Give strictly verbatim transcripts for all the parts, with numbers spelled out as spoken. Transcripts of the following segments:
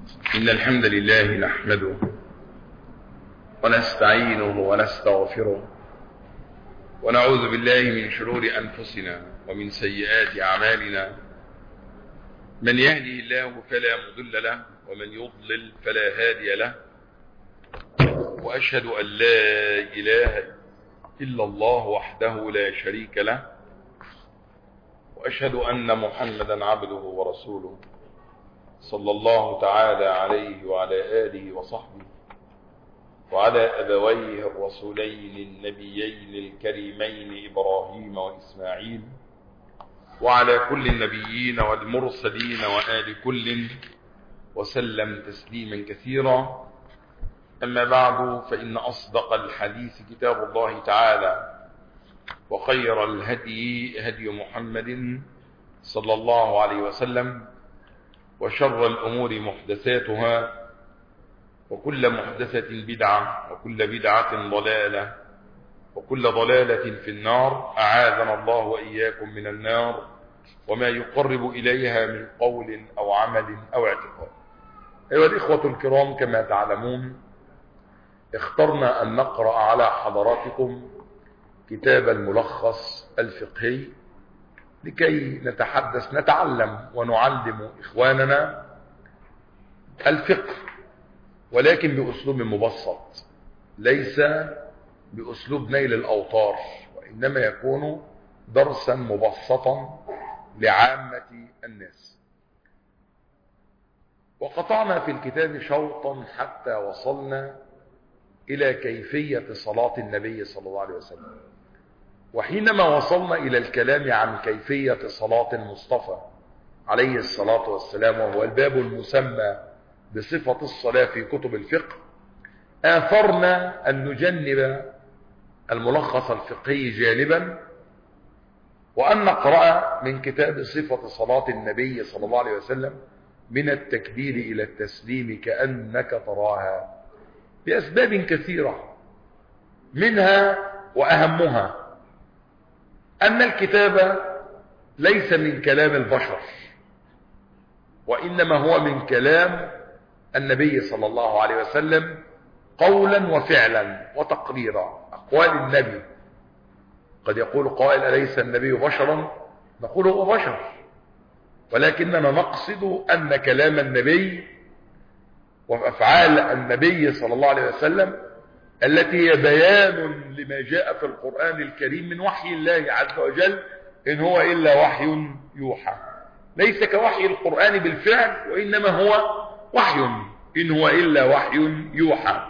إن الحمد لله نحمده ونستعينه ونستغفره ونعوذ بالله من شرور أنفسنا ومن سيئات أعمالنا. من يهده الله فلا مضل له ومن يضلل فلا هادي له، وأشهد أن لا إله إلا الله وحده لا شريك له، وأشهد أن محمدا عبده ورسوله صلى الله تعالى عليه وعلى آله وصحبه وعلى أبويه الرسولين النبيين الكريمين إبراهيم وإسماعيل وعلى كل النبيين والمرسلين وآل كل وسلم تسليما كثيرا. أما بعد، فإن أصدق الحديث كتاب الله تعالى، وخير الهدي هدي محمد صلى الله عليه وسلم، وشر الأمور محدثاتها، وكل محدثة بدعة، وكل بدعة ضلالة، وكل ضلالة في النار. أعاذنا الله وإياكم من النار وما يقرب إليها من قول أو عمل أو اعتقاد. أيها الإخوة الكرام، كما تعلمون اخترنا أن نقرأ على حضراتكم كتاب الملخص الفقهي لكي نتحدث نتعلم ونعلم إخواننا الفقه، ولكن بأسلوب مبسط، ليس بأسلوب نيل الأوطار، وإنما يكون درسا مبسطا لعامة الناس. وقطعنا في الكتاب شوطا حتى وصلنا إلى كيفية صلاة النبي صلى الله عليه وسلم، وحينما وصلنا إلى الكلام عن كيفية صلاة المصطفى عليه الصلاة والسلام، وهو الباب المسمى بصفة الصلاة في كتب الفقه، آثرنا أن نجنب الملخص الفقهي جانبا، وأن نقرأ من كتاب صفة صلاة النبي صلى الله عليه وسلم من التكبير إلى التسليم كأنك تراها، بأسباب كثيرة، منها وأهمها أن الكتاب ليس من كلام البشر، وإنما هو من كلام النبي صلى الله عليه وسلم قولا وفعلا وتقريرا. أقوال النبي، قد يقول قائل أليس النبي بشرا؟ نقول هو بشر، ولكننا نقصد أن كلام النبي وأفعال النبي صلى الله عليه وسلم التي هي بيان لما جاء في القرآن الكريم من وحي الله عز وجل، إن هو إلا وحي يوحى، ليس كوحي القرآن بالفعل، وإنما هو وحي، إن هو إلا وحي يوحى.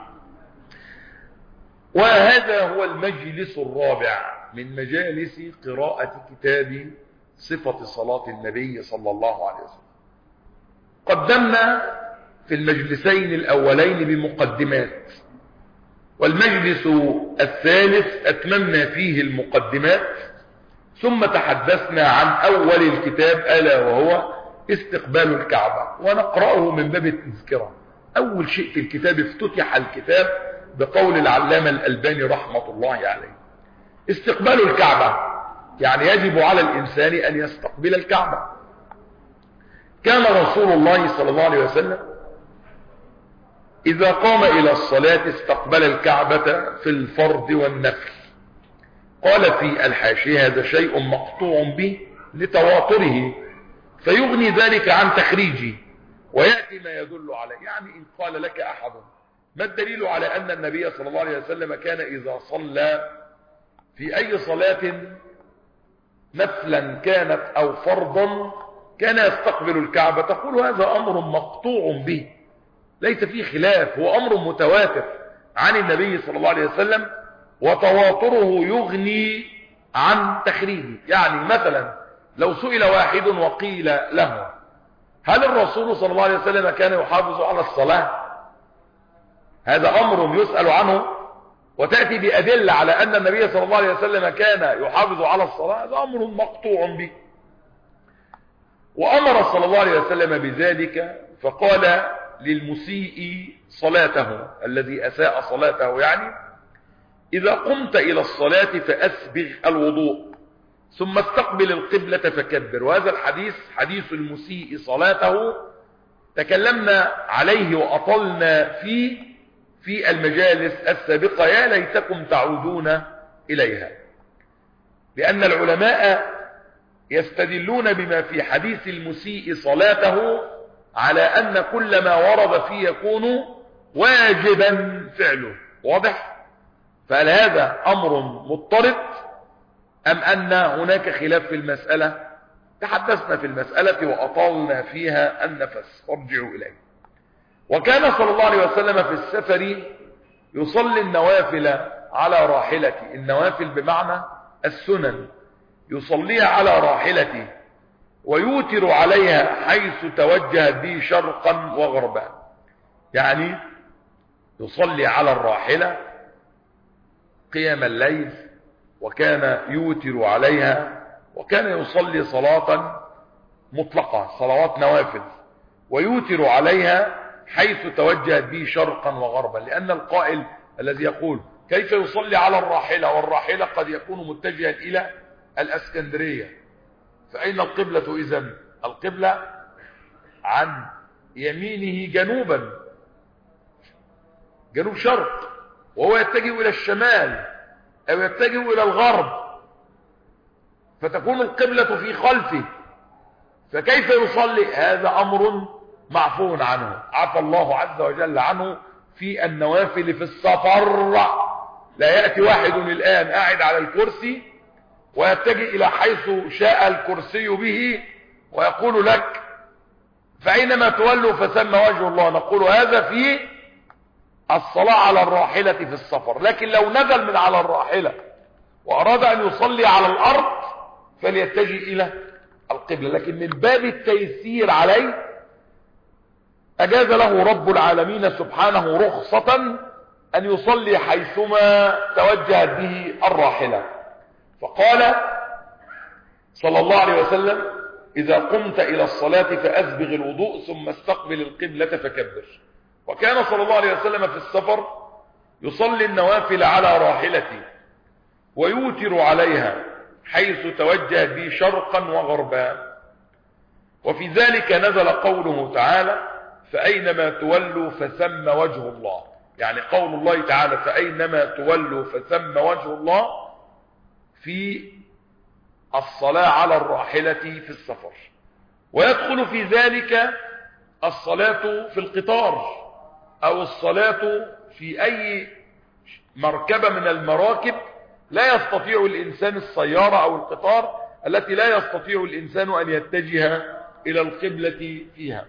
وهذا هو المجلس الرابع من مجالس قراءة كتاب صفة صلاة النبي صلى الله عليه وسلم. قدمنا في المجلسين الأولين بمقدمات، والمجلس الثالث أتممنا فيه المقدمات، ثم تحدثنا عن أول الكتاب ألا وهو استقبال الكعبة، ونقرأه من باب التذكرة. أول شيء في الكتاب افتتح الكتاب بقول العلامة الألباني رحمة الله عليه: استقبال الكعبة، يعني يجب على الإنسان أن يستقبل الكعبة. كان رسول الله صلى الله عليه وسلم إذا قام إلى الصلاة استقبل الكعبة في الفرض والنفل. قال في الحاشية: هذا شيء مقطوع به لتواتره، فيغني ذلك عن تخريجه، ويأتي ما يدل عليه. يعني إن قال لك أحد ما الدليل على أن النبي صلى الله عليه وسلم كان إذا صلى في أي صلاة نفلا كانت أو فرضا كان يستقبل الكعبة، تقول هذا أمر مقطوع به، ليس فيه خلاف، هو أمر متواتر عن النبي صلى الله عليه وسلم، وتواتره يغني عن تخريجه. يعني مثلا لو سئل واحد وقيل له: هل الرسول صلى الله عليه وسلم كان يحافظ على الصلاة؟ هذا أمر يسأل عنه، وتأتي بأدلة على أن النبي صلى الله عليه وسلم كان يحافظ على الصلاة، هذا أمر مقطوع به. وأمر صلى الله عليه وسلم بذلك، فقال للمسيء صلاته، الذي أساء صلاته يعني: إذا قمت إلى الصلاة فأسبغ الوضوء ثم استقبل القبلة فكبر. وهذا الحديث حديث المسيء صلاته تكلمنا عليه وأطلنا فيه في المجالس السابقة، يا ليتكم تعودون إليها. لأن العلماء يستدلون بما في حديث المسيء صلاته على أن كل ما ورد فيه يكون واجبا فعله. واضح؟ فهل هذا أمر مضطرد أم أن هناك خلاف في المسألة؟ تحدثنا في المسألة وأطالنا فيها النفس، فارجعوا إليه. وكان صلى الله عليه وسلم في السفر يصلي النوافل على راحلته، النوافل بمعنى السنن، يصليها على راحلته ويوتر عليها حيث توجه به شرقا وغربا. يعني يصلي على الراحلة قيام الليل، وكان يوتر عليها، وكان يصلي صلاة مطلقة، صلوات نوافل، ويوتر عليها حيث توجهت به شرقا وغربا. لأن القائل الذي يقول كيف يصلي على الراحلة، والراحلة قد يكون متجها إلى الأسكندرية، فأين القبلة إذن؟ القبلة عن يمينه جنوبا، جنوب شرق، وهو يتجه إلى الشمال أو يتجه إلى الغرب، فتكون القبلة في خلفه، فكيف يصلي؟ هذا أمر معفو عنه، عفى الله عز وجل عنه في النوافل في السفر. لا يأتي واحد الآن قاعد على الكرسي ويتجه إلى حيث شاء الكرسي به ويقول لك فأينما تولوا فثم وجه الله. نقول هذا في الصلاة على الراحلة في السفر. لكن لو نزل من على الراحلة وأراد أن يصلي على الأرض فليتجه إلى القبلة. لكن من باب التيسير عليه أجاز له رب العالمين سبحانه رخصة أن يصلي حيثما توجهت به الراحلة. فقال صلى الله عليه وسلم إذا قمت إلى الصلاة فأسبغ الوضوء ثم استقبل القبلة فكبر. وكان صلى الله عليه وسلم في السفر يصلي النوافل على راحلته ويوتر عليها حيث توجهت به شرقا وغربا. وفي ذلك نزل قوله تعالى فأينما تولوا فثم وجه الله. يعني قول الله تعالى فأينما تولوا فثم وجه الله في الصلاة على الراحلة في السفر. ويدخل في ذلك الصلاة في القطار أو الصلاة في أي مركبة من المراكب لا يستطيع الإنسان، السيارة أو القطار التي لا يستطيع الإنسان أن يتجه إلى القبلة فيها.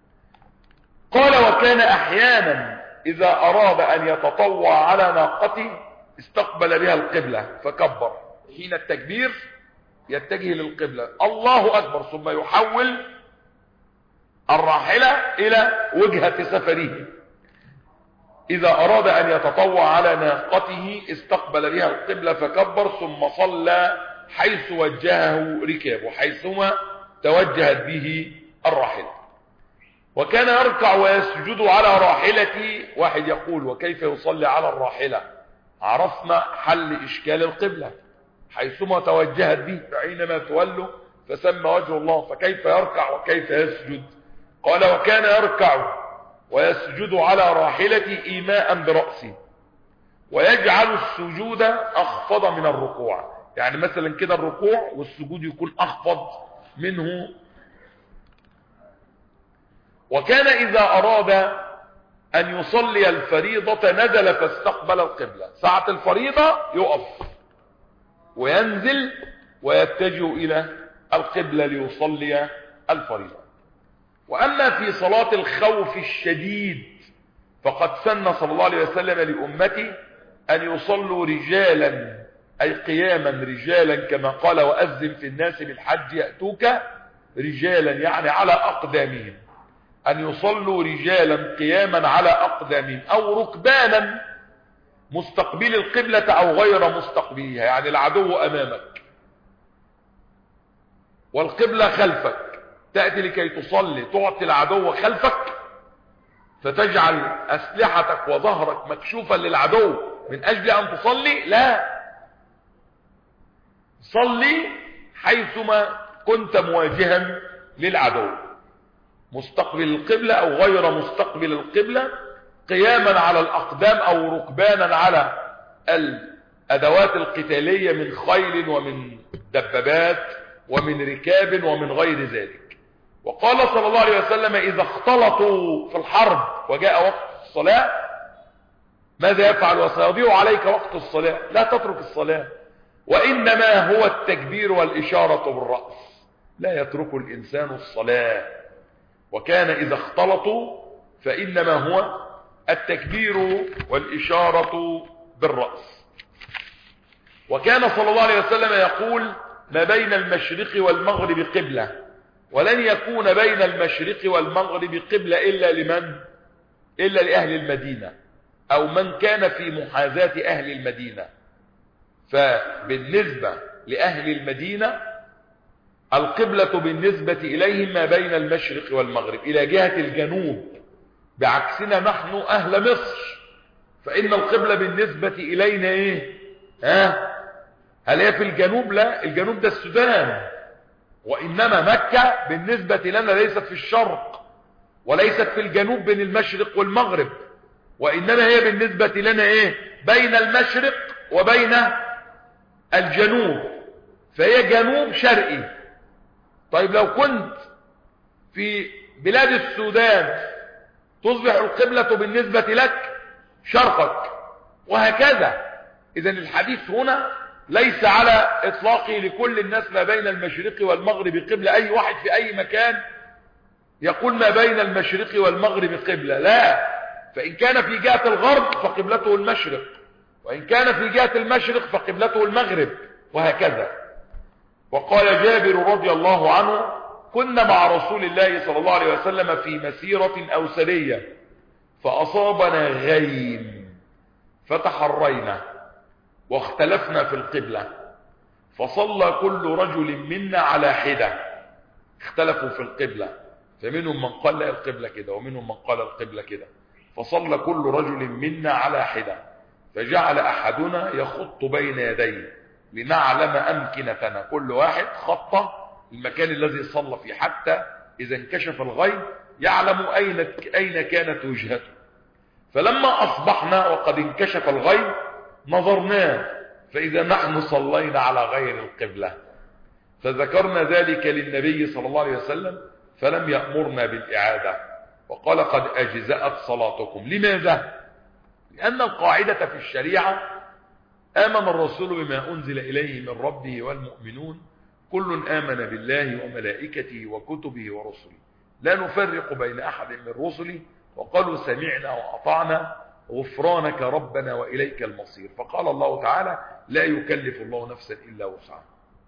قال وكان أحيانا إذا أراد أن يتطوع على ناقته استقبل بها القبلة فكبر. حين التكبير يتجه للقبلة الله أكبر، ثم يحول الراحلة إلى وجهة سفره. إذا أراد أن يتطوع على ناقته استقبل بها القبلة فكبر، ثم صلى حيث وجهه ركابه، حيثما توجهت به الراحلة. وكان يركع ويسجد على راحلته. واحد يقول وكيف يصلي على الراحلة؟ عرفنا حل إشكال القبلة، حيثما توجهت به فأينما تولوا فثم وجه الله، فكيف يركع وكيف يسجد؟ قال وكان يركع ويسجد على راحلته إيماء برأسه، ويجعل السجود أخفض من الركوع. يعني مثلا كده الركوع والسجود يكون أخفض منه. وكان إذا أراد أن يصلي الفريضة نزل فاستقبل القبلة. ساعة الفريضة يقف وينزل ويتجه إلى القبلة ليصلي الفريضة. وأما في صلاة الخوف الشديد فقد سن صلى الله عليه وسلم لأمتي أن يصلوا رجالا، أي قياما رجالا، كما قال وأذن في الناس بالحج يأتوك رجالا، يعني على أقدامهم، أن يصلوا رجالا قياما على أقدامهم أو ركبانا مستقبل القبلة أو غير مستقبلها. يعني العدو أمامك والقبلة خلفك، تأتي لكي تصلي تعطي العدو خلفك فتجعل أسلحتك وظهرك مكشوفا للعدو من أجل أن تصلي؟ لا، صلي حيثما كنت مواجها للعدو. مستقبل القبلة أو غير مستقبل القبلة، قياما على الأقدام أو ركبانا على الأدوات القتالية من خيل ومن دبابات ومن ركاب ومن غير ذلك. وقال صلى الله عليه وسلم إذا اختلطوا في الحرب وجاء وقت الصلاة ماذا يفعل؟ وسيضيع عليك وقت الصلاة، لا تترك الصلاة، وإنما هو التكبير والإشارة بالرأس، لا يترك الإنسان الصلاة. وكان إذا اختلطوا فإنما هو التكبير والإشارة بالرأس. وكان صلى الله عليه وسلم يقول ما بين المشرق والمغرب قبلة، ولن يكون بين المشرق والمغرب قبلة إلا لمن؟ إلا لأهل المدينة أو من كان في محاذاة أهل المدينة. فبالنسبة لأهل المدينة القبلة بالنسبة إليهم ما بين المشرق والمغرب إلى جهة الجنوب، بعكسنا نحن أهل مصر فإن القبلة بالنسبة إلينا إيه؟ ها؟ هل هي في الجنوب؟ لا، الجنوب ده السودان، وإنما مكة بالنسبة لنا ليست في الشرق وليست في الجنوب بين المشرق والمغرب، وإنما هي بالنسبة لنا إيه؟ بين المشرق وبين الجنوب، فهي جنوب شرقي. طيب لو كنت في بلاد السودان تصبح القبلة بالنسبة لك شرقك، وهكذا. إذن الحديث هنا ليس على إطلاقه لكل الناس ما بين المشرق والمغرب قبلة، أي واحد في أي مكان يقول ما بين المشرق والمغرب قبلة، لا، فإن كان في جهة الغرب فقبلته المشرق، وإن كان في جهة المشرق فقبلته المغرب، وهكذا. وقال جابر رضي الله عنه كنا مع رسول الله صلى الله عليه وسلم في مسيرة أو سرية فأصابنا غيم فتحرينا واختلفنا في القبلة، فصلى كل رجل منا على حدة. اختلفوا في القبلة، فمنهم من قال القبلة كده ومنهم من قال القبلة كده، فصلى كل رجل منا على حدة، فجعل أحدنا يخط بين يديه لنعلم أمكنتنا، كل واحد خط المكان الذي صلى فيه حتى إذا انكشف الغيب يعلم أين أين كانت وجهته. فلما أصبحنا وقد انكشف الغيب نظرناه فإذا نحن صلينا على غير القبلة، فذكرنا ذلك للنبي صلى الله عليه وسلم فلم يأمرنا بالإعادة، وقال قد أجزأت صلاتكم. لماذا؟ لأن القاعدة في الشريعة آمن الرسول بما أنزل إليه من ربه والمؤمنون كل آمن بالله وملائكته وكتبه ورسله لا نفرق بين أحد من رسله، وقالوا سمعنا وأطعنا غفرانك ربنا وإليك المصير. فقال الله تعالى لا يكلف الله نفسا إلا وسعها.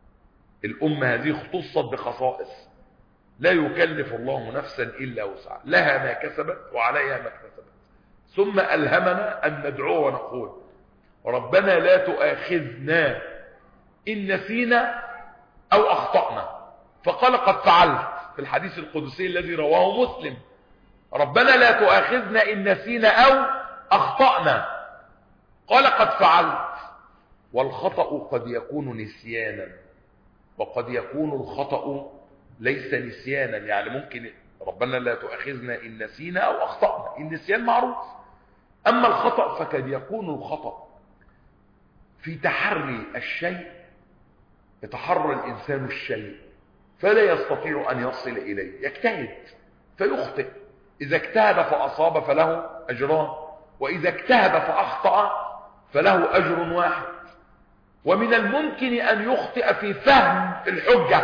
الأمة هذه اختصت بخصائص، لا يكلف الله نفسا إلا وسعها، لها ما كسبت وعليها ما اكتسبت. ثم ألهمنا أن ندعوه ونقول ربنا لا تؤاخذنا إن نسينا أو أخطأنا، فقال قد فعلت في الحديث القدسي الذي رواه مسلم ربنا لا تؤاخذنا إن نسينا أو أخطأنا، قال قد فعلت. والخطأ قد يكون نسيانا وقد يكون الخطأ ليس نسيانا، يعني ممكن ربنا لا تؤاخذنا إن نسينا أو أخطأنا، النسيان معروف، أما الخطأ فقد يكون الخطأ في تحري الشيء، يتحرى الإنسان الشيء فلا يستطيع أن يصل إليه، يجتهد فيخطئ، إذا اجتهد فأصاب فله أجران، وإذا اجتهد فأخطأ فله أجر واحد. ومن الممكن أن يخطئ في فهم الحجة،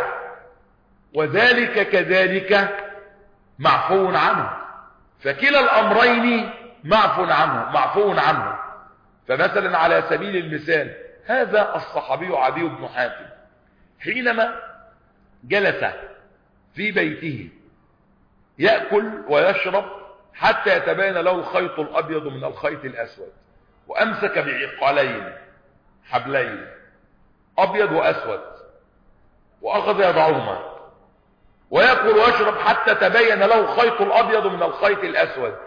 وذلك كذلك معفو عنه، فكلا الأمرين معفو عنه معفو عنه. فمثلا على سبيل المثال هذا الصحابي عدي بن حاتم حينما جلس في بيته يأكل ويشرب حتى يتبين له الخيط الأبيض من الخيط الأسود، وأمسك بعقالين حبلين أبيض وأسود وأخذ يضعهما ويأكل ويشرب حتى تبين له الخيط الأبيض من الخيط الأسود.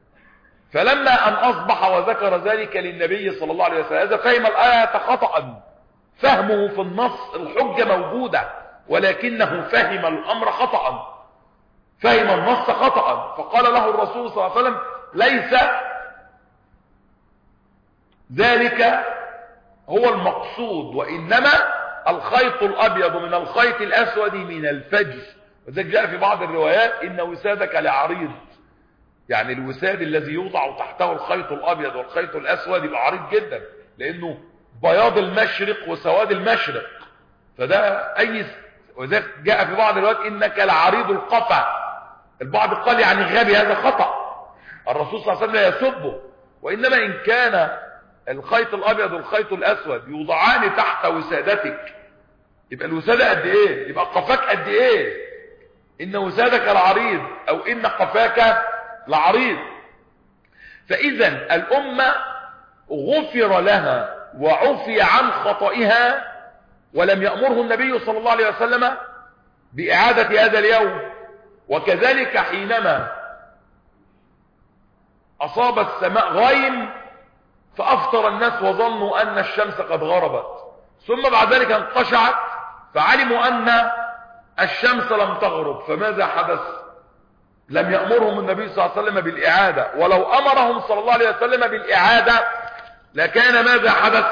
فلما أن أصبح وذكر ذلك للنبي صلى الله عليه وسلم هذا فهم الآية خطأ، فهمه في النص الحجة موجودة ولكنه فهم الأمر خطأ، فهم النص خطأ، فقال له الرسول صلى الله عليه وسلم ليس ذلك هو المقصود، وإنما الخيط الأبيض من الخيط الأسود من الفجر. وذلك جاء في بعض الروايات إن وسادك لعريض، يعني الوساد الذي يوضع تحته الخيط الأبيض والخيط الأسود يبقى عريض جدا، لأنه بياض المشرق وسواد المشرق، فده أي. وذلك جاء في بعض الروايات إنك لعريض القفا، البعض قال يعني غبي، هذا خطأ، الرسول صلى الله عليه وسلم لا يسبه، وإنما إن كان الخيط الأبيض والخيط الأسود يوضعان تحت وسادتك يبقى الوسادة قد إيه؟ يبقى قفاك قد إيه؟ إن وسادك العريض أو إن قفاك العريض. فإذا الأمة غفر لها وعفي عن خطئها، ولم يأمره النبي صلى الله عليه وسلم بإعادة هذا اليوم. وكذلك حينما أصاب السماء غيم فأفطر الناس وظنوا أن الشمس قد غربت، ثم بعد ذلك انقشعت فعلموا أن الشمس لم تغرب، فماذا حدث؟ لم يأمرهم النبي صلى الله عليه وسلم بالإعادة، ولو أمرهم صلى الله عليه وسلم بالإعادة لكان ماذا حدث؟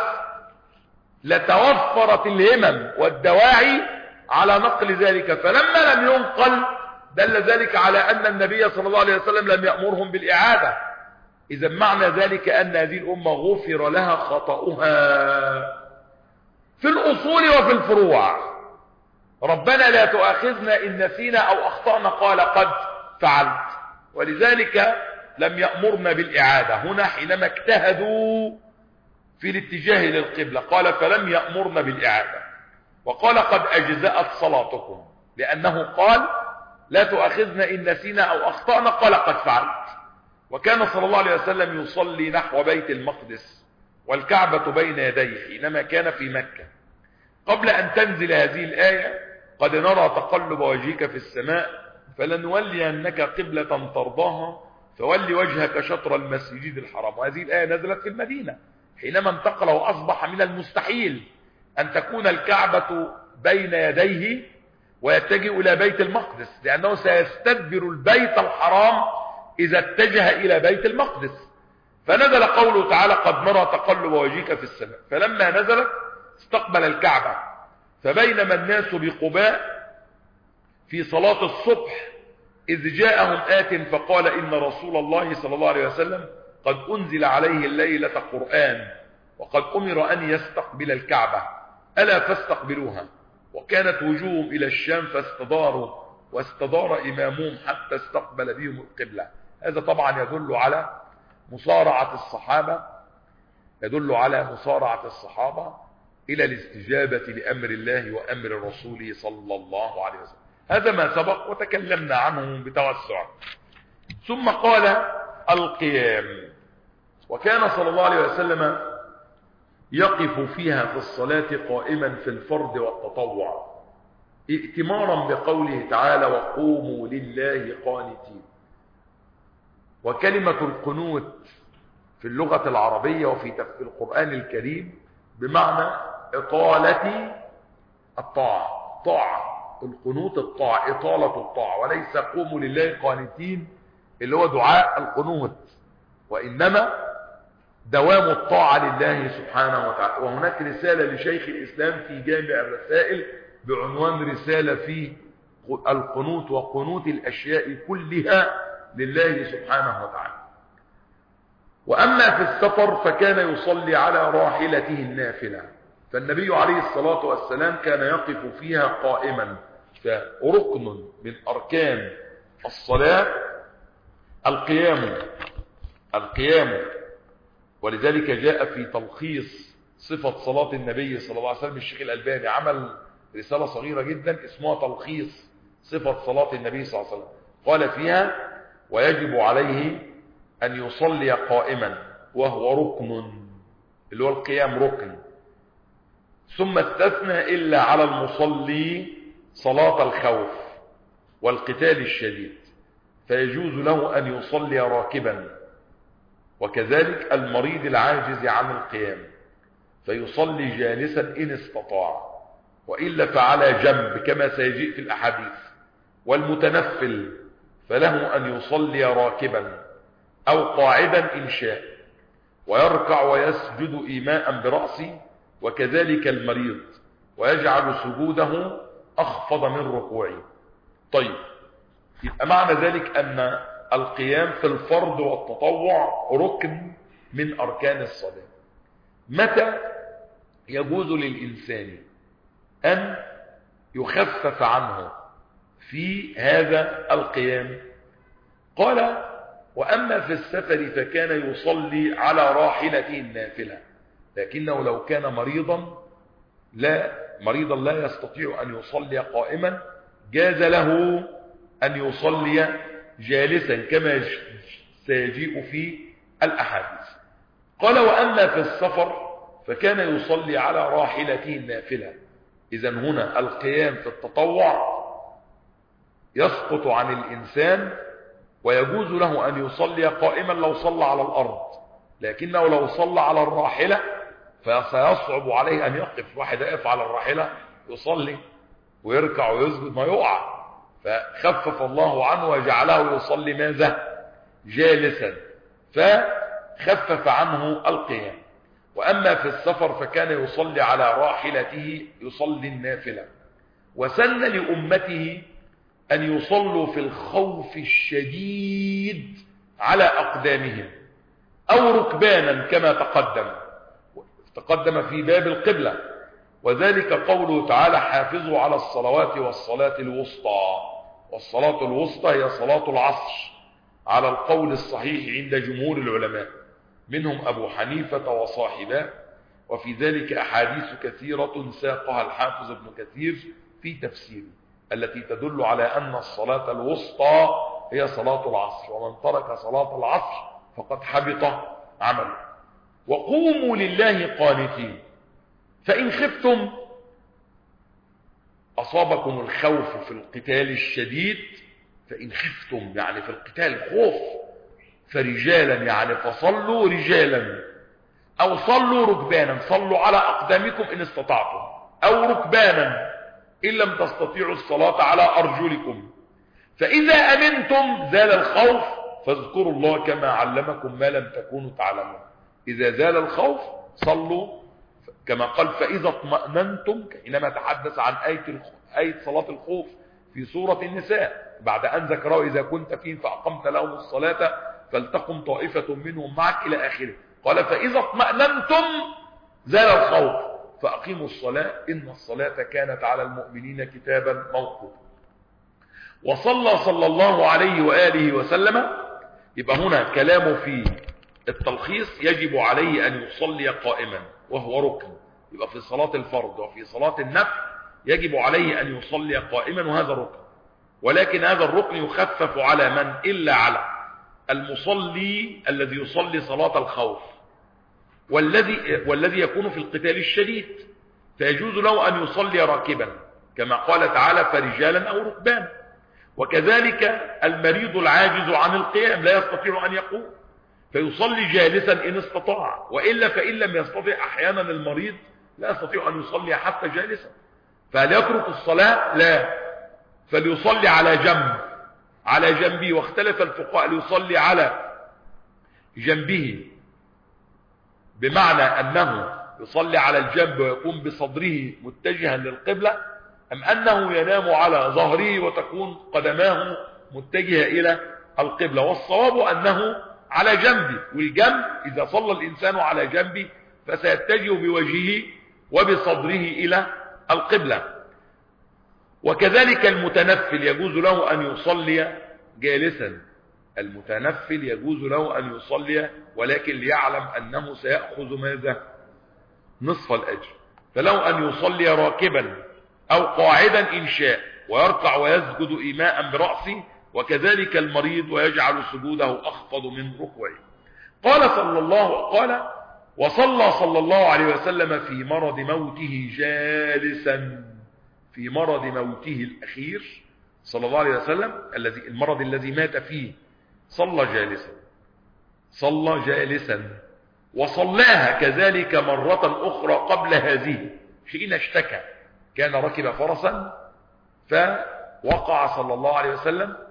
لتوفرت الهمم والدواعي على نقل ذلك، فلما لم ينقل دل ذلك على أن النبي صلى الله عليه وسلم لم يأمرهم بالإعادة. إذا معنى ذلك أن هذه الأمة غفر لها خطأها في الأصول وفي الفروع. ربنا لا تؤاخذنا إن نسينا أو أخطأنا، قال قد فعلت، ولذلك لم يأمرنا بالإعادة هنا حينما اجتهدوا في الاتجاه للقبلة، قال فلم يأمرنا بالإعادة، وقال قد أجزأت صلاتكم، لأنه قال لا تؤاخذنا إن نسينا أو أخطأنا، قال قد فعلت. وكان صلى الله عليه وسلم يصلي نحو بيت المقدس والكعبة بين يديه حينما كان في مكة. قبل أن تنزل هذه الآية قد نرى تقلب وجهك في السماء فلنولينك قبلة ترضاها فولي وجهك شطر المسجد الحرام. وهذه الآية نزلت في المدينة حينما انتقل وأصبح من المستحيل أن تكون الكعبة بين يديه ويتجه إلى بيت المقدس، لأنه سيستدبر البيت الحرام إذا اتجه إلى بيت المقدس. فنزل قوله تعالى قد نرى تقلب وجهك في السماء، فلما نزلت استقبل الكعبة. فبينما الناس بقباء في صلاة الصبح إذ جاءهم آت فقال إن رسول الله صلى الله عليه وسلم قد أنزل عليه الليلة قرآن وقد أمر أن يستقبل الكعبة ألا فاستقبلوها. وكانت وجوههم إلى الشام فاستداروا واستدار إمامهم حتى استقبل بهم القبلة. هذا طبعا يدل على مصارعة الصحابة يدل على مصارعة الصحابة إلى الاستجابة لأمر الله وأمر رسوله صلى الله عليه وسلم. هذا ما سبق وتكلمنا عنه بتوسع. ثم قال القيام، وكان صلى الله عليه وسلم يقف فيها في الصلاة قائما في الفرض والتطوع ائتمارا بقوله تعالى وقوموا لله قانتين. وكلمة القنوت في اللغة العربية وفي القرآن الكريم بمعنى إطالة الطاعة، طاعة القنوت الطاعة، إطالة الطاعة، وليس قوموا لله قانتين اللي هو دعاء القنوت، وإنما دوام الطاعة لله سبحانه وتعالى. وهناك رسالة لشيخ الإسلام في جامع الرسائل بعنوان رسالة في القنوت وقنوت الأشياء كلها لله سبحانه وتعالى. وأما في السفر فكان يصلي على راحلته النافلة، فالنبي عليه الصلاة والسلام كان يقف فيها قائما. فركن من أركان الصلاة القيام القيام ولذلك جاء في تلخيص صفة صلاة النبي صلى الله عليه وسلم الشيخ الألباني عمل رسالة صغيرة جدا اسمها تلخيص صفة صلاة النبي صلى الله عليه وسلم. قال فيها ويجب عليه أن يصلي قائما وهو ركن، اللي هو القيام ركن، ثم استثنى إلا على المصلي صلاة الخوف والقتال الشديد فيجوز له أن يصلي راكبا، وكذلك المريض العاجز عن القيام فيصلي جالسا إن استطاع، وإلا فعلى جنب كما سيجيء في الأحاديث. والمتنفل فله أن يصلي راكبا أو قاعدا إن شاء، ويركع ويسجد إيماء برأسه، وكذلك المريض، ويجعل سجوده أخفض من ركوعه. طيب، يبقى معنى ذلك أن القيام في الفرض والتطوع ركن من أركان الصلاة. متى يجوز للإنسان أن يخفف عنه في هذا القيام؟ قال: وأما في السفر فكان يصلي على راحلته النافلة، لكنه لو كان مريضا لا مريضا لا يستطيع أن يصلي قائما، جاز له أن يصلي جالسا كما سيجيء في الأحاديث. قال: وأما في السفر فكان يصلي على راحلته النافلة. إذن هنا القيام في التطوع يسقط عن الإنسان، ويجوز له أن يصلي قائما لو صلى على الأرض، لكنه لو صلى على الراحلة فسيصعب عليه أن يقف. واحد يقف على الراحلة يصلي ويركع ويسجد ما يقع، فخفف الله عنه وجعله يصلي ماذا؟ جالسا، فخفف عنه القيام. وأما في السفر فكان يصلي على راحلته، يصلي النافلة. وسن لأمته أن يصلوا في الخوف الشديد على أقدامهم أو ركبانا كما تقدم تقدم في باب القبلة، وذلك قوله تعالى: حافظوا على الصلوات والصلاة الوسطى. والصلاة الوسطى هي صلاة العصر على القول الصحيح عند جمهور العلماء، منهم أبو حنيفة وصاحبه، وفي ذلك أحاديث كثيرة ساقها الحافظ ابن كثير في تفسيره، التي تدل على أن الصلاة الوسطى هي صلاة العصر، ومن ترك صلاة العصر فقد حبط عمله. وقوموا لله قانتين، فإن خفتم أصابكم الخوف في القتال الشديد، فإن خفتم يعني في القتال خوف، فرجالا يعني فصلوا رجالا، أو صلوا ركبانا، صلوا على أقدامكم إن استطعتم، أو ركبانا إن لم تستطيعوا الصلاة على أرجلكم. فإذا أمنتم زال الخوف فاذكروا الله كما علمكم ما لم تكونوا تعلمون. إذا زال الخوف صلوا كما قال: فإذا اطمأننتم، حينما تحدث عن آية آية صلاة الخوف في سورة النساء، بعد أن ذكروا: إذا كنت فيهم فأقمت لهم الصلاة فلتقم طائفة منهم معك إلى آخره. قال: فإذا اطمأننتم زال الخوف فأقيموا الصلاة إن الصلاة كانت على المؤمنين كتابا موقوتا. وصلى صلى الله عليه وآله وسلم. يبقى هنا كلامه في التلخيص: يجب عليه أن يصلي قائما وهو ركن. يبقى في صلاة الفرض وفي صلاة النفل يجب عليه أن يصلي قائما، وهذا ركن. ولكن هذا الركن يخفف على من؟ إلا على المصلي الذي يصلي صلاة الخوف، والذي والذي يكون في القتال الشديد، فيجوز له أن يصلي راكبا كما قال تعالى: فرجالا أو ركبانا. وكذلك المريض العاجز عن القيام لا يستطيع أن يقوم، فيصلي جالسا إن استطاع، وإلا فإن لم يستطع، أحيانا المريض لا يستطيع أن يصلي حتى جالسا، فهل يترك الصلاة؟ لا، فليصلي على جنب على جنبه. واختلف الفقهاء: ليصلي على جنبه بمعنى أنه يصلي على الجنب ويكون بصدره متجها للقبلة، أم أنه ينام على ظهره وتكون قدماه متجهة إلى القبلة؟ والصواب أنه على جنبه، والجنب إذا صلى الإنسان على جنبه فسيتجه بوجهه وبصدره إلى القبلة. وكذلك المتنفل يجوز له أن يصلي جالسا، المتنفل يجوز له أن يصلي، ولكن ليعلم أنه سيأخذ ماذا؟ نصف الأجر. فله أن يصلي راكبا أو قاعدا إن شاء، ويركع ويسجد إيماء برأسه، وكذلك المريض، ويجعل سجوده أخفض من ركوعه. قال صلى الله قال وصلى صلى الله عليه وسلم في مرض موته جالسا، في مرض موته الأخير صلى الله عليه وسلم، الذي المرض الذي مات فيه، صلى جالسا صلى جالسا وصلاها كذلك مرة أخرى قبل هذه حين اشتكى. كان ركب فرسا فوقع صلى الله عليه وسلم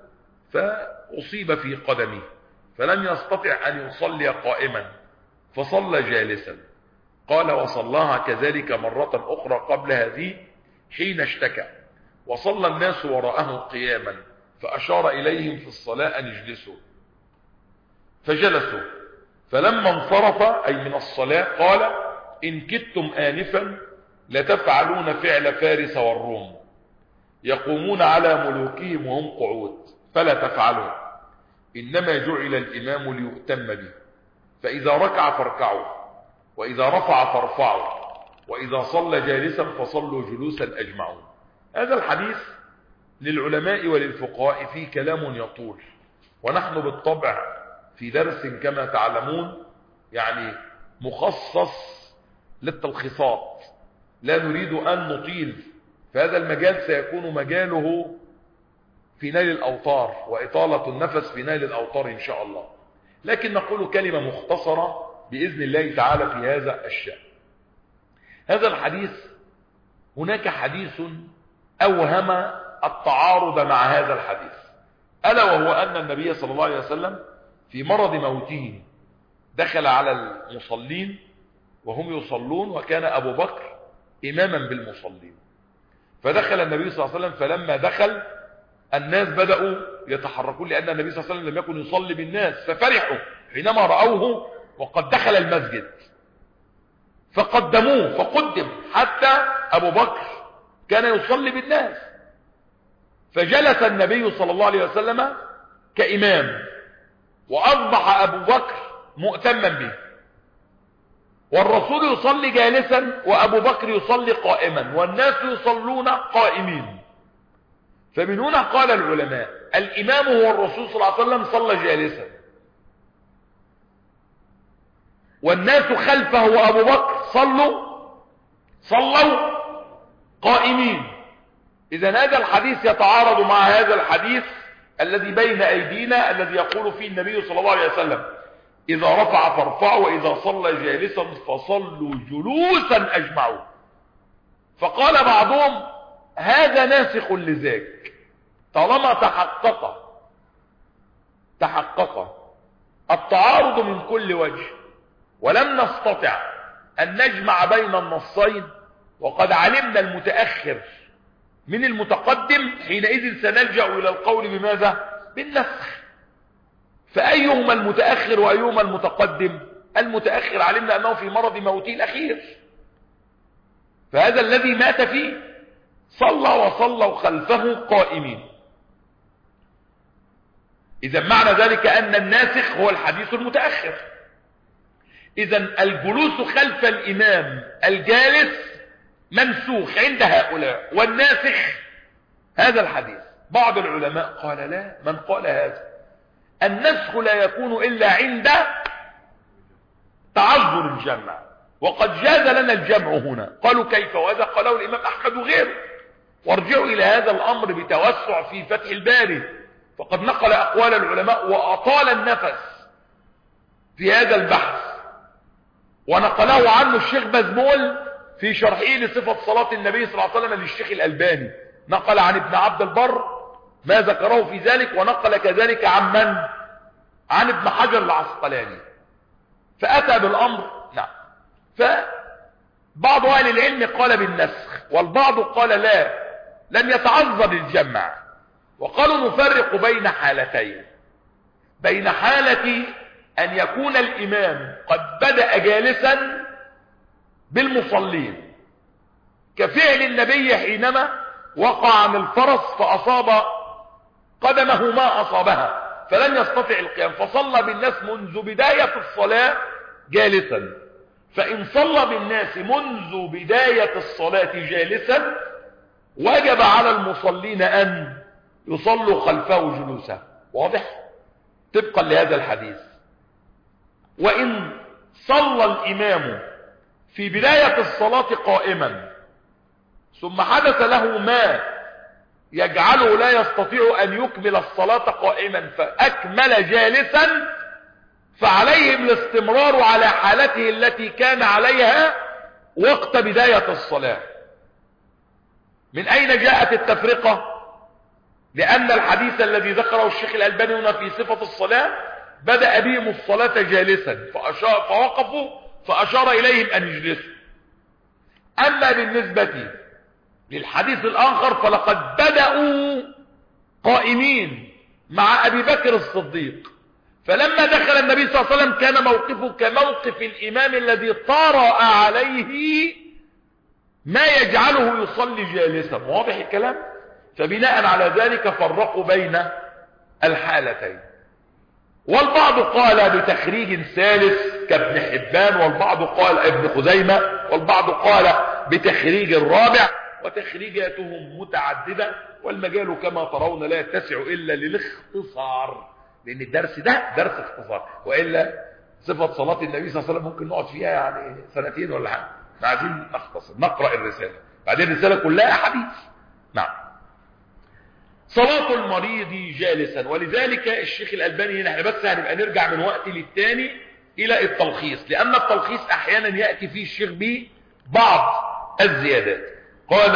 فأصيب في قدمه فلم يستطع أن يصلي قائما فصلى جالسا. قال وصلاها كذلك مرة أخرى قبل هذه حين اشتكى، وصلى الناس وراءه قياما فأشار إليهم في الصلاة أن يجلسوا فجلسوا، فلما انصرف أي من الصلاة قال إن كدتم آنفا لتفعلون فعل فارس والروم يقومون على ملوكهم وهم قعود، فلا تفعلون، إنما جعل الإمام ليؤتم به، فإذا ركع فاركعوا، وإذا رفع فارفعوا، وإذا صلى جالسا فصلوا جلوسا أجمعون. هذا الحديث للعلماء وللفقهاء فيه كلام يطول، ونحن بالطبع في درس كما تعلمون يعني مخصص للتلخيصات، لا نريد أن نطيل، فهذا المجال سيكون مجاله في نيل الأوطار وإطالة النفس في نيل الأوطار إن شاء الله، لكن نقول كلمة مختصرة بإذن الله تعالى في هذا الشأن. هذا الحديث هناك حديث أوهم التعارض مع هذا الحديث، ألا وهو أن النبي صلى الله عليه وسلم في مرض موته دخل على المصلين وهم يصلون، وكان أبو بكر إماما بالمصلين، فدخل النبي صلى الله عليه وسلم، فلما دخل الناس بدأوا يتحركون لأن النبي صلى الله عليه وسلم لم يكن يصلي بالناس، ففرحوا حينما رأوه وقد دخل المسجد فقدموه فقدم حتى أبو بكر كان يصلي بالناس، فجلس النبي صلى الله عليه وسلم كإمام، وأصبح أبو بكر مؤتما به، والرسول يصلي جالسا وأبو بكر يصلي قائما والناس يصلون قائمين. فمن هنا قال العلماء الإمام هو الرسول صلى الله عليه وسلم صلى جالسا، والناس خلفه وأبو بكر صلوا صلوا قائمين. إذن هذا الحديث يتعارض مع هذا الحديث الذي بين أيدينا الذي يقول فيه النبي صلى الله عليه وسلم إذا رفع فارفعوا وإذا صلى جالسا فصلوا جلوسا أجمعوا. فقال بعضهم هذا ناسخ لذاك، طالما تحقق تحقق التعارض من كل وجه ولم نستطع أن نجمع بين النصين، وقد علمنا المتأخر من المتقدم، حينئذ سنلجأ إلى القول بماذا؟ بالنسخ. فأيهما المتأخر وأيهما المتقدم؟ المتأخر علمنا أنه في مرض موته الأخير، فهذا الذي مات فيه صلى وصلوا خلفه قائمين. إذا معنى ذلك أن الناسخ هو الحديث المتأخر. إذا الجلوس خلف الإمام الجالس منسوخ عند هؤلاء، والناسخ هذا الحديث. بعض العلماء قال لا، من قال هذا النسخ لا يكون إلا عند تعذر الجمع، وقد جاز لنا الجمع هنا. قالوا كيف؟ وهذا قاله الإمام أحمد وغيره، وارجعوا إلى هذا الأمر بتوسع في فتح الباري، فقد نقل أقوال العلماء وأطال النفس في هذا البحث، ونقله عنه الشيخ بزمول في شرحه لصفة صلاة النبي صلى الله عليه وسلم للشيخ الألباني، نقل عن ابن عبد البر ما ذكره في ذلك، ونقل كذلك عن من؟ عن ابن حجر العسقلاني، فأتى بالأمر. نعم. فبعض أهل العلم قال بالنسخ، والبعض قال لا، لم يتعذر الجمع، وقالوا نفرق بين حالتين، بين حالة أن يكون الإمام قد بدأ جالسا بالمصلين كفعل النبي حينما وقع عن الفرس فأصاب قدمه ما أصابها فلن يستطيع القيام، فصلى بالناس منذ بداية الصلاة جالسا. فإن صلى بالناس منذ بداية الصلاة جالسا وجب على المصلين أن يصلوا خلفه جلوسا، واضح؟ طبقا لهذا الحديث. وإن صلى الإمام في بداية الصلاة قائما ثم حدث له ما يجعله لا يستطيع أن يكمل الصلاة قائما فأكمل جالسا، فعليهم الاستمرار على حالته التي كان عليها وقت بداية الصلاة. من أين جاءت التفرقة؟ لأن الحديث الذي ذكره الشيخ الألباني هنا في صفة الصلاة بدأ بهم الصلاة جالسا فأشار فوقفوا فأشار إليهم أن يجلسوا. أما بالنسبة للحديث الآخر فلقد بدأوا قائمين مع أبي بكر الصديق، فلما دخل النبي صلى الله عليه وسلم كان موقفه كموقف الإمام الذي طرأ عليه ما يجعله يصلي جالسا. واضح الكلام؟ فبناء على ذلك فرقوا بين الحالتين. والبعض قال بتخريج ثالث كابن حبان، والبعض قال ابن خزيمة، والبعض قال بتخريج الرابع، وتخريجاتهم متعددة، والمجال كما ترون لا يتسع إلا للاختصار، لأن الدرس ده درس اختصار، وإلا صفة صلاة النبي صلى الله عليه وسلم ممكن نقعد فيها يعني سنتين ولا حاجة. عايزين نختصر نقرأ الرسالة، بعدين الرسالة كلها حديث. نعم. صلاة المريض جالسا. ولذلك الشيخ الألباني هنا احنا بس هنبقى نرجع من وقت للتاني إلى التلخيص، لأن التلخيص أحيانا يأتي فيه الشيخ به بعض الزيادات. قال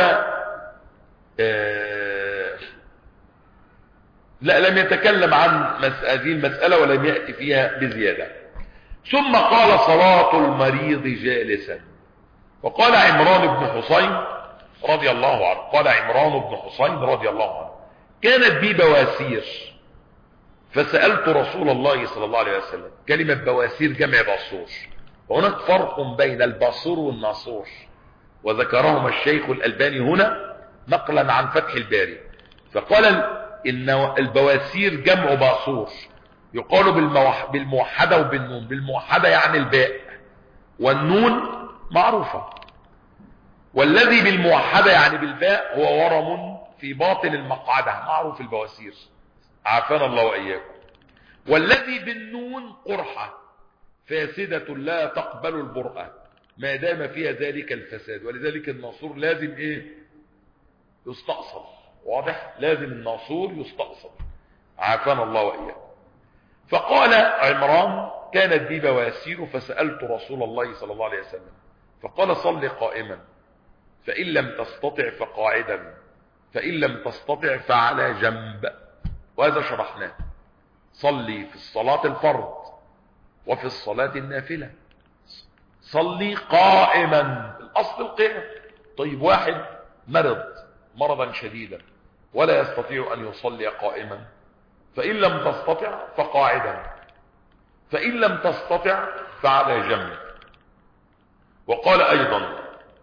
آه لا لم يتكلم عن هذه المسألة ولم يأتي فيها بزيادة. ثم قال صلاة المريض جالسا. وقال عمران بن حسين رضي الله عنه، قال عمران بن حسين رضي الله عنه: كانت بي بواسير فسألت رسول الله صلى الله عليه وسلم. كلمة بواسير جمع باصور، وهناك فرق بين الباصور والناصور، وذكرهما الشيخ الألباني هنا نقلا عن فتح الباري. فقال إن البواسير جمع باصور، يقال بالموحدة وبالنون. بالموحدة يعني الباء، والنون معروفة، والذي بالموحدة يعني بالباء هو ورم في باطن المقعدة، معروف البواسير، عافانا الله وإياكم. والذي بالنون قرحة فاسدة لا تقبل البرأة ما دام فيها ذلك الفساد، ولذلك الناصور لازم ايه؟ يستأصل. واضح؟ لازم الناصور يستأصل، عافانا الله وإياكم. فقال عمران: كانت بي بواسير فسألت رسول الله صلى الله عليه وسلم فقال: صل قائما، فإن لم تستطع فقاعدا، فإن لم تستطع فعلى جنب. وهذا شرحناه. صلي في الصلاة الفرض وفي الصلاة النافلة صلي قائما، الأصل القيام. طيب واحد مرض مرضا شديدا ولا يستطيع أن يصلي قائما، فإن لم تستطع فقاعدا، فإن لم تستطع فعلى جنب. وقال أيضا: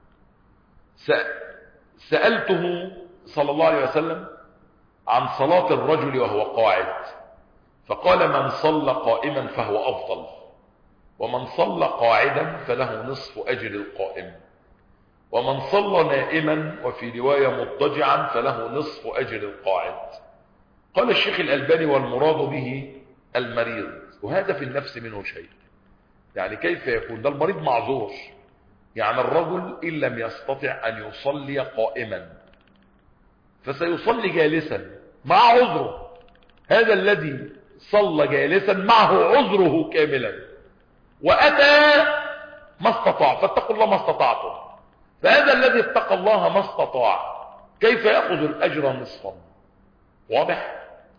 سألته صلى الله عليه وسلم عن صلاة الرجل وهو قاعد، فقال: من صلى قائما فهو أفضل، ومن صلى قاعدا فله نصف أجر القائم، ومن صلى نائما وفي رواية مضطجعا فله نصف أجر القاعد. قال الشيخ الألباني: والمراد به المريض، وهذا في النفس منه شيء. يعني كيف يكون ده المريض معذور؟ يعني الرجل إن لم يستطع أن يصلي قائما فسيصلي جالسا مع عذره. هذا الذي صلى جالسا معه عذره كاملا وأتى ما استطاع، فاتقوا الله ما استطعتم. فهذا الذي اتقى الله ما استطاع كيف يأخذ الأجر نصفا؟ واضح؟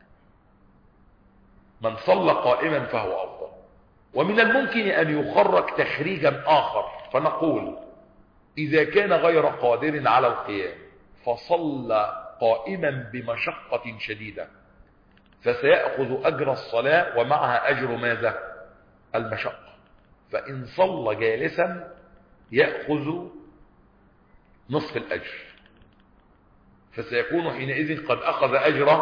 من صلى قائما فهو أفضل. ومن الممكن أن يخرج تخريجا آخر، فنقول: إذا كان غير قادر على القيام فصلى قائما بمشقة شديدة فسيأخذ أجر الصلاة ومعها أجر ماذا؟ المشقة. فإن صلى جالسا يأخذ نصف الأجر، فسيكون حينئذ قد أخذ أجر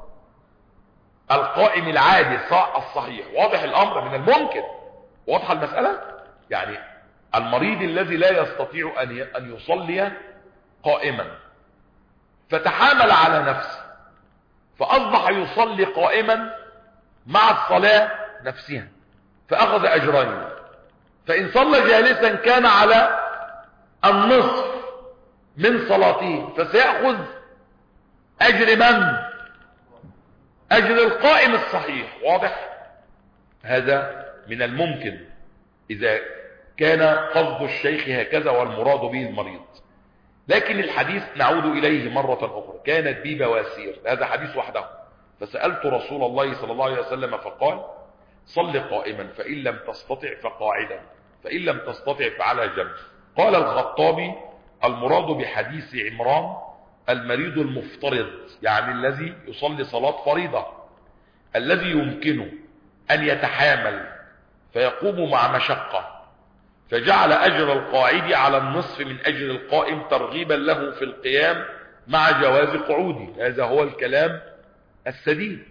القائم العادي الصحيح. واضح الأمر؟ من الممكن. واضح المسألة؟ يعني المريض الذي لا يستطيع أن يصلي قائما فتحامل على نفسه فأصبح يصلي قائما مع الصلاة نفسها فأخذ أجرين. فإن صلى جالسا كان على النصف من صلاته فسيأخذ أجر من؟ أجر القائم الصحيح. واضح؟ هذا من الممكن إذا كان قصد الشيخ هكذا والمراد به المريض. لكن الحديث نعود إليه مرة أخرى، كانت بي بواسير، هذا حديث وحده. فسألت رسول الله صلى الله عليه وسلم فقال صل قائما، فإن لم تستطع فقاعدا، فإن لم تستطع فعلى جنب. قال الخطابي المراد بحديث عمران المريض المفترض، يعني الذي يصلي صلاة فريضة، الذي يمكنه أن يتحامل فيقوم مع مشقة، فجعل أجر القاعد على النصف من أجر القائم ترغيبا له في القيام مع جواز قعوده. هذا هو الكلام السديد.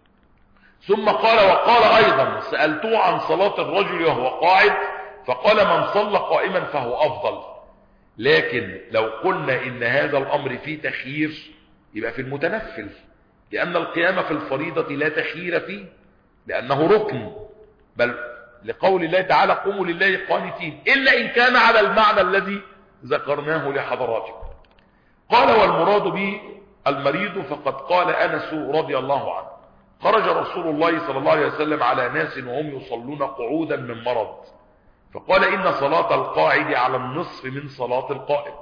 ثم قال وقال أيضا سألته عن صلاة الرجل وهو قاعد فقال من صلى قائما فهو أفضل. لكن لو قلنا إن هذا الأمر فيه تخيير يبقى في المتنفل، لأن القيام في الفريضة لا تخيير فيه لأنه ركن، بل لقول الله تعالى قوموا لله قانتين، إلا إن كان على المعنى الذي ذكرناه لحضراتكم. قال والمراد به المريض فقد قال أنس رضي الله عنه خرج رسول الله صلى الله عليه وسلم على ناس وهم يصلون قعودا من مرض، فقال إن صلاة القاعد على النصف من صلاة القائم.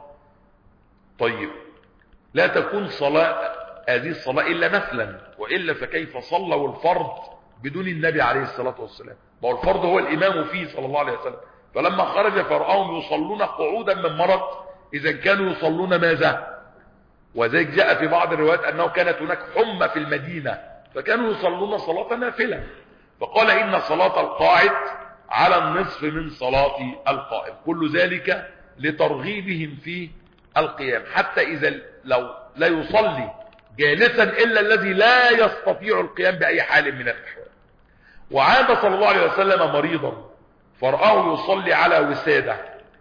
طيب لا تكون صلاة هذه الصلاة إلا نفلا، وإلا فكيف صلوا الفرض بدون النبي عليه الصلاة والسلام؟ ما هو الفرض هو الإمام فيه صلى الله عليه وسلم، فلما خرج فرآهم يصلون قعودا من مرض إذا كانوا يصلون ماذا؟ وذلك جاء في بعض الروايات أنه كانت هناك حمى في المدينة فكانوا يصلون صلاة نافلة، فقال إن صلاة القاعد على النصف من صلاة القائم. كل ذلك لترغيبهم في القيام، حتى إذا لو لا يصلي جالسا إلا الذي لا يستطيع القيام بأي حال من الأحوال. وعاد صلى الله عليه وسلم مريضا فرآه يصلي على وسادة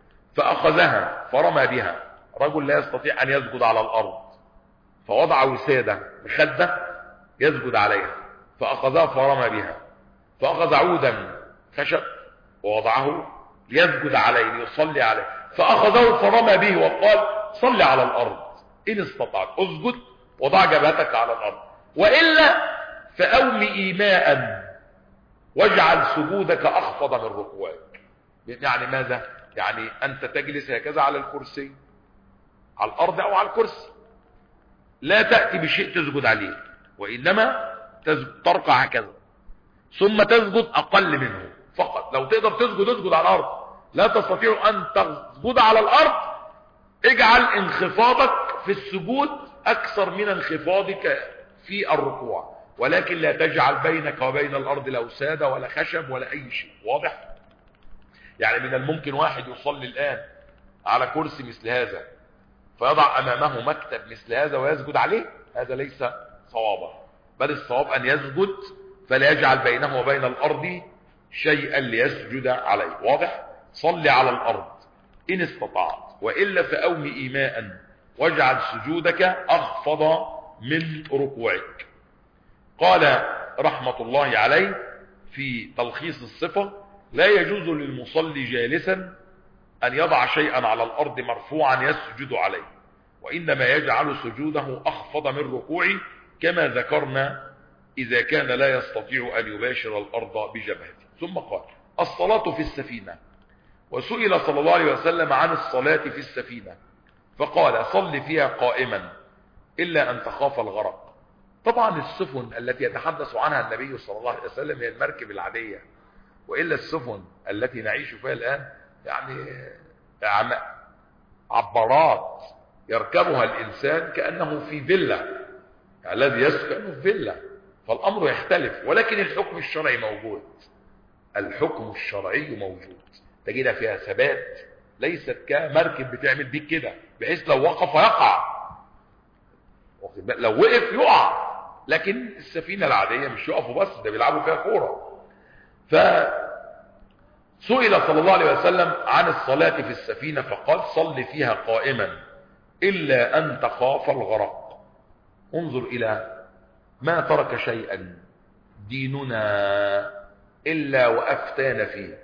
فأخذها فرمى بها، رجل لا يستطيع أن يسجد على الأرض فوضع وسادة مخدة يسجد عليها فأخذها فرمى بها، فأخذ عودا خشب ووضعه يسجد عليه ليصلي عليه فأخذه فرمى به وقال صل على الأرض إن استطعت، اسجد وضع جبهتك على الأرض، وإلا فأومئ إيماء واجعل سجودك أخفض من ركوعك. يعني ماذا؟ يعني أنت تجلس هكذا على الكرسي على الأرض أو على الكرسي، لا تأتي بشيء تسجد عليه، وإنما تركع هكذا ثم تسجد أقل منه فقط. لو تقدر تسجد اسجد على الأرض، لا تستطيع أن تسجد على الأرض اجعل انخفاضك في السجود أكثر من انخفاضك في الركوع، ولكن لا تجعل بينك وبين الأرض لا وسادة ولا خشب ولا أي شيء. واضح؟ يعني من الممكن واحد يصلي الآن على كرسي مثل هذا فيضع أمامه مكتب مثل هذا ويسجد عليه، هذا ليس صوابا، بل الصواب أن يسجد فلا يجعل بينه وبين الأرض شيئا ليسجد عليه. واضح؟ صل على الأرض إن استطعت، وإلا فأومئ إيماء واجعل سجودك أخفض من ركوعك. قال رحمة الله عليه في تلخيص الصفة لا يجوز للمصلي جالسا أن يضع شيئا على الأرض مرفوعا يسجد عليه، وإنما يجعل سجوده أخفض من ركوعه كما ذكرنا إذا كان لا يستطيع أن يباشر الأرض بجبهته. ثم قال الصلاة في السفينة، وسئل صلى الله عليه وسلم عن الصلاة في السفينة فقال صل فيها قائما إلا أن تخاف الغرق. طبعا السفن التي يتحدث عنها النبي صلى الله عليه وسلم هي المركب العادية، وإلا السفن التي نعيش فيها الآن يعني عبارات يركبها الإنسان كأنه في فيلا، يعني الذي يسكن في فيلا، فالأمر يختلف، ولكن الحكم الشرعي موجود. الحكم الشرعي موجود، تجد فيها ثبات، ليست كمركب بتعمل بيك كده بحيث لو وقف يقع، لو وقف يقع، لكن السفينة العادية مش يقفوا بس، ده بيلعبوا فيها كورة. فسئل صلى الله عليه وسلم عن الصلاة في السفينة فقال صل فيها قائما إلا أن تخاف الغرق. انظر إلى ما ترك شيئا ديننا إلا وأفتان فيه.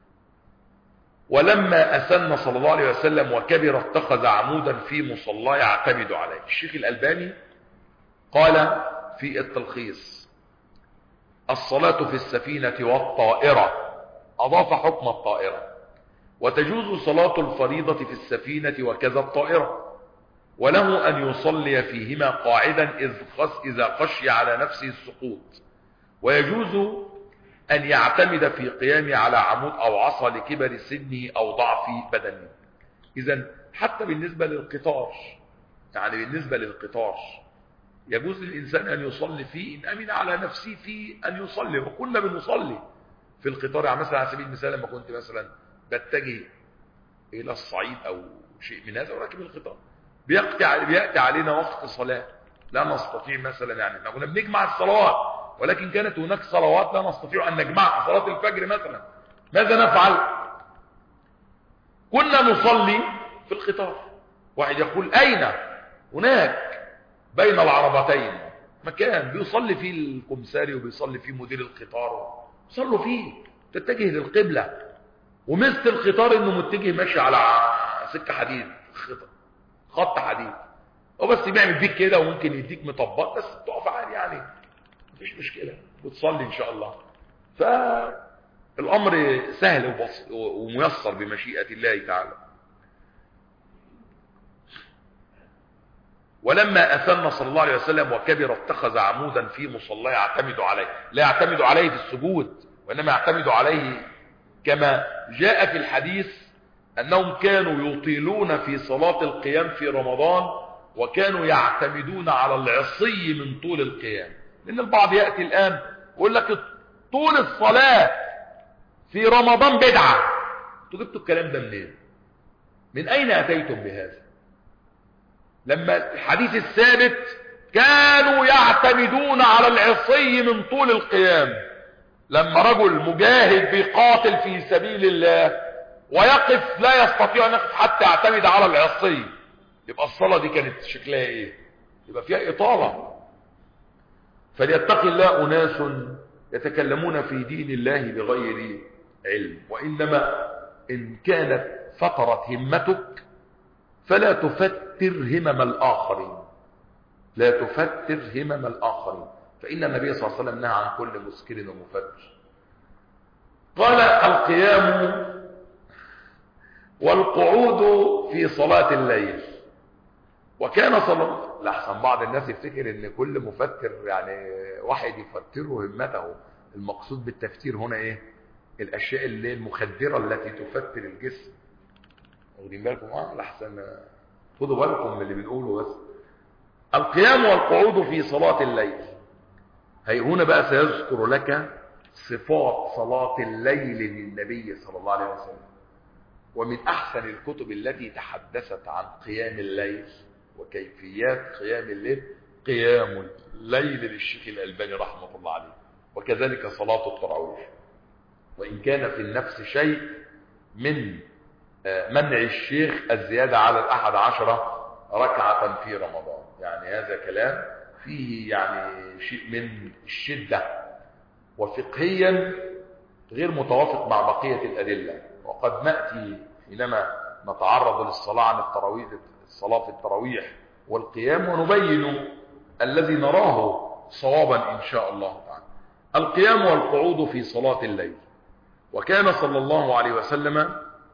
ولما أسن صلى الله عليه وسلم وكبر اتخذ عمودا في مصلاه يعتمد عليه. الشيخ الألباني قال في التلخيص الصلاة في السفينة والطائرة، أضاف حكم الطائرة، وتجوز صلاة الفريضة في السفينة وكذا الطائرة، وله أن يصلي فيهما قاعدا إذا خشي على نفسه السقوط، ويجوز أن يعتمد في قيامه على عمود أو عصا لكبر سنه أو ضعف بدنه. إذن حتى بالنسبة للقطار، يعني بالنسبة للقطار يجوز للإنسان أن يصلي فيه إن أمن على نفسه في أن يصلي، وكنا بنصلي في القطار. يعني مثلا على سبيل المثال لما كنت مثلا بتجه إلى الصعيد أو شيء من هذا وراكب القطار، بيأتي بيأتي علينا وقت صلاة لا نستطيع مثلا، يعني احنا كنا بنجمع الصلوات ولكن كانت هناك صلوات لا نستطيع أن نجمعها، صلاة الفجر مثلا، ماذا نفعل؟ كنا نصلي في القطار. واحد يقول أين؟ هناك بين العربتين مكان بيصلي فيه الكمساري وبيصلي فيه مدير القطار، صلوا فيه، تتجه للقبلة. ومثل القطار انه متجه ماشي على سكة حديد، خط حديد، هو بس بيعمل بيك كده وممكن يديك مطبات بس تقف عادي، يعني مفيش مشكلة وتصلي ان شاء الله. فالامر سهل وميسر بمشيئة الله تعالى. ولما أثنى صلى الله عليه وسلم وكبر اتخذ عمودا في مصلاه يعتمد عليه، لا يعتمد عليه في السجود وإنما يعتمد عليه كما جاء في الحديث أنهم كانوا يطيلون في صلاة القيام في رمضان وكانوا يعتمدون على العصي من طول القيام. لأن البعض يأتي الآن ويقول لك طول الصلاة في رمضان بدعة. انتوا جبتوا الكلام ده منين؟ من أين أتيتم بهذا؟ لما الحديث الثابت كانوا يعتمدون على العصي من طول القيام. لما رجل مجاهد بيقاتل في سبيل الله ويقف لا يستطيع ان يقف حتى يعتمد على العصي، يبقى الصلاة دي كانت شكلها ايه؟ يبقى فيها اطالة. فليتقي الله اناس يتكلمون في دين الله بغير علم، وانما ان كانت فترت همتك فلا تفتر همم الآخرين، لا تفتر همم الآخرين، فإن النبي صلى الله عليه وسلم نهى عن كل مسكر ومفتر. قال القيام والقعود في صلاة الليل. وكان صلى الله لحسن بعض الناس يفتكر ان كل مفتر يعني واحد يفتره همته. المقصود بالتفتير هنا ايه؟ الاشياء اللي المخدرة التي تفتر الجسم. واخدين بالكم؟ اه لحسن خدوا بالكم من اللي بنقوله. بس القيام والقعود في صلاة الليل، هي هنا بقى سيذكر لك صفات صلاة الليل للنبي صلى الله عليه وسلم. ومن احسن الكتب التي تحدثت عن قيام الليل وكيفيات قيام الليل قيام الليل للشيخ الألباني رحمه الله عليه، وكذلك صلاة التراويح. وإن كان في النفس شيء من منع الشيخ الزيادة على الأحد عشر ركعة في رمضان، يعني هذا كلام فيه يعني شيء من الشدة، وفقهيا غير متوافق مع بقية الأدلة. وقد نأتي حينما نتعرض للصلاة عن التراويح، الصلاة في التراويح والقيام، ونبين الذي نراه صوابا إن شاء الله تعالى. القيام والقعود في صلاة الليل. وكان صلى الله عليه وسلم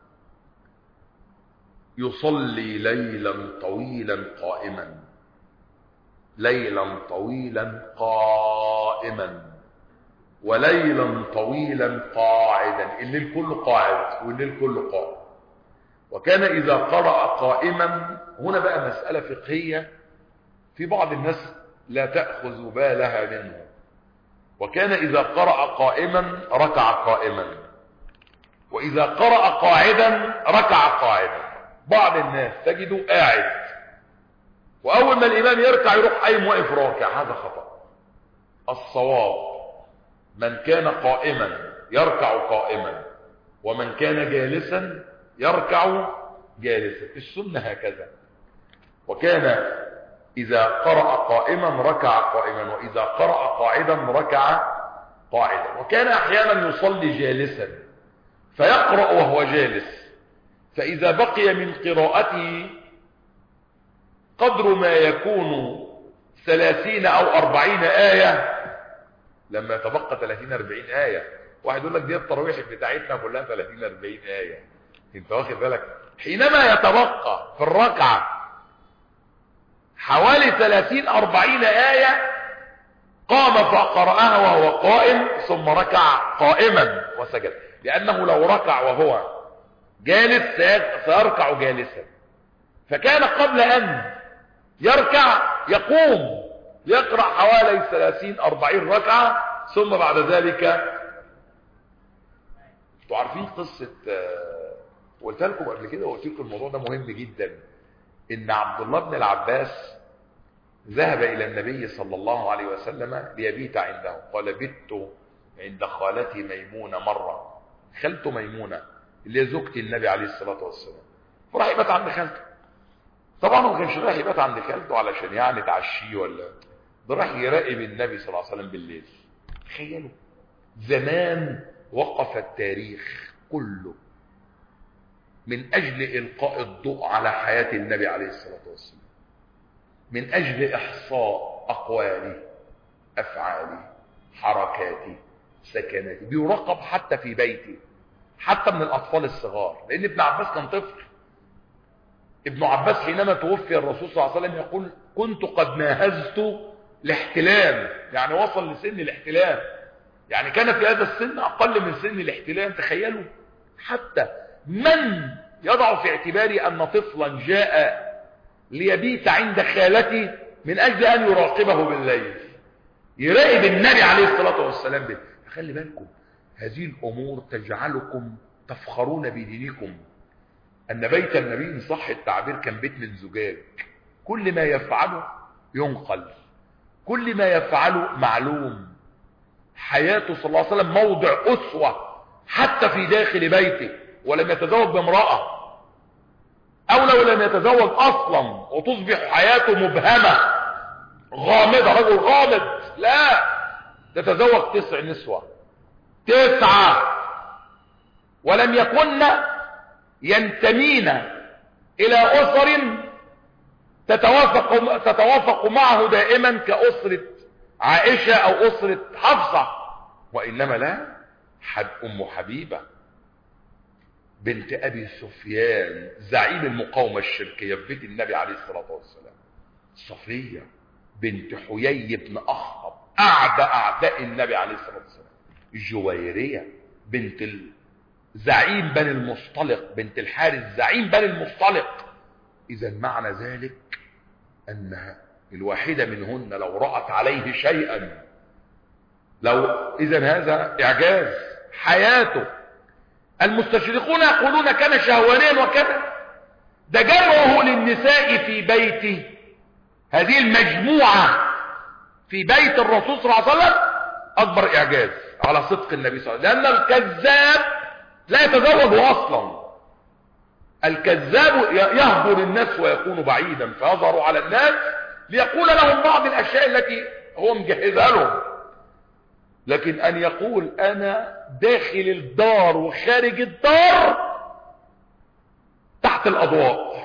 يصلي ليلا طويلا قائما، ليلا طويلا قائما وليلا طويلا قاعدا، الليل كله قاعد والليل كله قائم. وكان إذا قرأ قائما، هنا بقى مسألة فقهية في بعض الناس لا تأخذ بالها منه. وكان إذا قرأ قائما ركع قائما، وإذا قرأ قاعدا ركع قاعدا. بعض الناس تجده قاعد وأول ما الإمام يركع يروح قايم واقف راكع، هذا خطأ. الصواب من كان قائما يركع قائما، ومن كان جالسا يركع جالسا، السنة هكذا. وكان إذا قرأ قائما ركع قائما، وإذا قرأ قاعدا ركع قاعدا. وكان أحيانا يصلي جالسا فيقرأ وهو جالس، فإذا بقي من قراءته قدر ما يكون ثلاثين أو أربعين آية، لما يتبقى ثلاثين أربعين آية، واحد يقول لك دي التراويح بتاعتنا كلها ثلاثين أربعين آية، انت واخد بالك؟ حينما يتبقى في الركعة حوالي ثلاثين أربعين آية قام فقرأها وهو قائم ثم ركع قائما وسجد، لأنه لو ركع وهو جالس سيركع جالسا، فكان قبل أن يركع يقوم يقرأ حوالي ثلاثين أربعين ركعة، ثم بعد ذلك انتوا عارفين قصة، قلت لكم قبل كده وقلت لكم الموضوع ده مهم جدا، ان عبد الله بن العباس ذهب الى النبي صلى الله عليه وسلم ليبيت عنده، قال بت عند خالتي ميمونة مرة، خالته ميمونة اللي هي زوجة النبي عليه الصلاة والسلام، فراح يبات عند خالته. طبعا ما كانش رايح يبات عند خالته علشان يعني تعشيه ولا ده، راح يراقب النبي صلى الله عليه وسلم بالليل. تخيلوا زمان وقف التاريخ كله من اجل القاء الضوء على حياة النبي عليه الصلاة والسلام، من اجل احصاء اقوالي افعالي حركاتي سكناتي، بيراقب حتى في بيتي، حتى من الاطفال الصغار، لان ابن عباس كان طفل. ابن عباس حينما توفي الرسول صلى الله عليه وسلم يقول كنت قد ناهزت الاحتلام، يعني وصل لسن الاحتلام، يعني كان في هذا السن اقل من سن الاحتلام. تخيلوا حتى من يضع في اعتباري ان طفلا جاء ليبيت عند خالتي من اجل ان يراقبه بالليل، يراقب النبي عليه الصلاة والسلام به. خلي بالكم هذه الامور تجعلكم تفخرون بدينكم، ان بيت النبي ان صح التعبير كان بيت من زجاج، كل ما يفعله ينقل، كل ما يفعله معلوم. حياته صلى الله عليه وسلم موضع أسوة حتى في داخل بيته، ولم يتزوج بامرأة، او لو لم يتزوج اصلا وتصبح حياته مبهمة غامضة، رجل غامض، لا، تتزوج تسع نسوة، تسعة، ولم يكن ينتمين الى اسر تتوافق, تتوافق معه دائما كأسرة عائشة او اسرة حفصة، وانما لا، حد ام حبيبة بنت ابي سفيان زعيم المقاومة الشركية في بيت النبي عليه الصلاة والسلام، صفية بنت حيي بن اخطب اعدى اعداء النبي عليه الصلاة والسلام، الجويرية بنت زعيم بني المصطلق بنت الحارث زعيم بني المصطلق. اذا معنى ذلك انها الواحدة منهن لو رأت عليه شيئا، لو اذا هذا اعجاز حياته. المستشرقون يقولون كان شهوانيا وكذا، ده جمعه للنساء في بيته، هذه المجموعة في بيت الرسول صلى الله عليه وسلم اكبر اعجاز على صدق النبي صلى الله عليه وسلم، لان الكذاب لا يتزوج اصلا، الكذاب يهجر الناس ويكون بعيدا فيظهر على الناس ليقول لهم بعض الاشياء التي هو مجهزها لهم، لكن ان يقول انا داخل الدار وخارج الدار تحت الاضواء،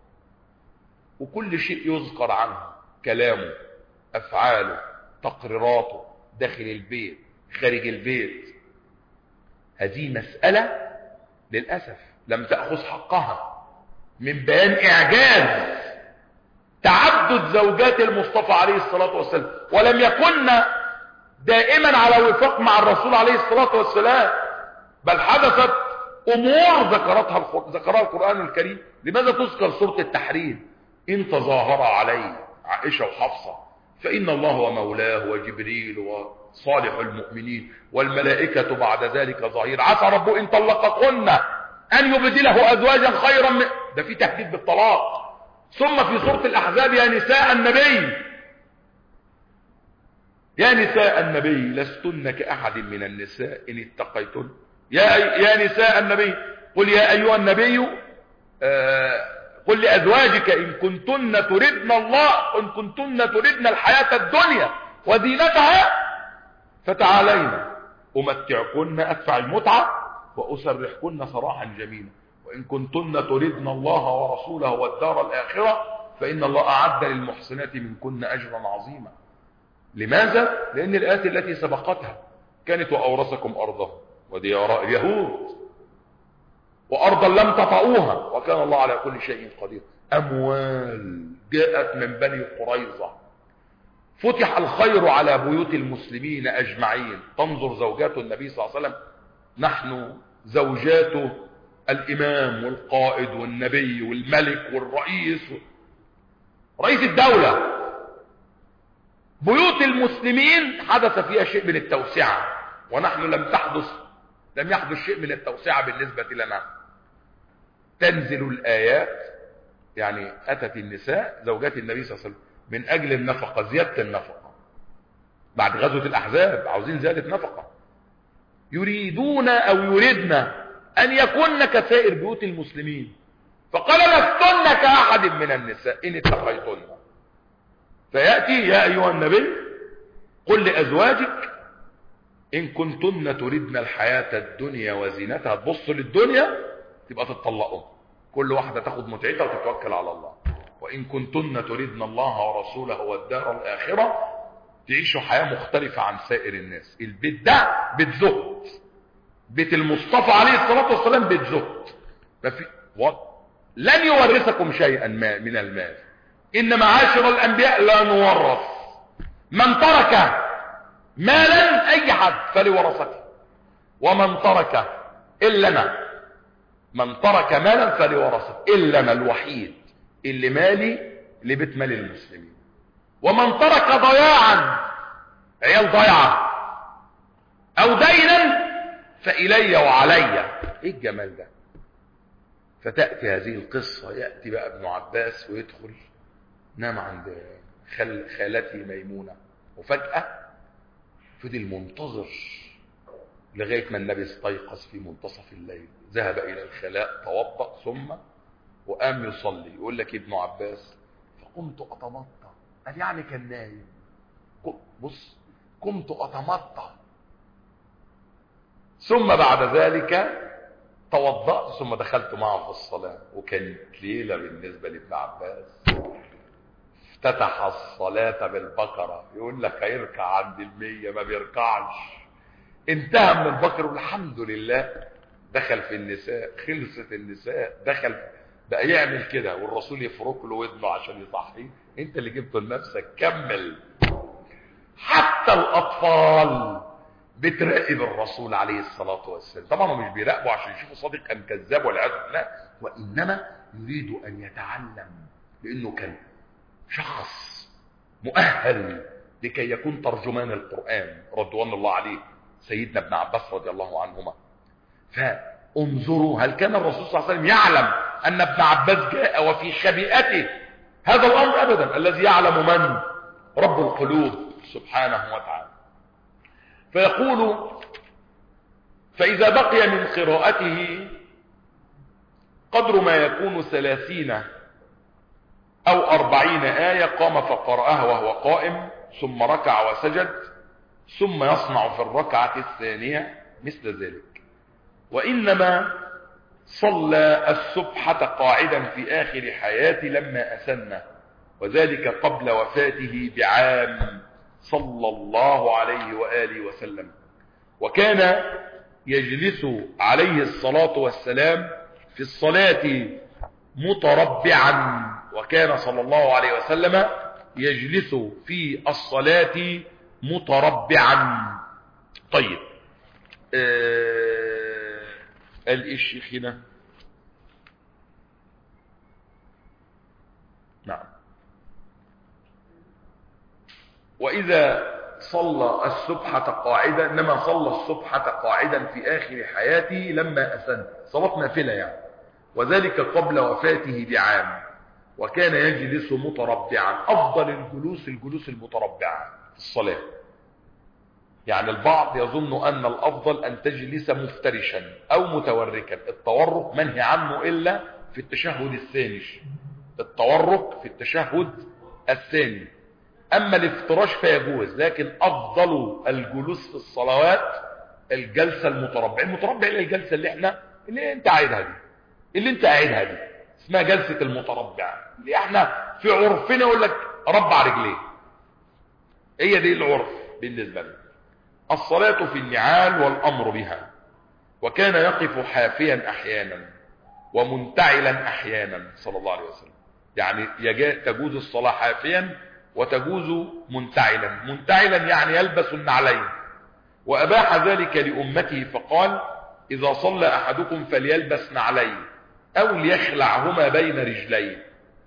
وكل شيء يذكر عنه، كلامه افعاله تقريراته داخل البيت خارج البيت، هذه مسألة للأسف لم تأخذ حقها من بيان إعجاز تعدد زوجات المصطفى عليه الصلاة والسلام، ولم يكن دائما على وفاق مع الرسول عليه الصلاة والسلام، بل حدثت أمور ذكرتها ذكرها القرآن الكريم. لماذا تذكر سورة التحريم؟ إن تظاهر عليه عائشة وحفصة فإن الله ومولاه وجبريل وصالح المؤمنين والملائكة بعد ذلك ظهير، عسى ربه إن طلقكن أن يبدله أزواجا خيرا من، ده في تهديد بالطلاق. ثم في سورة الأحزاب يا نساء النبي يا نساء النبي لستن كأحد من النساء إن اتقيتن، يا, يا نساء النبي قل يا أيها النبي آه قل لأزواجك إن كنتن تردن الله إن كنتن تردن الحياة الدنيا وزينتها فتعالين أمتعكن أدفع المتعة وأسرحكن سراحا جميلا، وإن كنتن تردن الله ورسوله والدار الآخرة فإن الله أعد للمحسنات منكن أجرا عظيما. لماذا؟ لأن الآيات التي سبقتها كانت وأورثكم أرضهم وديار اليهود، وأرضا لم تطئوها وكان الله على كل شيء قدير. أموال جاءت من بني قريظة، فتح الخير على بيوت المسلمين أجمعين. تنظر زوجات النبي صلى الله عليه وسلم، نحن زوجات الإمام والقائد والنبي والملك والرئيس رئيس الدولة. بيوت المسلمين حدث فيها شيء من التوسعة، ونحن لم تحدث لم يحدث شيء من التوسعة بالنسبة لنا. تنزل الآيات، يعني أتت النساء زوجات النبي صلى الله عليه وسلم من أجل النفقة، زيادة النفقة بعد غزوة الأحزاب، عاوزين زيادة نفقة، يريدون أو يريدن أن يكون كسائر بيوت المسلمين. فقال لستن كأحد من النساء إن اتقيتن. فيأتي يا أيها النبي قل لأزواجك إن كنتن تريدن الحياة الدنيا وزينتها، تبص للدنيا تبقى تتطلقوا، كل واحدة تاخد متعتها وتتوكل على الله. وإن كنتن تريدن الله ورسوله والدار الآخرة، تعيشوا حياة مختلفة عن سائر الناس. البيت ده بيت زهد، بيت المصطفى عليه الصلاة والسلام بيت زهد. ما في لن يورثكم شيئا ما من المال، إن معاشر الأنبياء لا نورث. من ترك مالا أي حد فلورثته، ومن ترك إلا أنا، من ترك مالا فلورثته إلا أنا الوحيد اللي مالي لبيت مال المسلمين. ومن ترك ضياعا، عيال ضيعة أو دينا، فإلي وعلي. إيه الجمال ده؟ فتأتي هذه القصة، يأتي بقى ابن عباس ويدخل نام عند خال خالتي ميمونة، وفجأة فضل منتظر لغاية ما النبي استيقظ في منتصف الليل، ذهب إلى الخلاء توضأ ثم وقام يصلي. يقول لك ابن عباس فقمت أتمطى، قال يعني كان نايم. بص، قمت أتمطى ثم بعد ذلك توضأت ثم دخلت معه في الصلاة. وكانت ليلة بالنسبة لابن عباس، افتتح الصلاة بالبقرة. يقول لك هيركع عند المية ما بيركعش، انتهى من البقرة والحمد لله. دخل في النساء، خلصت النساء، دخل بقى يعمل كده والرسول يفرك له ودنه عشان يصحيه. انت اللي جبته لنفسك، كمل. حتى الأطفال بتراقب الرسول عليه الصلاة والسلام. طبعا هم مش بيراقبوا عشان يشوفوا صادق أم كذاب والعياذ بالله، وإنما يريد أن يتعلم، لأنه كان شخص مؤهل لكي يكون ترجمان القرآن رضوان الله عليه، سيدنا ابن عباس رضي الله عنهما. فانظروا، هل كان الرسول صلى الله عليه وسلم يعلم أن ابن عباس جاء وفي خبيئته هذا الأمر؟ أبدا. الذي يعلم من؟ رب القلوب سبحانه وتعالى. فيقول فإذا بقي من قراءته قدر ما يكون ثلاثين أو أربعين آية قام فقرأها وهو قائم، ثم ركع وسجد، ثم يصنع في الركعة الثانية مثل ذلك. وإنما صلى السبحة قاعدا في آخر حياته لما أسن، وذلك قبل وفاته بعام صلى الله عليه وآله وسلم. وكان يجلس عليه الصلاة والسلام في الصلاة متربعا، وكان صلى الله عليه وسلم يجلس في الصلاة متربعا. طيب، آه قال ايه الشيخ هنا؟ نعم. وإذا صلى السبحة قاعدا، انما صلى السبحة قاعدا في آخر حياته لما أسن، صلاة نافلة يعني، وذلك قبل وفاته بعام. وكان يجلس متربعا. أفضل الجلوس الجلوس المتربع في الصلاة. يعني البعض يظن أن الأفضل أن تجلس مفترشا أو متوركا. التورك منهي عنه إلا في التشهد الثاني، التورك في التشهد الثاني. أما الافتراش فيجوز، لكن أفضل الجلوس في الصلوات الجلسة المتربع. المتربع اللي الجلسة اللي احنا اللي انت قاعدها دي، اللي انت قاعدها دي اسمها جلسة المتربع، اللي احنا في عرفنا يقول لك ربع رجليه، هي دي العرف بالنسبة لنا. الصلاة في النعال والأمر بها. وكان يقف حافيا أحيانا، ومنتعلا أحيانا صلى الله عليه وسلم. يعني تجوز الصلاة حافيا وتجوز منتعلا. منتعلا يعني يلبس النعلين، وأباح ذلك لأمته فقال إذا صلى أحدكم فليلبس نعلين أو ليخلعهما بين رجلين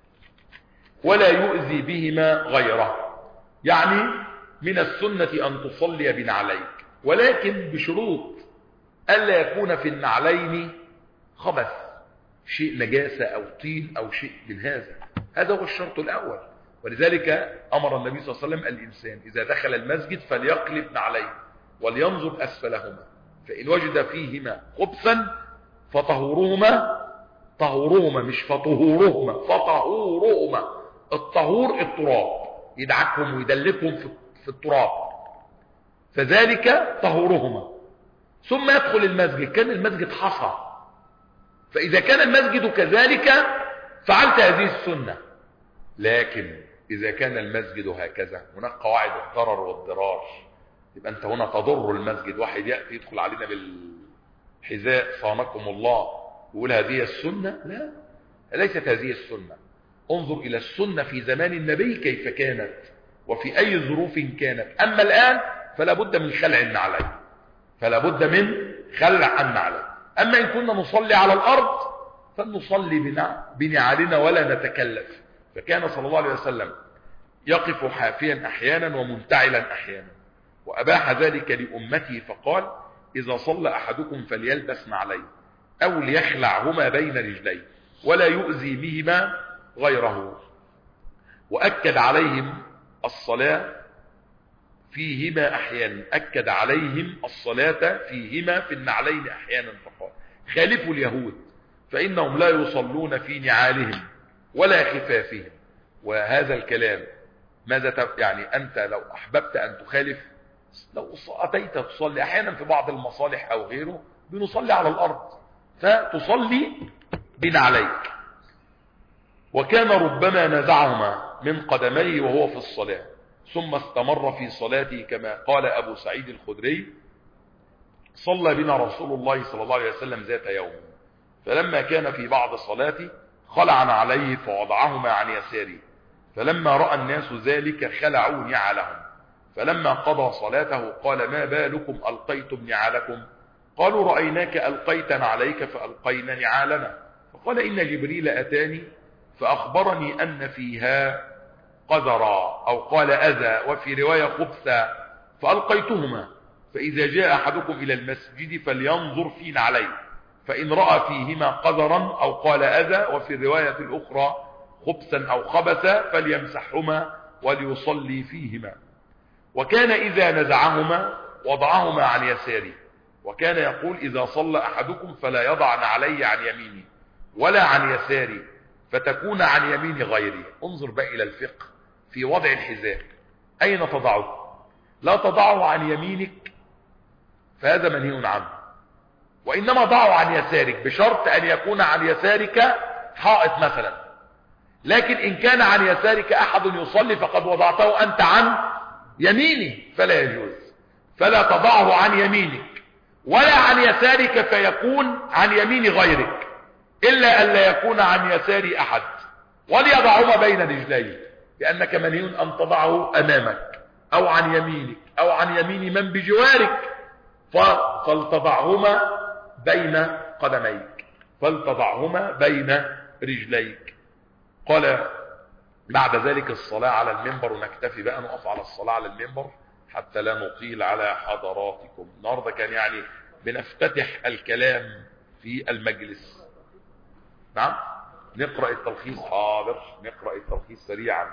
ولا يؤذي بهما غيره. يعني من السنة أن تصلي بنعليك، ولكن بشروط ألا يكون في النعلين خبث، شيء نجاسة أو طين أو شيء من هذا. هذا هو الشرط الأول. ولذلك أمر النبي صلى الله عليه وسلم الإنسان إذا دخل المسجد فليقلب نعليه ولينظر أسفلهما، فإن وجد فيهما خبثا فطهورهما طهورهما مش فطهورهما فطهورهما. الطهور التراب، يدعكهم ويدلكهم في التراب، فذلك طهورهما. ثم يدخل المسجد، كان المسجد حصى، فإذا كان المسجد كذلك فعلت هذه السنة. لكن إذا كان المسجد هكذا، هناك قواعد الضرر والضرار، يبقى أنت هنا تضر المسجد. واحد يأتي يدخل علينا بالحذاء صانكم الله ويقول هذه السنة، لا، ليست هذه السنة. انظر إلى السنة في زمان النبي كيف كانت وفي أي ظروف كانت. أما الآن فلا بد من خلع النعلين، فلا بد من خلع النعلين. أما إن كنا نصلي على الأرض فلنصلي بنعالنا ولا نتكلف. فكان صلى الله عليه وسلم يقف حافيا أحيانا ومنتعلا أحيانا، وأباح ذلك لأمته فقال إذا صلى أحدكم فليلبس نعلين أو ليخلعهما بين رجليه ولا يؤذي بهما غيره. وأكد عليهم الصلاة فيهما أحيانا، أكد عليهم الصلاة فيهما في النعلين أحيانا فقال خالفوا اليهود فإنهم لا يصلون في نعالهم ولا خفافهم. وهذا الكلام ماذا يعني أنت لو أحببت أن تخالف، لو أتيت تصلي أحيانا في بعض المصالح أو غيره بنصلي على الأرض فتصلي بنعليك. وكان ربما نزعهما من قدميه وهو في الصلاة ثم استمر في صلاته، كما قال أبو سعيد الخدري صلى بنا رسول الله صلى الله عليه وسلم ذات يوم، فلما كان في بعض صلاته خلعنا عليه فوضعهما عن يساره، فلما رأى الناس ذلك خلعوا نعالهم، فلما قضى صلاته قال ما بالكم ألقيتم نعالكم؟ قالوا رأيناك ألقيت نعليك فألقينا نعالنا. فقال إن جبريل أتاني فأخبرني أن فيها قذرا أو قال أذى، وفي رواية خبثا، فألقيتهما. فإذا جاء أحدكم إلى المسجد فلينظر في نعليه، فإن رأى فيهما قذرا أو قال أذى، وفي الرواية الأخرى خبثا أو خبثا، فليمسحهما وليصلي فيهما. وكان إذا نزعهما وضعهما عن يساره، وكان يقول إذا صلى أحدكم فلا يضع نعليه عن يمينه ولا عن يساره فتكون عن يمين غيره. انظر بقى إلى الفقه في وضع الحذاء، أين تضعه؟ لا تضعه عن يمينك فهذا منهي عنه، وإنما ضعه عن يسارك بشرط أن يكون عن يسارك حائط مثلا. لكن إن كان عن يسارك أحد يصلي فقد وضعته أنت عن يمينه فلا يجوز، فلا تضعه عن يمينك ولا عن يسارك فيكون عن يمين غيرك، إلا أن لا يكون عن يسار أحد، وليضعهما بين رجليه، لأنك منهي أن تضعه أمامك أو عن يمينك أو عن يمين من بجوارك، فلتضعهما بين قدميك، فلتضعهما بين رجليك. قال بعد ذلك الصلاة على المنبر، ونكتفي بقى نقف على الصلاة على المنبر حتى لا نطيل على حضراتكم. النهارده كان يعني بنفتتح الكلام في المجلس. نعم نقرأ التلخيص، حاضر نقرأ التلخيص سريعا.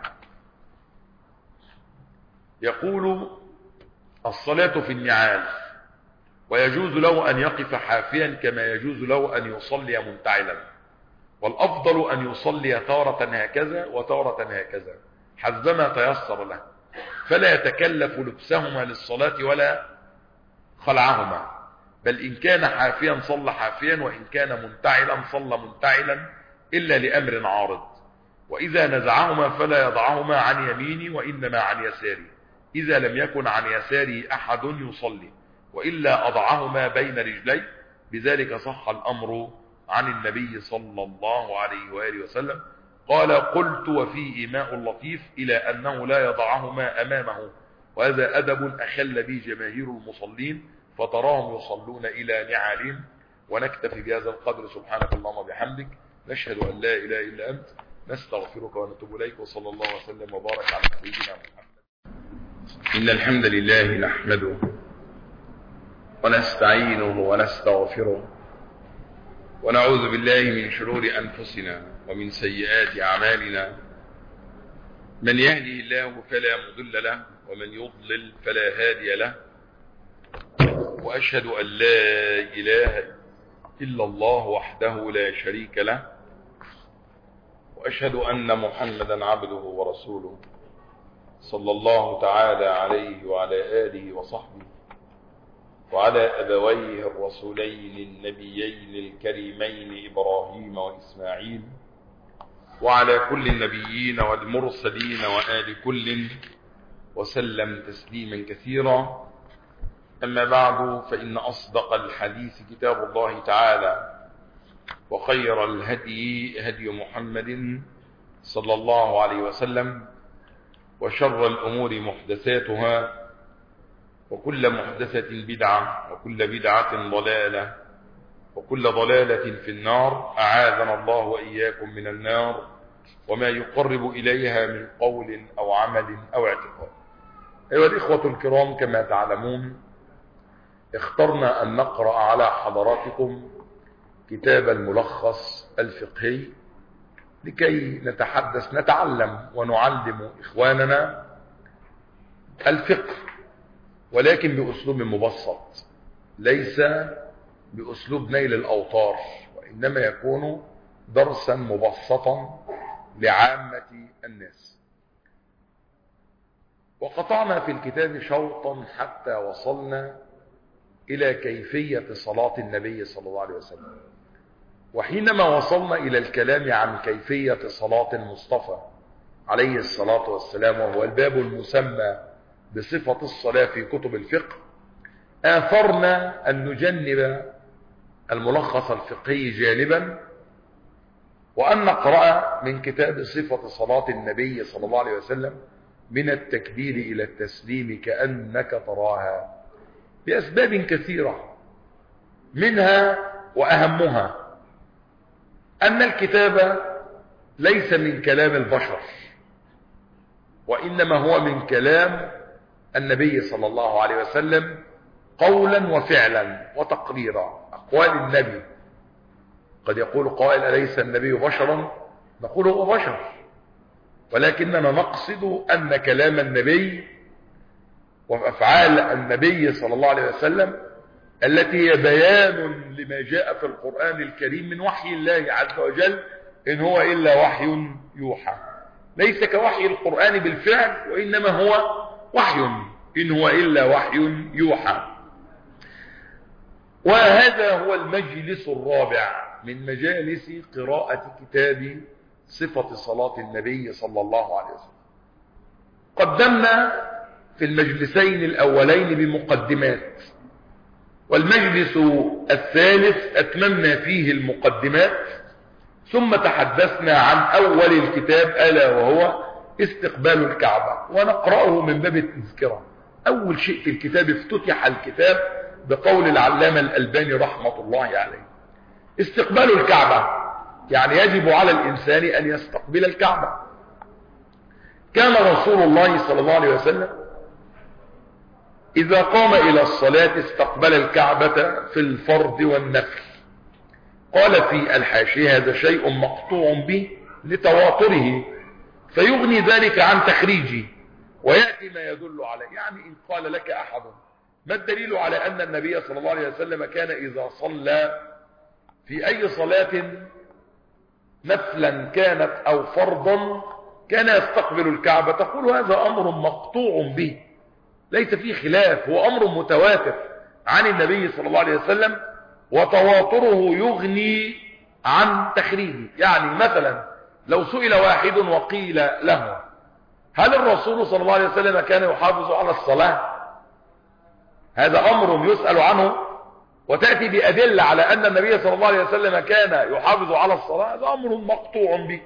يقول الصلاة في النعال، ويجوز له أن يقف حافيا كما يجوز له أن يصلي منتعلا، والأفضل أن يصلي تارة هكذا وتارة هكذا حسبما تيسر له، فلا يتكلف لبسهما للصلاة ولا خلعهما، بل إن كان حافيا صلى حافيا، وإن كان منتعلا صلى منتعلا، إلا لأمر عارض. وإذا نزعهما فلا يضعهما عن يمينه وإنما عن يساره، إذا لم يكن عن يساره أحد يصلي، وإلا أضعهما بين رجليه، بذلك صح الأمر عن النبي صلى الله عليه وآله وسلم قال: قلت وفيه ماء لطيف، إلى أنه لا يضعهما أمامه، وهذا أدب أخل به جماهير المصلين، فتراهم يصلون إلى نعالهم. ونكتفي بهذا القدر. سبحانك اللهم وبحمدك، نشهد أن لا إله إلا أنت، نستغفرك ونتوب إليك، وصلى الله وسلم وبارك على سيدنا محمد. إن الحمد لله نحمده ونستعينه ونستغفره، ونعوذ بالله من شرور أنفسنا ومن سيئات أعمالنا. من يهدي الله فلا مضل له، ومن يضلل فلا هادي له. وأشهد أن لا إله إلا الله وحده لا شريك له، وأشهد أن محمدا عبده ورسوله صلى الله تعالى عليه وعلى آله وصحبه، وعلى أبويه الرسولين النبيين الكريمين إبراهيم وإسماعيل، وعلى كل النبيين والمرسلين وآل كل، وسلم تسليما كثيرا. أما بعد، فإن أصدق الحديث كتاب الله تعالى، وخير الهدي هدي محمد صلى الله عليه وسلم، وشر الأمور محدثاتها، وكل محدثة بدعة، وكل بدعة ضلالة، وكل ضلالة في النار. أعاذنا الله وإياكم من النار وما يقرب إليها من قول أو عمل أو اعتقاد. أيها الإخوة الكرام، كما تعلمون اخترنا أن نقرأ على حضراتكم كتاب الملخص الفقهي لكي نتحدث نتعلم ونعلم إخواننا الفقه، ولكن بأسلوب مبسط، ليس بأسلوب نيل الأوطار، وإنما يكون درسا مبسطا لعامة الناس. وقطعنا في الكتاب شوطا حتى وصلنا إلى كيفية صلاة النبي صلى الله عليه وسلم. وحينما وصلنا إلى الكلام عن كيفية صلاة المصطفى عليه الصلاة والسلام، وهو الباب المسمى بصفة الصلاة في كتب الفقه، آثرنا أن نجنب الملخص الفقهي جانبا، وأن نقرأ من كتاب صفة صلاة النبي صلى الله عليه وسلم من التكبير إلى التسليم كأنك تراها، بأسباب كثيرة، منها وأهمها أن الكتاب ليس من كلام البشر، وإنما هو من كلام النبي صلى الله عليه وسلم قولا وفعلا وتقريرا. أقوال النبي، قد يقول قائل: أليس النبي بشرا؟ نقول هو بشر، ولكننا نقصد أن كلام النبي وأفعال النبي صلى الله عليه وسلم التي هي بيان لما جاء في القرآن الكريم من وحي الله عز وجل، إن هو إلا وحي يوحى، ليس كوحي القرآن بالفعل، وإنما هو وحي، إن هو إلا وحي يوحى. وهذا هو المجلس الرابع من مجالس قراءة كتاب صفة صلاة النبي صلى الله عليه وسلم. قدمنا في المجلسين الأولين بمقدمات، والمجلس الثالث أتممنا فيه المقدمات، ثم تحدثنا عن أول الكتاب ألا وهو استقبال الكعبة، ونقرأه من باب التذكرة. أول شيء في الكتاب افتتح الكتاب بقول العلامة الألباني رحمة الله عليه: استقبال الكعبة، يعني يجب على الإنسان أن يستقبل الكعبة. كان رسول الله صلى الله عليه وسلم إذا قام إلى الصلاة استقبل الكعبة في الفرض والنفل. قال في الحاشية: هذا شيء مقطوع به لتواتره، فيغني ذلك عن تخريجه، ويأتي ما يدل عليه. يعني إن قال لك أحد: ما الدليل على أن النبي صلى الله عليه وسلم كان إذا صلى في أي صلاة نفلا كانت أو فرضا كان يستقبل الكعبة؟ تقول هذا أمر مقطوع به، ليس فيه خلاف، هو أمر متواتر عن النبي صلى الله عليه وسلم، وتواتره يغني عن تخريجه. يعني مثلا لو سئل واحد وقيل له: هل الرسول صلى الله عليه وسلم كان يحافظ على الصلاة؟ هذا أمر يسأل عنه وتأتي بأدلة على أن النبي صلى الله عليه وسلم كان يحافظ على الصلاة، هذا أمر مقطوع به.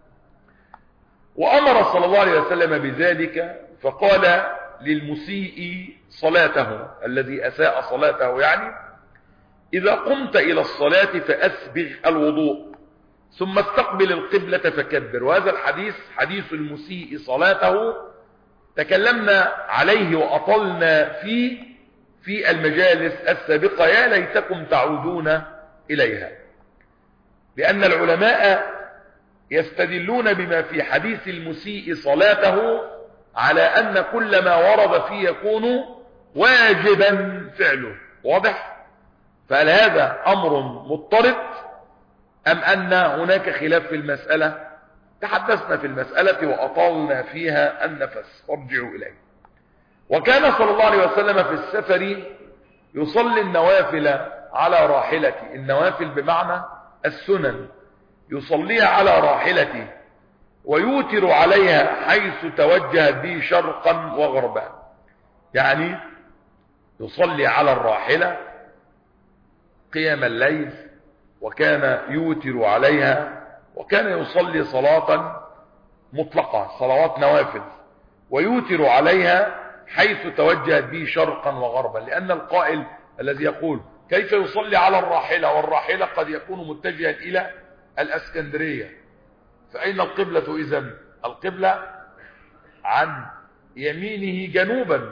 وأمر صلى الله عليه وسلم بذلك، فقال للمسيء صلاته الذي أساء صلاته يعني: إذا قمت إلى الصلاة فأسبغ الوضوء ثم استقبل القبلة فكبر. وهذا الحديث حديث المسيء صلاته تكلمنا عليه وأطلنا فيه في المجالس السابقة، يا ليتكم تعودون إليها، لأن العلماء يستدلون بما في حديث المسيء صلاته على أن كل ما ورد فيه يكون واجبا فعله. واضح؟ فهل هذا أمر مضطرد أم أن هناك خلاف في المسألة؟ تحدثنا في المسألة وأطالنا فيها النفس، فارجعوا إليه. وكان صلى الله عليه وسلم في السفر يصلي النوافل على راحلته، النوافل بمعنى السنن، يصليها على راحلته ويوتر عليها حيث توجه به شرقا وغربا، يعني يصلي على الراحلة قيام الليل، وكان يوتر عليها، وكان يصلي صلاة مطلقة، صلوات نوافل، ويوتر عليها حيث توجهت به شرقا وغربا. لأن القائل الذي يقول كيف يصلي على الراحلة والراحلة قد يكون متجها إلى الأسكندرية، فأين القبلة إذن؟ القبلة عن يمينه جنوبا،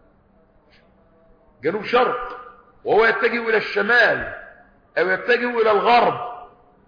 جنوب شرق، وهو يتجه إلى الشمال أو يتجه إلى الغرب،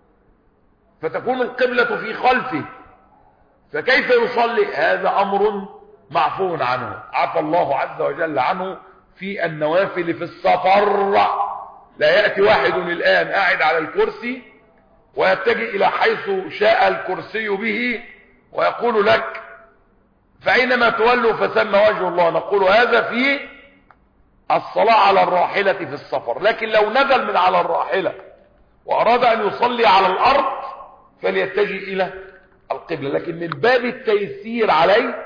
فتكون القبلة في خلفه، فكيف يصلي؟ هذا أمر معفو عنه، عفى الله عز وجل عنه في النوافل في السفر. لا يأتي واحد الآن قاعد على الكرسي ويتجه إلى حيث شاء الكرسي به ويقول لك فأينما تولوا فثم وجه الله. نقول هذا في الصلاة على الراحلة في السفر، لكن لو نزل من على الراحلة وأراد أن يصلي على الأرض فليتجه إلى القبلة. لكن من باب التيسير عليه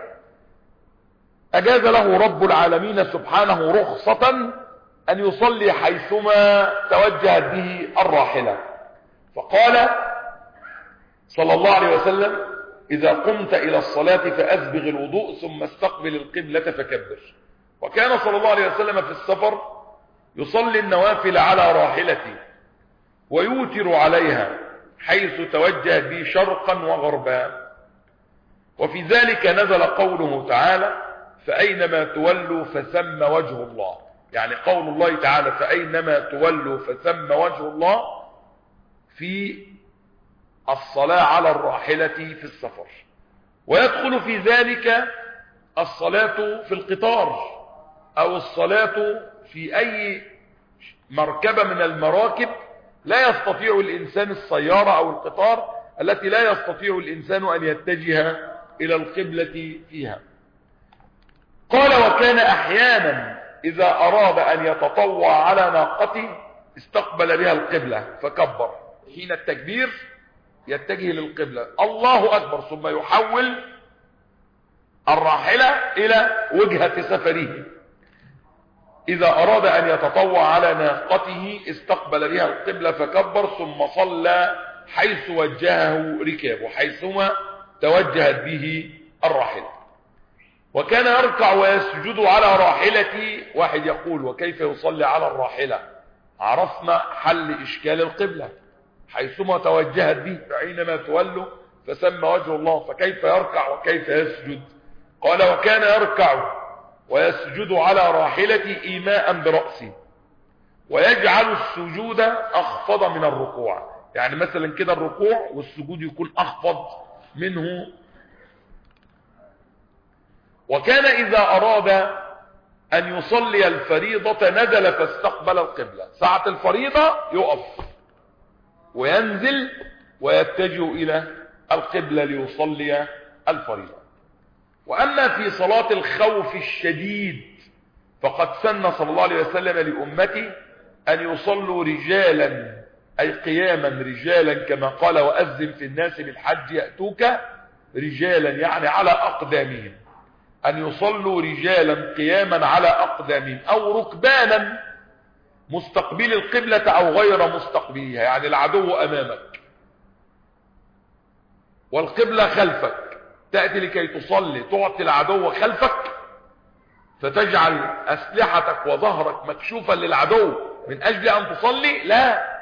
أجاز له رب العالمين سبحانه رخصة أن يصلي حيثما توجهت به الراحلة. فقال صلى الله عليه وسلم: إذا قمت إلى الصلاة فأسبغ الوضوء ثم استقبل القبلة فكبر. وكان صلى الله عليه وسلم في السفر يصلي النوافل على راحلته ويوتر عليها حيث توجهت به شرقا وغربا. وفي ذلك نزل قوله تعالى: فأينما تولوا فثم وجه الله، يعني قول الله تعالى فأينما تولوا فثم وجه الله في الصلاة على الراحلة في السفر. ويدخل في ذلك الصلاة في القطار أو الصلاة في أي مركبة من المراكب لا يستطيع الإنسان، السيارة أو القطار التي لا يستطيع الإنسان أن يتجه إلى القبلة فيها. قال: وكان أحيانا إذا أراد أن يتطوع على ناقته استقبل بها القبلة فكبر، حين التكبير يتجه للقبلة الله أكبر، ثم يحول الراحلة إلى وجهة سفره. إذا أراد أن يتطوع على ناقته استقبل بها القبلة فكبر، ثم صلى حيث وجهه ركابه، حيثما توجهت به الراحلة. وكان يركع ويسجد على راحلته. واحد يقول: وكيف يصلي على الراحلة؟ عرفنا حل إشكال القبلة، حيثما توجهت به، فأينما تولوا فثم وجه الله، فكيف يركع وكيف يسجد؟ قال: وكان يركع ويسجد على راحلته إيماء برأسه، ويجعل السجود أخفض من الركوع، يعني مثلا كده الركوع والسجود يكون أخفض منه. وكان إذا أراد أن يصلي الفريضة نزل فاستقبل القبلة، ساعة الفريضة يقف وينزل ويتجه إلى القبلة ليصلي الفريضة. وأما في صلاة الخوف الشديد فقد سن صلى الله عليه وسلم لأمته أن يصلوا رجالا، أي قياما رجالا، كما قال: وأذن في الناس بالحج يأتوك رجالا، يعني على أقدامهم، أن يصلوا رجالا قياما على أقدامهم، أو ركبانا مستقبل القبلة أو غير مستقبلها، يعني العدو أمامك والقبلة خلفك، تأتي لكي تصلي تعطي العدو خلفك فتجعل أسلحتك وظهرك مكشوفا للعدو من أجل أن تصلي؟ لا،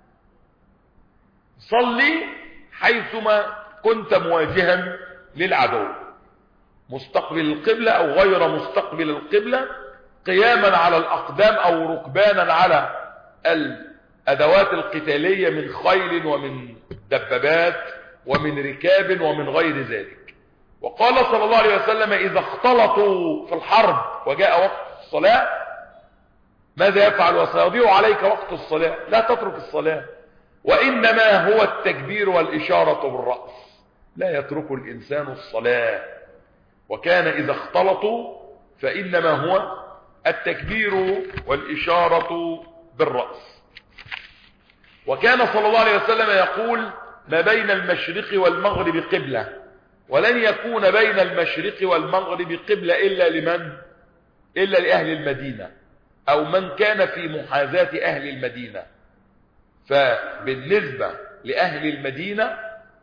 صلي حيثما كنت مواجها للعدو، مستقبل القبلة أو غير مستقبل القبلة، قياما على الأقدام أو ركبانا على الأدوات القتالية من خيل ومن دبابات ومن ركاب ومن غير ذلك. وقال صلى الله عليه وسلم إذا اختلطوا في الحرب وجاء وقت الصلاة ماذا يفعل؟ وسيضيع عليك وقت الصلاة، لا تترك الصلاة، وإنما هو التكبير والإشارة بالرأس، لا يترك الإنسان الصلاة. وكان إذا اختلطوا فإنما هو التكبير والإشارة بالرأس. وكان صلى الله عليه وسلم يقول ما بين المشرق والمغرب قبلة، ولن يكون بين المشرق والمغرب قبلة إلا لمن؟ إلا لأهل المدينة أو من كان في محاذاة أهل المدينة. فبالنسبة لأهل المدينة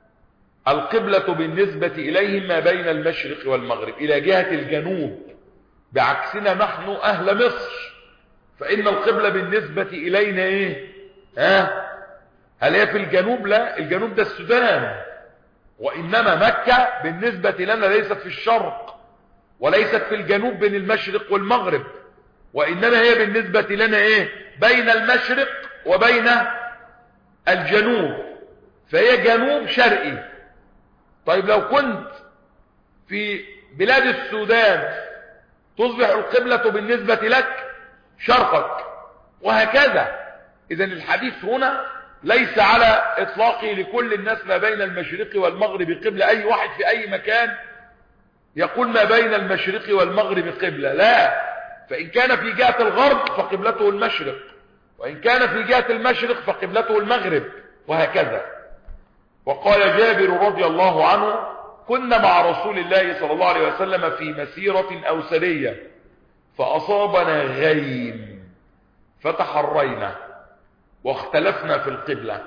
القبلة بالنسبة إليهم ما بين المشرق والمغرب إلى جهة الجنوب، بعكسنا نحن أهل مصر فإن القبلة بالنسبة إلينا إيه؟ ها؟ هل هي في الجنوب؟ لا، الجنوب ده السودان، وإنما مكة بالنسبة لنا ليست في الشرق وليست في الجنوب بين المشرق والمغرب، وإنما هي بالنسبة لنا إيه؟ بين المشرق وبين الجنوب، فهي جنوب شرقي. طيب لو كنت في بلاد السودان تصبح القبلة بالنسبة لك شرقك، وهكذا. إذن الحديث هنا ليس على إطلاقه لكل الناس ما بين المشرق والمغرب قبلة، أي واحد في أي مكان يقول ما بين المشرق والمغرب قبلة، لا، فإن كان في جهة الغرب فقبلته المشرق، وإن كان في جهة المشرق فقبلته المغرب، وهكذا. وقال جابر رضي الله عنه كنا مع رسول الله صلى الله عليه وسلم في مسيرة أو سرية فأصابنا غيم فتحرينا واختلفنا في القبلة،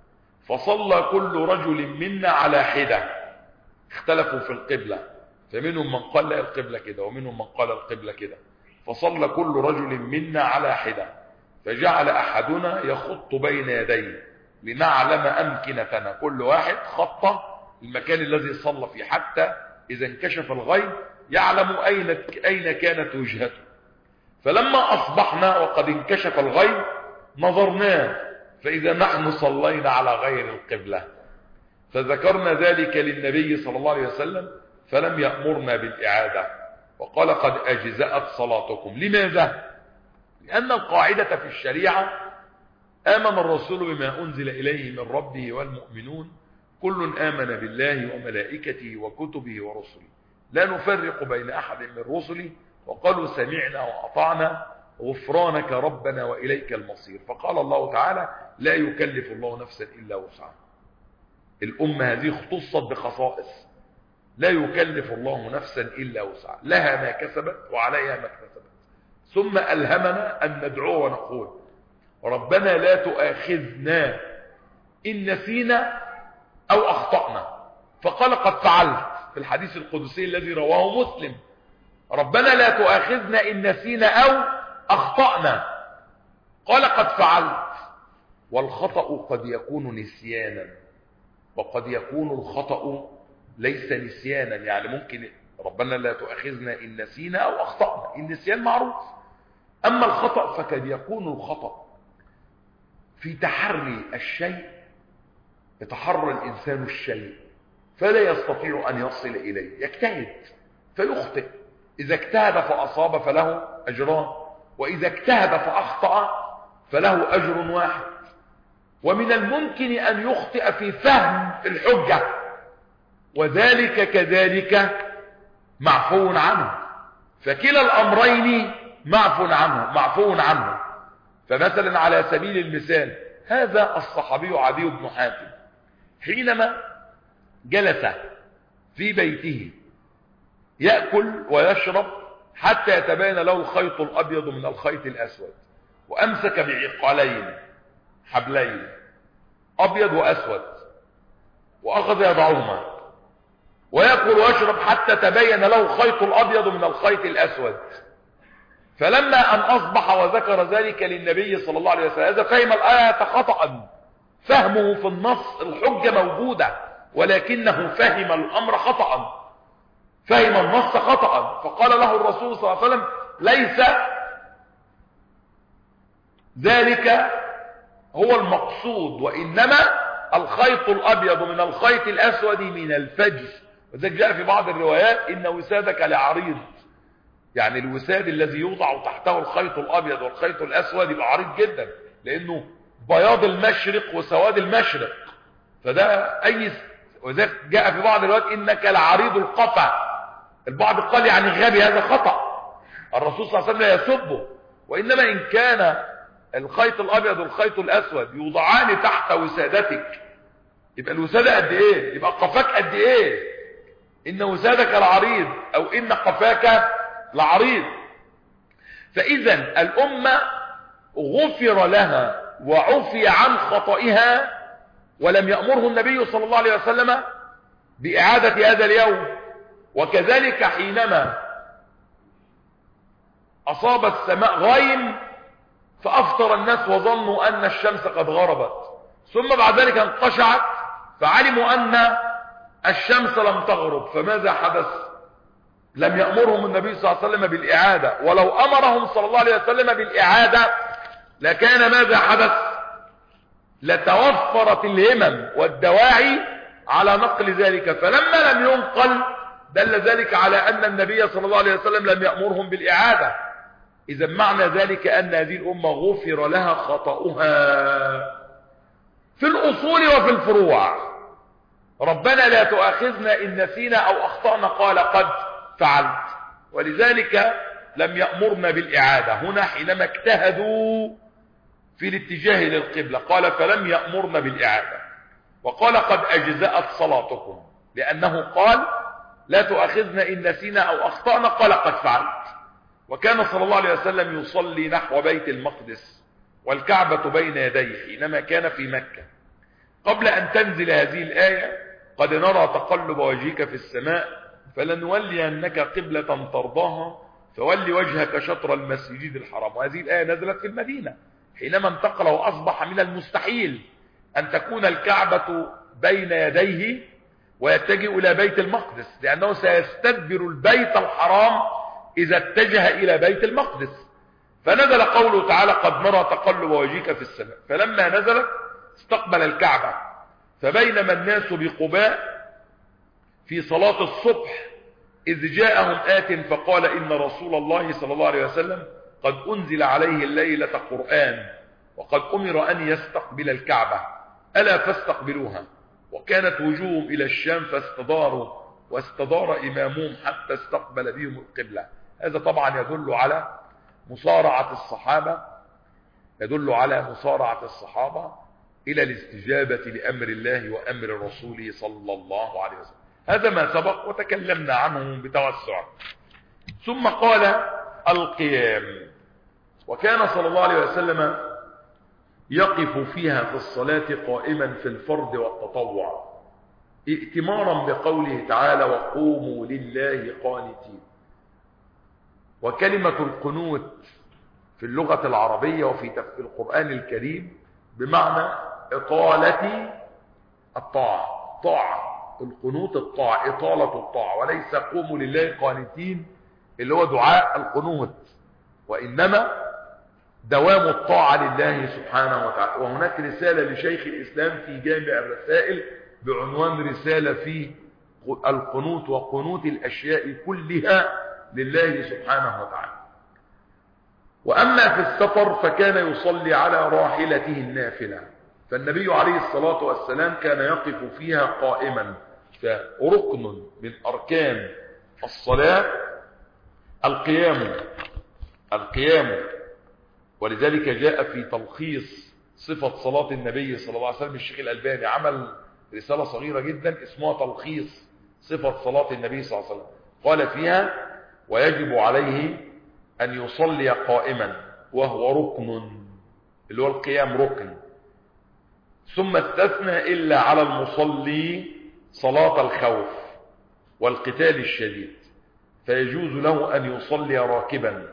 فصلى كل رجل منا على حدة. اختلفوا في القبلة، فمنهم من قال لا القبلة كده ومنهم من قال القبلة كده، فصلى كل رجل منا على حدة، فجعل أحدنا يخط بين يديه لنعلم أمكنتنا، كل واحد خط المكان الذي صلى فيه حتى إذا انكشف الغيب يعلم أين أين كانت وجهته. فلما أصبحنا وقد انكشف الغيب نظرنا فإذا نحن صلينا على غير القبلة، فذكرنا ذلك للنبي صلى الله عليه وسلم فلم يأمرنا بالإعادة وقال قد أجزأت صلاتكم. لماذا؟ لأن القاعدة في الشريعة آمن الرسول بما أنزل إليه من ربه والمؤمنون كل آمن بالله وملائكته وكتبه ورسله لا نفرق بين أحد من رسله وقالوا سمعنا وأطعنا غفرانك ربنا وإليك المصير. فقال الله تعالى لا يكلف الله نفسا إلا وسعها. الأمة هذه اختصت بخصائص، لا يكلف الله نفسا إلا وسعها، لها ما كسبت وعليها ما اكتسبت. ثم ألهمنا أن ندعو ونقول ربنا لا تؤاخذنا إن نسينا أو أخطأنا، فقال قد فعلت في الحديث القدسي الذي رواه مسلم ربنا لا تؤاخذنا إن نسينا أو أخطأنا، قال قد فعلت. والخطأ قد يكون نسيانا وقد يكون الخطأ ليس نسيانا، يعني ممكن ربنا لا تؤاخذنا إن نسينا أو أخطأنا، النسيان معروف، أما الخطأ فقد يكون الخطأ في تحري الشيء، يتحرى الإنسان الشيء فلا يستطيع أن يصل إليه، يجتهد فيخطئ، إذا اجتهد فأصاب فله أجران، وإذا اجتهد فأخطأ فله أجر واحد. ومن الممكن أن يخطئ في فهم الحجة، وذلك كذلك معفو عنه، فكلا الأمرين معفو عنه معفو عنه. فمثلا على سبيل المثال هذا الصحابي عدي بن حاتم حينما جلس في بيته يأكل ويشرب حتى يتبين له الخيط الأبيض من الخيط الأسود، وأمسك بعقالين حبلين أبيض وأسود وأخذ يضعهما ويأكل ويشرب حتى تبين له الخيط الأبيض من الخيط الأسود. فلما أن أصبح وذكر ذلك للنبي صلى الله عليه وسلم، هذا فهم الآية خطأ، فهمه في النص الحجة موجودة ولكنه فهم الأمر خطأ، فهم النص خطأ. فقال له الرسول صلى الله عليه وسلم ليس ذلك هو المقصود، وإنما الخيط الأبيض من الخيط الأسود من الفجر. وذلك جاء في بعض الروايات إن وسادك لعريض، يعني الوساد الذي يوضع تحته الخيط الأبيض والخيط الأسود يبقى عريض جدا، لأنه بياض المشرق وسواد المشرق، فده أي. وذلك جاء في بعض الروايات إنك لعريض القفا، البعض قال يعني غبي، هذا خطأ، الرسول صلى الله عليه وسلم لا يسبه، وإنما إن كان الخيط الأبيض والخيط الأسود يوضعان تحت وسادتك يبقى الوسادة قد إيه؟ يبقى قفاك قد إيه؟ إن وسادك العريض أو إن قفاك العريض. فإذا الأمة غفر لها وعفي عن خطئها، ولم يأمره النبي صلى الله عليه وسلم بإعادة هذا اليوم. وكذلك حينما أصاب السماء غيم فأفطر الناس وظنوا أن الشمس قد غربت، ثم بعد ذلك انقشعت فعلموا أن الشمس لم تغرب، فماذا حدث؟ لم يأمرهم النبي صلى الله عليه وسلم بالإعادة، ولو أمرهم صلى الله عليه وسلم بالإعادة لكان ماذا حدث؟ لتوفرت الهمم والدواعي على نقل ذلك، فلما لم ينقل دل ذلك على أن النبي صلى الله عليه وسلم لم يأمرهم بالإعادة. إذا معنى ذلك أن هذه الأمة غفر لها خطأها في الأصول وفي الفروع. ربنا لا تؤاخذنا إن نسينا أو أخطأنا، قال قد فعلت، ولذلك لم يأمرنا بالإعادة هنا حينما اجتهدوا في الاتجاه للقبلة، قال فلم يأمرنا بالإعادة، وقال قد أجزأت صلاتكم، لأنه قال لا تؤاخذنا إن نسينا أو أخطأنا، قال قد فعلت. وكان صلى الله عليه وسلم يصلي نحو بيت المقدس والكعبة بين يديه حينما كان في مكة. قبل أن تنزل هذه الآية قد نرى تقلب وجهك في السماء فلنولينك قبلة ترضاها فول وجهك شطر المسجد الحرام. وهذه الآية نزلت في المدينة حينما انتقل وأصبح من المستحيل أن تكون الكعبة بين يديه ويتجه إلى بيت المقدس، لأنه سيستدبر البيت الحرام إذا اتجه إلى بيت المقدس. فنزل قوله تعالى قد نرى تقلب وجهك في السماء، فلما نزلت استقبل الكعبة. فبينما الناس بقباء في صلاة الصبح إذ جاءهم آت فقال إن رسول الله صلى الله عليه وسلم قد أنزل عليه الليلة قرآن وقد أمر أن يستقبل الكعبة ألا فاستقبلوها. وكانت وجوههم إلى الشام فاستداروا واستدار إمامهم حتى استقبل بهم القبلة. هذا طبعا يدل على مصارعة الصحابة يدل على مصارعة الصحابة إلى الاستجابة لأمر الله وأمر رسوله صلى الله عليه وسلم. هذا ما سبق وتكلمنا عنه بتوسع. ثم قال القيام، وكان صلى الله عليه وسلم يقف فيها في الصلاة قائما في الفرض والتطوع ائتمارا بقوله تعالى وقوموا لله قانتين. وكلمة القنوت في اللغة العربية وفي القرآن الكريم بمعنى إطالة الطاعة، طاعة القنوت الطاعة، إطالة الطاعة، وليس قوموا لله قانتين اللي هو دعاء القنوت، وإنما دوام الطاعة لله سبحانه وتعالى. وهناك رسالة لشيخ الإسلام في جامع الرسائل بعنوان رسالة في القنوت وقنوت الأشياء كلها لله سبحانه وتعالى. وأما في السفر فكان يصلي على راحلته النافلة، فالنبي عليه الصلاة والسلام كان يقف فيها قائما. فركن من أركان الصلاة القيام القيام ولذلك جاء في تلخيص صفة صلاة النبي صلى الله عليه وسلم الشيخ الألباني عمل رسالة صغيرة جدا اسمها تلخيص صفة صلاة النبي صلى الله عليه وسلم. قال فيها ويجب عليه أن يصلي قائما وهو ركن، اللي هو القيام ركن. ثم استثنى إلا على المصلي صلاة الخوف والقتال الشديد، فيجوز له أن يصلي راكبا،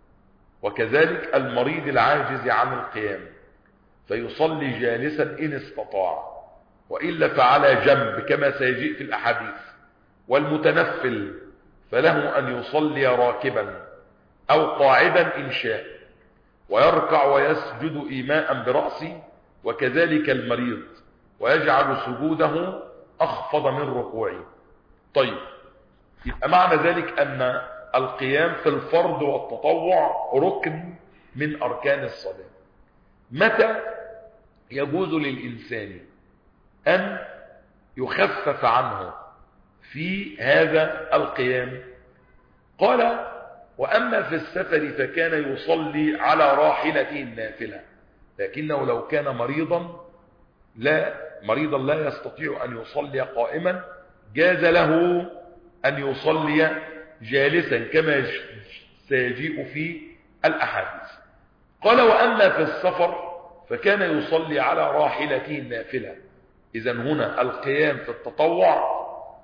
وكذلك المريض العاجز عن القيام فيصلي جالسا إن استطاع، وإلا فعلى جنب كما سيجيء في الأحاديث. والمتنفل فله أن يصلي راكبا أو قاعدا إن شاء، ويركع ويسجد إيماء برأسه، وكذلك المريض، ويجعل سجوده أخفض من ركوعه. طيب، يبقى معنى ذلك أن القيام في الفرض والتطوع ركن من أركان الصلاة. متى يجوز للإنسان أن يخفف عنه في هذا القيام؟ قال: وأما في السفر فكان يصلي على راحلته النافلة، لكنه لو كان مريضا لا مريضا لا يستطيع أن يصلي قائما، جاز له أن يصلي جالسا كما سيجيء في الأحاديث. قال: وأما في السفر فكان يصلي على راحلته النافلة. إذن هنا القيام في التطوع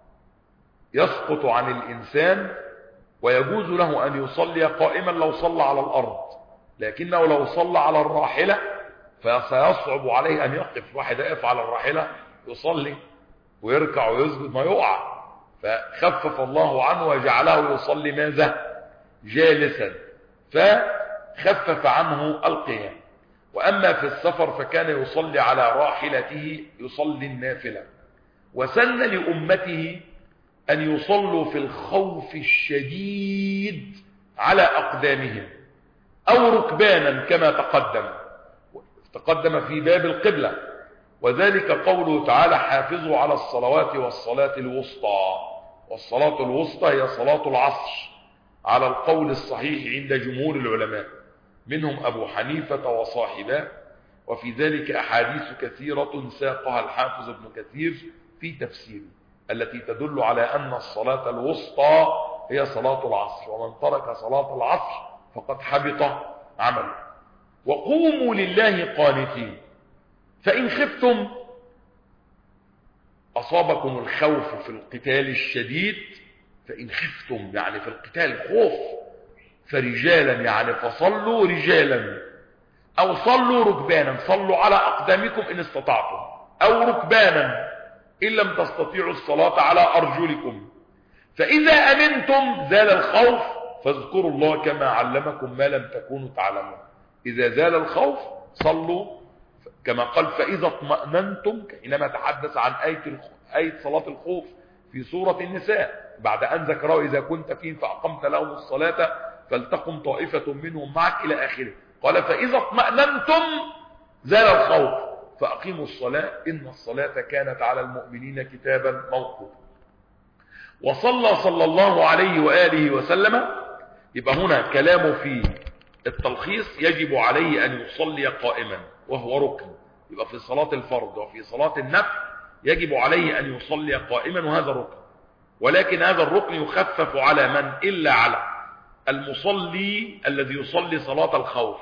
يسقط عن الإنسان، ويجوز له أن يصلي قائما لو صلى على الأرض، لكنه لو صلى على الراحلة فسيصعب عليه أن يقف. واحد يقف على الراحلة يصلي ويركع ويسجد ما يقع، فخفف الله عنه وجعله يصلي ماذا؟ جالسا، فخفف عنه القيام. وأما في السفر فكان يصلي على راحلته، يصلي النافلة. وسن لأمته أن يصلوا في الخوف الشديد على أقدامهم أو ركبانا كما تقدم تقدم في باب القبلة، وذلك قوله تعالى: حافظوا على الصلوات والصلاة الوسطى. والصلاة الوسطى هي صلاة العصر على القول الصحيح عند جمهور العلماء، منهم أبو حنيفة وصاحبه، وفي ذلك أحاديث كثيرة ساقها الحافظ ابن كثير في تفسيره التي تدل على أن الصلاة الوسطى هي صلاة العصر، ومن ترك صلاة العصر فقد حبط عمله. وقوموا لله قانتين، فإن خفتم أصابكم الخوف في القتال الشديد، فإن خفتم يعني في القتال خوف، فرجالا يعني فصلوا رجالا، أو صلوا ركبانا، صلوا على أقدامكم إن استطعتم، أو ركبانا إن لم تستطيعوا الصلاة على أرجلكم. فإذا أمنتم زال الخوف فاذكروا الله كما علمكم ما لم تكونوا تعلمون. إذا زال الخوف صلوا كما قال: فإذا اطمأننتم، حينما تحدث عن آية آية صلاة الخوف في سورة النساء، بعد أن ذكروا إذا كنت فيهم فأقمت لهم الصلاة فلتقم طائفة منهم معك إلى آخره. قال: فإذا اطمأننتم زال الخوف فأقيموا الصلاة إن الصلاة كانت على المؤمنين كتابا موقوتا. وصلى صلى الله عليه وآله وسلم. يبقى هنا كلامه في التلخيص: يجب عليه أن يصلي قائما وهو ركن، يبقى في صلاة الفرض وفي صلاة النفل يجب عليه أن يصلي قائما، وهذا ركن. ولكن هذا الركن يخفف على من؟ إلا على المصلي الذي يصلي صلاة الخوف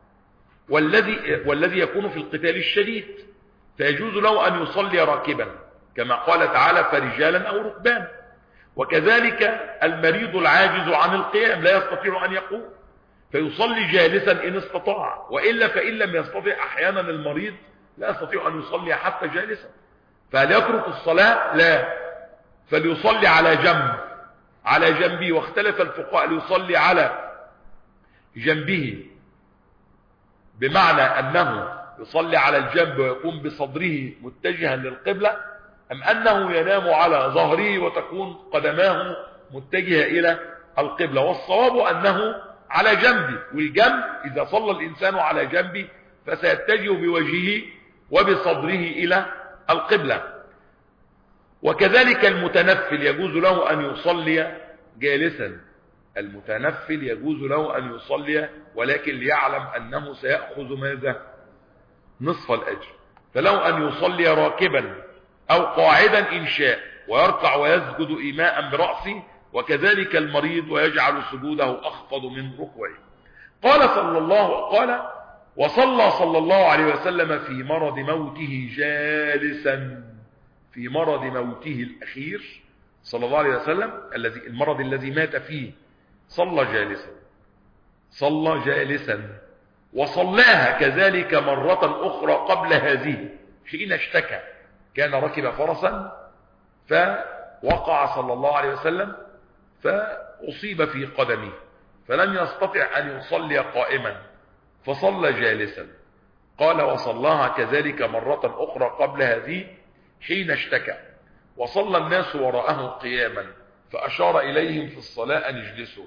والذي والذي يكون في القتال الشديد، فيجوز له أن يصلي راكبا كما قال تعالى: فرجالا أو ركبانا. وكذلك المريض العاجز عن القيام لا يستطيع أن يقوم فيصلي جالسا إن استطاع، وإلا فإن لم يستطع أحيانا المريض لا يستطيع أن يصلي حتى جالسا، فهل يترك الصلاة؟ لا، فليصلي على جنب على جنبه. واختلف الفقهاء ليصلي على جنبه بمعنى أنه يصلي على الجنب ويقوم بصدره متجها للقبلة، أم أنه ينام على ظهره وتكون قدماه متجهة إلى القبلة. والصواب أنه على جنبه، والجنب إذا صلى الإنسان على جنبه فسيتجه بوجهه وبصدره إلى القبلة. وكذلك المتنفل يجوز له أن يصلي جالسا، المتنفل يجوز له أن يصلي، ولكن ليعلم أنه سيأخذ ماذا؟ نصف الأجر. فله أن يصلي راكبا أو قاعدا إن شاء، ويركع ويسجد إيماء برأسه، وكذلك المريض، ويجعل سجوده أخفض من ركوعه. قال صلى الله قال وصلى صلى الله عليه وسلم في مرض موته جالسا، في مرض موته الأخير صلى الله عليه وسلم الذي المرض الذي مات فيه صلى جالسا، صلى جالسا. وصلاها كذلك مرة أخرى قبل هذه حين اشتكى، كان ركب فرسا فوقع صلى الله عليه وسلم فأصيب في قدمه فلم يستطع أن يصلي قائما فصلى جالسا. قال وصلاها كذلك مرة أخرى قبل هذه حين اشتكى، وصلى الناس وراءه قياما فأشار إليهم في الصلاة أن يجلسوا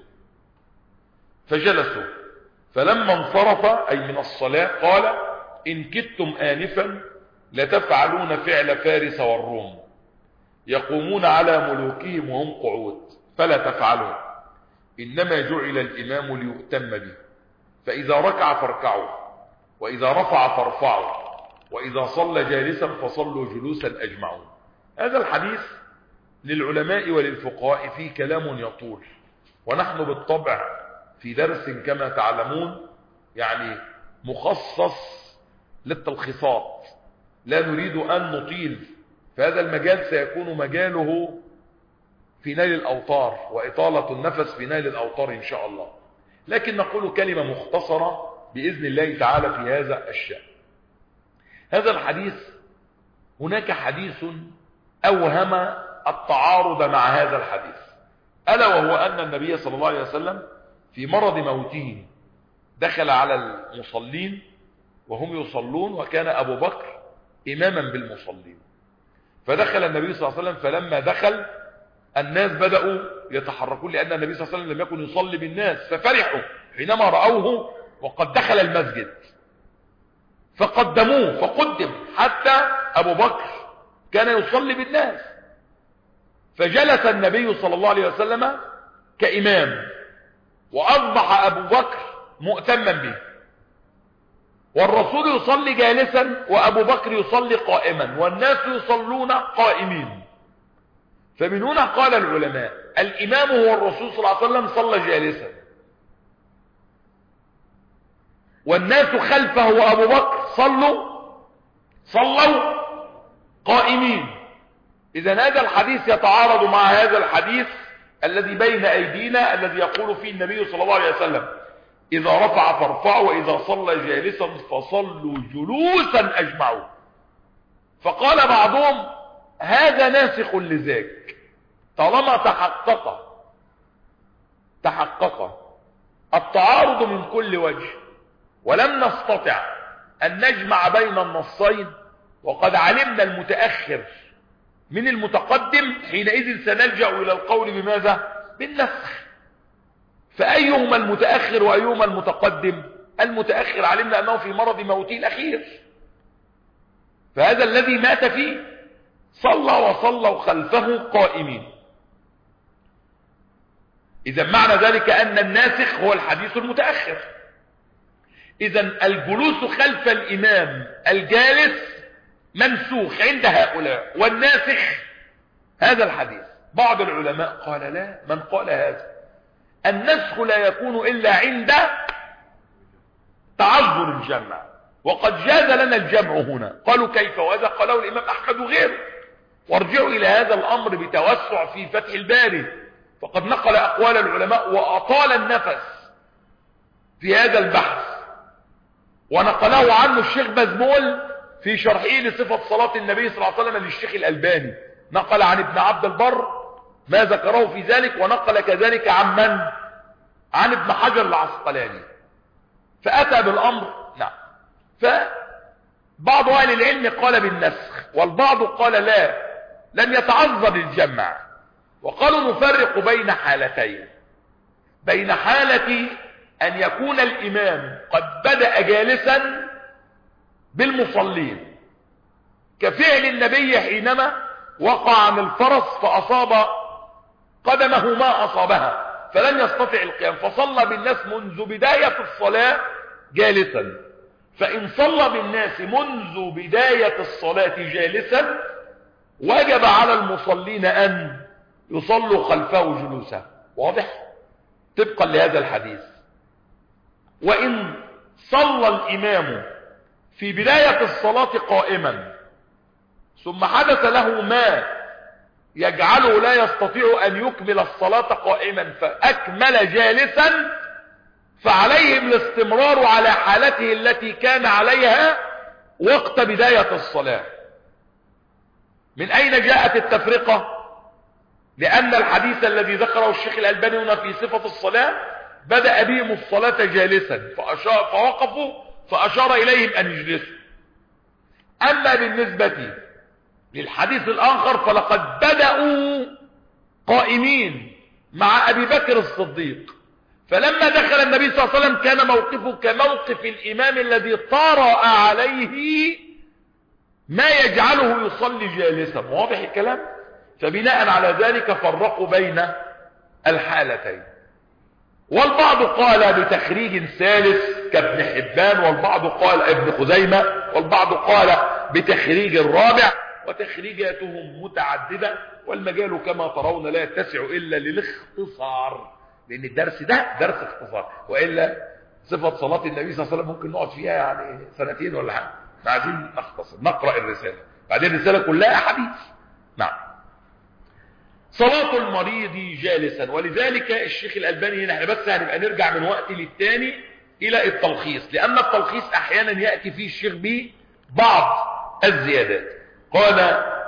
فجلسوا، فلما انصرف أي من الصلاة قال إن كدتم آنفا لتفعلون فعل فارس والروم يقومون على ملوكهم وهم قعود، فلا تفعلوا، إنما جعل الإمام ليؤتم به، فإذا ركع فاركعوا، وإذا رفع فارفعوا، وإذا صلى جالسا فصلوا جلوسا أجمعون. هذا الحديث للعلماء وللفقهاء فيه كلام يطول، ونحن بالطبع في درس كما تعلمون يعني مخصص للتلخيصات، لا نريد أن نطيل، فهذا المجال سيكون مجاله في نيل الأوطار وإطالة النفس في نيل الأوطار إن شاء الله، لكن نقول كلمة مختصرة بإذن الله تعالى في هذا الشأن. هذا الحديث هناك حديث أوهم التعارض مع هذا الحديث، ألا وهو أن النبي صلى الله عليه وسلم في مرض موته دخل على المصلين وهم يصلون، وكان أبو بكر إماما بالمصلين، فدخل النبي صلى الله عليه وسلم، فلما دخل الناس بدأوا يتحركون لأن النبي صلى الله عليه وسلم لم يكن يصلي بالناس، ففرحوا حينما رأوه وقد دخل المسجد فقدموه، فقدم حتى أبو بكر كان يصلي بالناس، فجلس النبي صلى الله عليه وسلم كإمام، وأصبح أبو بكر مؤتما به، والرسول يصلي جالسا وأبو بكر يصلي قائما والناس يصلون قائمين. فمن هنا قال العلماء الإمام هو الرسول صلى الله عليه وسلم صلى جالسا، والناس خلفه وأبو بكر صلوا صلوا قائمين. إذن هذا الحديث يتعارض مع هذا الحديث الذي بين أيدينا الذي يقول فيه النبي صلى الله عليه وسلم إذا رفع فارفعوا وإذا صلى جالسا فصلوا جلوسا أجمعوا. فقال بعضهم هذا ناسخ لذاك، طالما تحقق تحقق التعارض من كل وجه ولم نستطع أن نجمع بين النصين، وقد علمنا المتأخر من المتقدم، حينئذ سنلجأ إلى القول بماذا؟ بالنسخ. فأيهما المتأخر وأيهما المتقدم؟ المتأخر علمنا أنه في مرض موته الأخير، فهذا الذي مات فيه صلى وصلوا خلفه قائمين. إذا معنى ذلك أن الناسخ هو الحديث المتأخر. إذا الجلوس خلف الإمام الجالس منسوخ عند هؤلاء، والناسخ هذا الحديث. بعض العلماء قال لا، من قال هذا النسخ لا يكون إلا عند تعذر الجمع، وقد جاز لنا الجمع هنا. قالوا كيف؟ وهذا قاله الإمام أحمد وغيره، وارجعوا إلى هذا الأمر بتوسع في فتح الباري، فقد نقل أقوال العلماء وأطال النفس في هذا البحث، ونقله عنه الشيخ بزمول في شرحه لصفة صلاة النبي صلى الله عليه وسلم للشيخ الألباني، نقل عن ابن عبد البر ما ذكره في ذلك، ونقل كذلك عن من؟ عن ابن حجر العسقلاني، فأتى بالأمر. نعم. فبعض أهل العلم قال بالنسخ، والبعض قال لا، لم يتعذر الجمع، وقالوا نفرق بين حالتين، بين حالة أن يكون الإمام قد بدأ جالسا بالمصلين كفعل النبي حينما وقع عن الفرس فأصاب قدمه ما أصابها فلن يستطيع القيام، فصلى بالناس منذ بداية الصلاة جالسا. فإن صلى بالناس منذ بداية الصلاة جالسا وجب على المصلين أن يصلوا خلفه جلوسا. واضح؟ طبقا لهذا الحديث. وإن صلى الإمام في بداية الصلاة قائما ثم حدث له ما يجعله لا يستطيع أن يكمل الصلاة قائما فأكمل جالسا، فعليهم الاستمرار على حالته التي كان عليها وقت بداية الصلاة. من أين جاءت التفرقة؟ لأن الحديث الذي ذكره الشيخ الألباني هنا في صفة الصلاة بدأ بهم الصلاة جالسا فأشار فوقفوا فأشار إليهم أن يجلسوا. أما بالنسبة للحديث الآخر فلقد بدأوا قائمين مع أبي بكر الصديق، فلما دخل النبي صلى الله عليه وسلم كان موقفه كموقف الإمام الذي طرأ عليه ما يجعله يصلي جالسا. واضح الكلام؟ فبناء على ذلك فرقوا بين الحالتين. والبعض قال بتخريج ثالث كابن حبان، والبعض قال ابن خزيمة، والبعض قال بتخريج الرابع، وتخريجاتهم متعددة، والمجال كما ترون لا يتسع إلا للاختصار، لأن الدرس ده درس اختصار، وإلا صفة صلاة النبي صلى الله عليه وسلم ممكن نقعد فيها يعني سنتين ولا حاجة. عايزين نختصر نقرأ الرسالة، بعدين الرسالة كلها حديث. نعم. صلاة المريض جالسا، ولذلك الشيخ الألباني هنا احنا بس هنبقى نرجع من وقت للتاني إلى التلخيص، لأن التلخيص أحيانا يأتي فيه الشيخ به بعض الزيادات. قال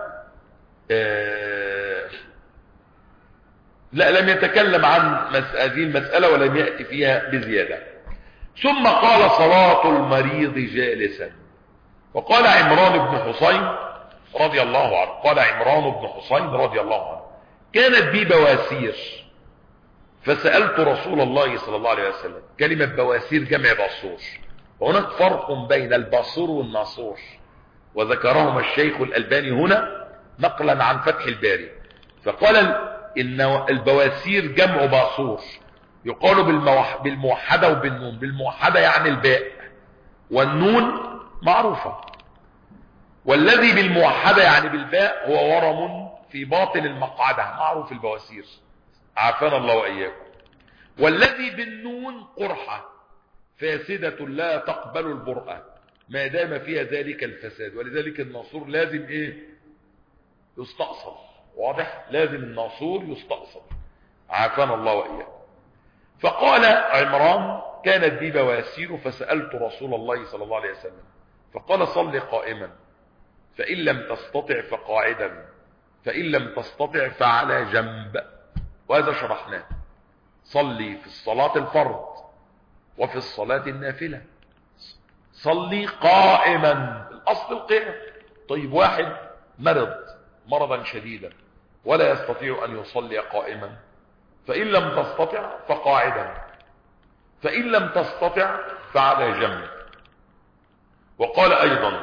آه لا لم يتكلم عن هذه المسألة ولم يأتي فيها بزيادة. ثم قال صلاة المريض جالسا. وقال عمران بن حسين رضي الله عنه، قال عمران بن حسين رضي الله عنه: كانت بي بواسير فسألت رسول الله صلى الله عليه وسلم. كلمة بواسير جمع باصور، وهناك فرق بين الباصور والناصور، وذكرهما الشيخ الألباني هنا نقلا عن فتح الباري. فقال إن البواسير جمع باصور، يقال بالموحدة وبالنون. بالموحدة يعني الباء، والنون معروفة، والذي بالموحدة يعني بالباء هو ورم في باطن المقعدة، معروف البواسير، عافانا الله وإياكم. والذي بالنون قرحة فاسدة لا تقبل البرأة ما دام فيها ذلك الفساد، ولذلك الناصور لازم ايه؟ يستأصل. واضح؟ لازم الناصور يستأصل، عافانا الله وإياكم. فقال عمران: كانت بي بواسير فسألت رسول الله صلى الله عليه وسلم فقال: صل قائما، فإن لم تستطع فقاعدا، فإن لم تستطع فعلى جنب. وهذا شرحناه. صلي في الصلاة الفرض وفي الصلاة النافلة صلي قائما، الأصل القيام. طيب واحد مرض مرضا شديدا ولا يستطيع أن يصلي قائما، فإن لم تستطع فقاعدا، فإن لم تستطع فعلى جنب. وقال أيضا: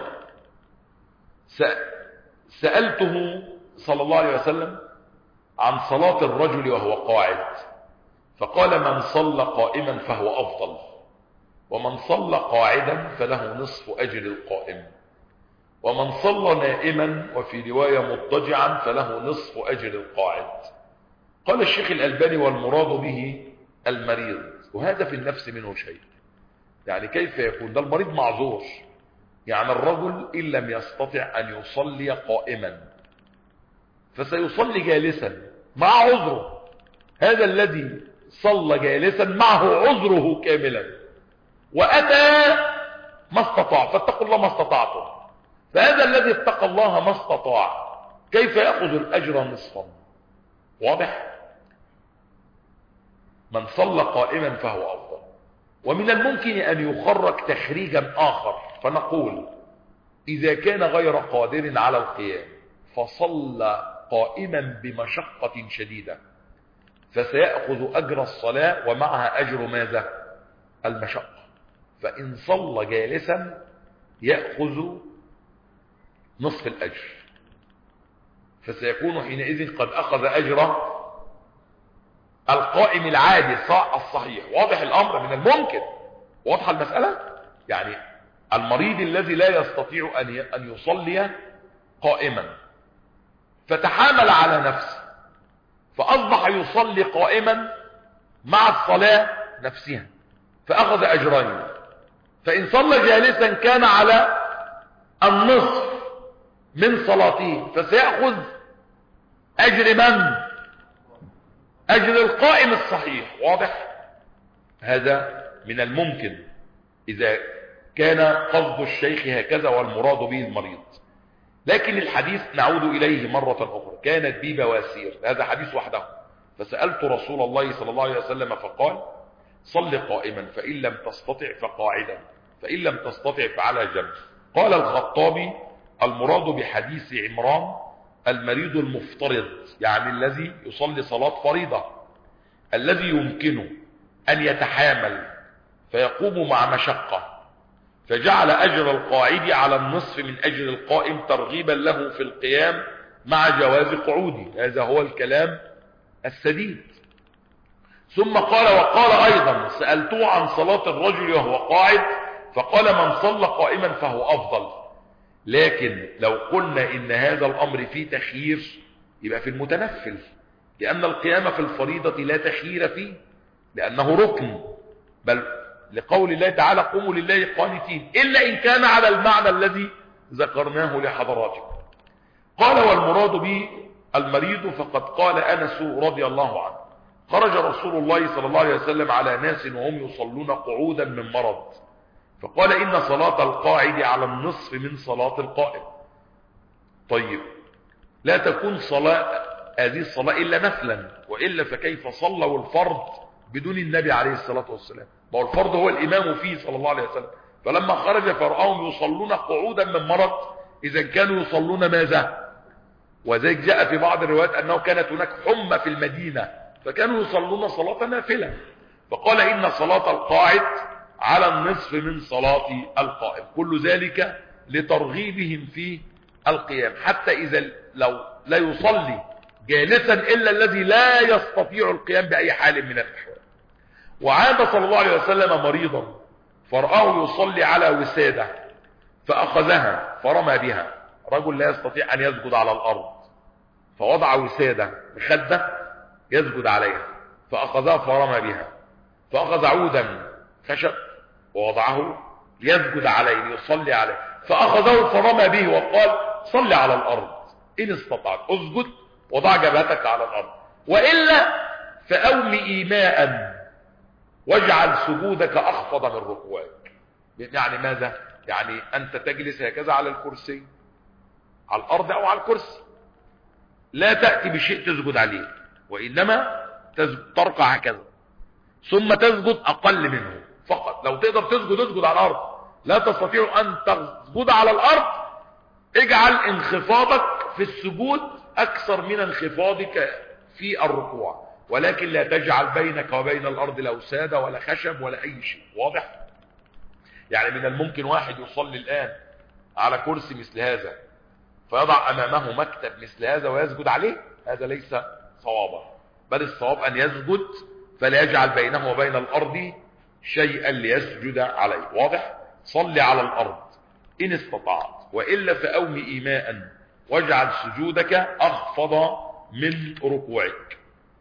سألته صلى الله عليه وسلم عن صلاة الرجل وهو قاعد، فقال: من صلى قائما فهو أفضل، ومن صلى قاعدا فله نصف أجر القائم، ومن صلى نائما وفي رواية مضطجعا فله نصف أجر القاعد. قال الشيخ الألباني: والمراد به المريض، وهذا في النفس منه شيء. يعني كيف يكون ده المريض معذور؟ يعني الرجل إن لم يستطع أن يصلي قائما فسيصلي جالسا مع عذره. هذا الذي صلى جالسا معه عذره كاملا، وأتى ما استطاع، فاتقوا الله ما استطعتم. فهذا الذي اتقى الله ما استطاع كيف يأخذ الأجر نصفا؟ واضح؟ من صلى قائما فهو أفضل. ومن الممكن أن يخرج تخريجا آخر، فنقول: إذا كان غير قادر على القيام فصلى قائما بمشقة شديدة فسيأخذ أجر الصلاة ومعها أجر ماذا؟ المشقة. فإن صلى جالسا يأخذ نصف الأجر، فسيكون حينئذ قد أخذ أجر القائم العادي الصحيح. واضح الأمر؟ من الممكن. واضح المسألة؟ يعني المريض الذي لا يستطيع أن يصلي قائما فتحامل على نفسه فأصبح يصلي قائما مع الصلاة نفسها، فأخذ أجرين، فإن صلى جالسا كان على النصف من صلاته، فسيأخذ أجر من؟ أجر القائم الصحيح. واضح؟ هذا من الممكن إذا كان قصد الشيخ هكذا والمراد به المريض. لكن الحديث نعود إليه مرة أخرى، كانت بي بواسير، هذا حديث وحده، فسألت رسول الله صلى الله عليه وسلم فقال صل قائما، فإن لم تستطع فقاعدا، فإن لم تستطع فعلى جنب. قال الخطابي المراد بحديث عمران المريض المفترض، يعني الذي يصلي صلاة فريضة، الذي يمكنه أن يتحامل فيقوم مع مشقة، فجعل أجر القاعد على النصف من أجر القائم ترغيبا له في القيام مع جواز قعوده. هذا هو الكلام السديد. ثم قال وقال أيضا سألته عن صلاة الرجل وهو قاعد فقال من صلى قائما فهو أفضل. لكن لو قلنا إن هذا الأمر فيه تخيير يبقى في المتنفل، لأن القيام في الفريضة لا تخيير فيه لأنه ركن، بل لقول الله تعالى قوموا لله قانتين، إلا إن كان على المعنى الذي ذكرناه لحضراتكم. قال والمراد به المريض فقد قال أنس رضي الله عنه خرج رسول الله صلى الله عليه وسلم على ناس وهم يصلون قعودا من مرض، فقال إن صلاة القاعد على النصف من صلاة القائم. طيب لا تكون صلاة هذه الصلاة إلا نفلا، وإلا فكيف صلوا الفرض بدون النبي عليه الصلاة والسلام؟ ما هو الفرض هو الإمام فيه صلى الله عليه وسلم، فلما خرج فرآهم يصلون قعودا من مرض إذا كانوا يصلون ماذا؟ وذلك جاء في بعض الروايات أنه كانت هناك حمى في المدينة فكانوا يصلون صلاة نافلة، فقال إن صلاة القاعد على النصف من صلاة القائم. كل ذلك لترغيبهم في القيام، حتى إذا لو لا يصلي جالسا إلا الذي لا يستطيع القيام بأي حال من الأحوال. وعاد صلى الله عليه وسلم مريضا فرآه يصلي على وسادة فأخذها فرمى بها، رجل لا يستطيع أن يسجد على الأرض فوضع وسادة بخدة يسجد عليها فأخذها فرمى بها، فأخذ عودا خشب ووضعه يسجد عليه ليصلي عليه فأخذه فرمى به وقال صل على الأرض إن استطعت، اسجد وضع جبهتك على الأرض، وإلا فأومئ إيماء واجعل سجودك أخفض من ركوعك. يعني ماذا؟ يعني أنت تجلس هكذا على الكرسي، على الأرض أو على الكرسي، لا تأتي بشيء تسجد عليه، وإنما ترقع هكذا ثم تسجد أقل منه فقط. لو تقدر تسجد اسجد على الأرض، لا تستطيع أن تسجد على الأرض اجعل انخفاضك في السجود أكثر من انخفاضك في الركوع، ولكن لا تجعل بينك وبين الأرض لا وسادة ولا خشب ولا أي شيء. واضح؟ يعني من الممكن واحد يصلي الآن على كرسي مثل هذا فيضع أمامه مكتب مثل هذا ويسجد عليه، هذا ليس صوابا، بل الصواب أن يسجد فلا يجعل بينه وبين الأرض شيئا ليسجد عليه. واضح؟ صل على الأرض إن استطعت، وإلا فأومئ إيماء واجعل سجودك أخفض من ركوعك.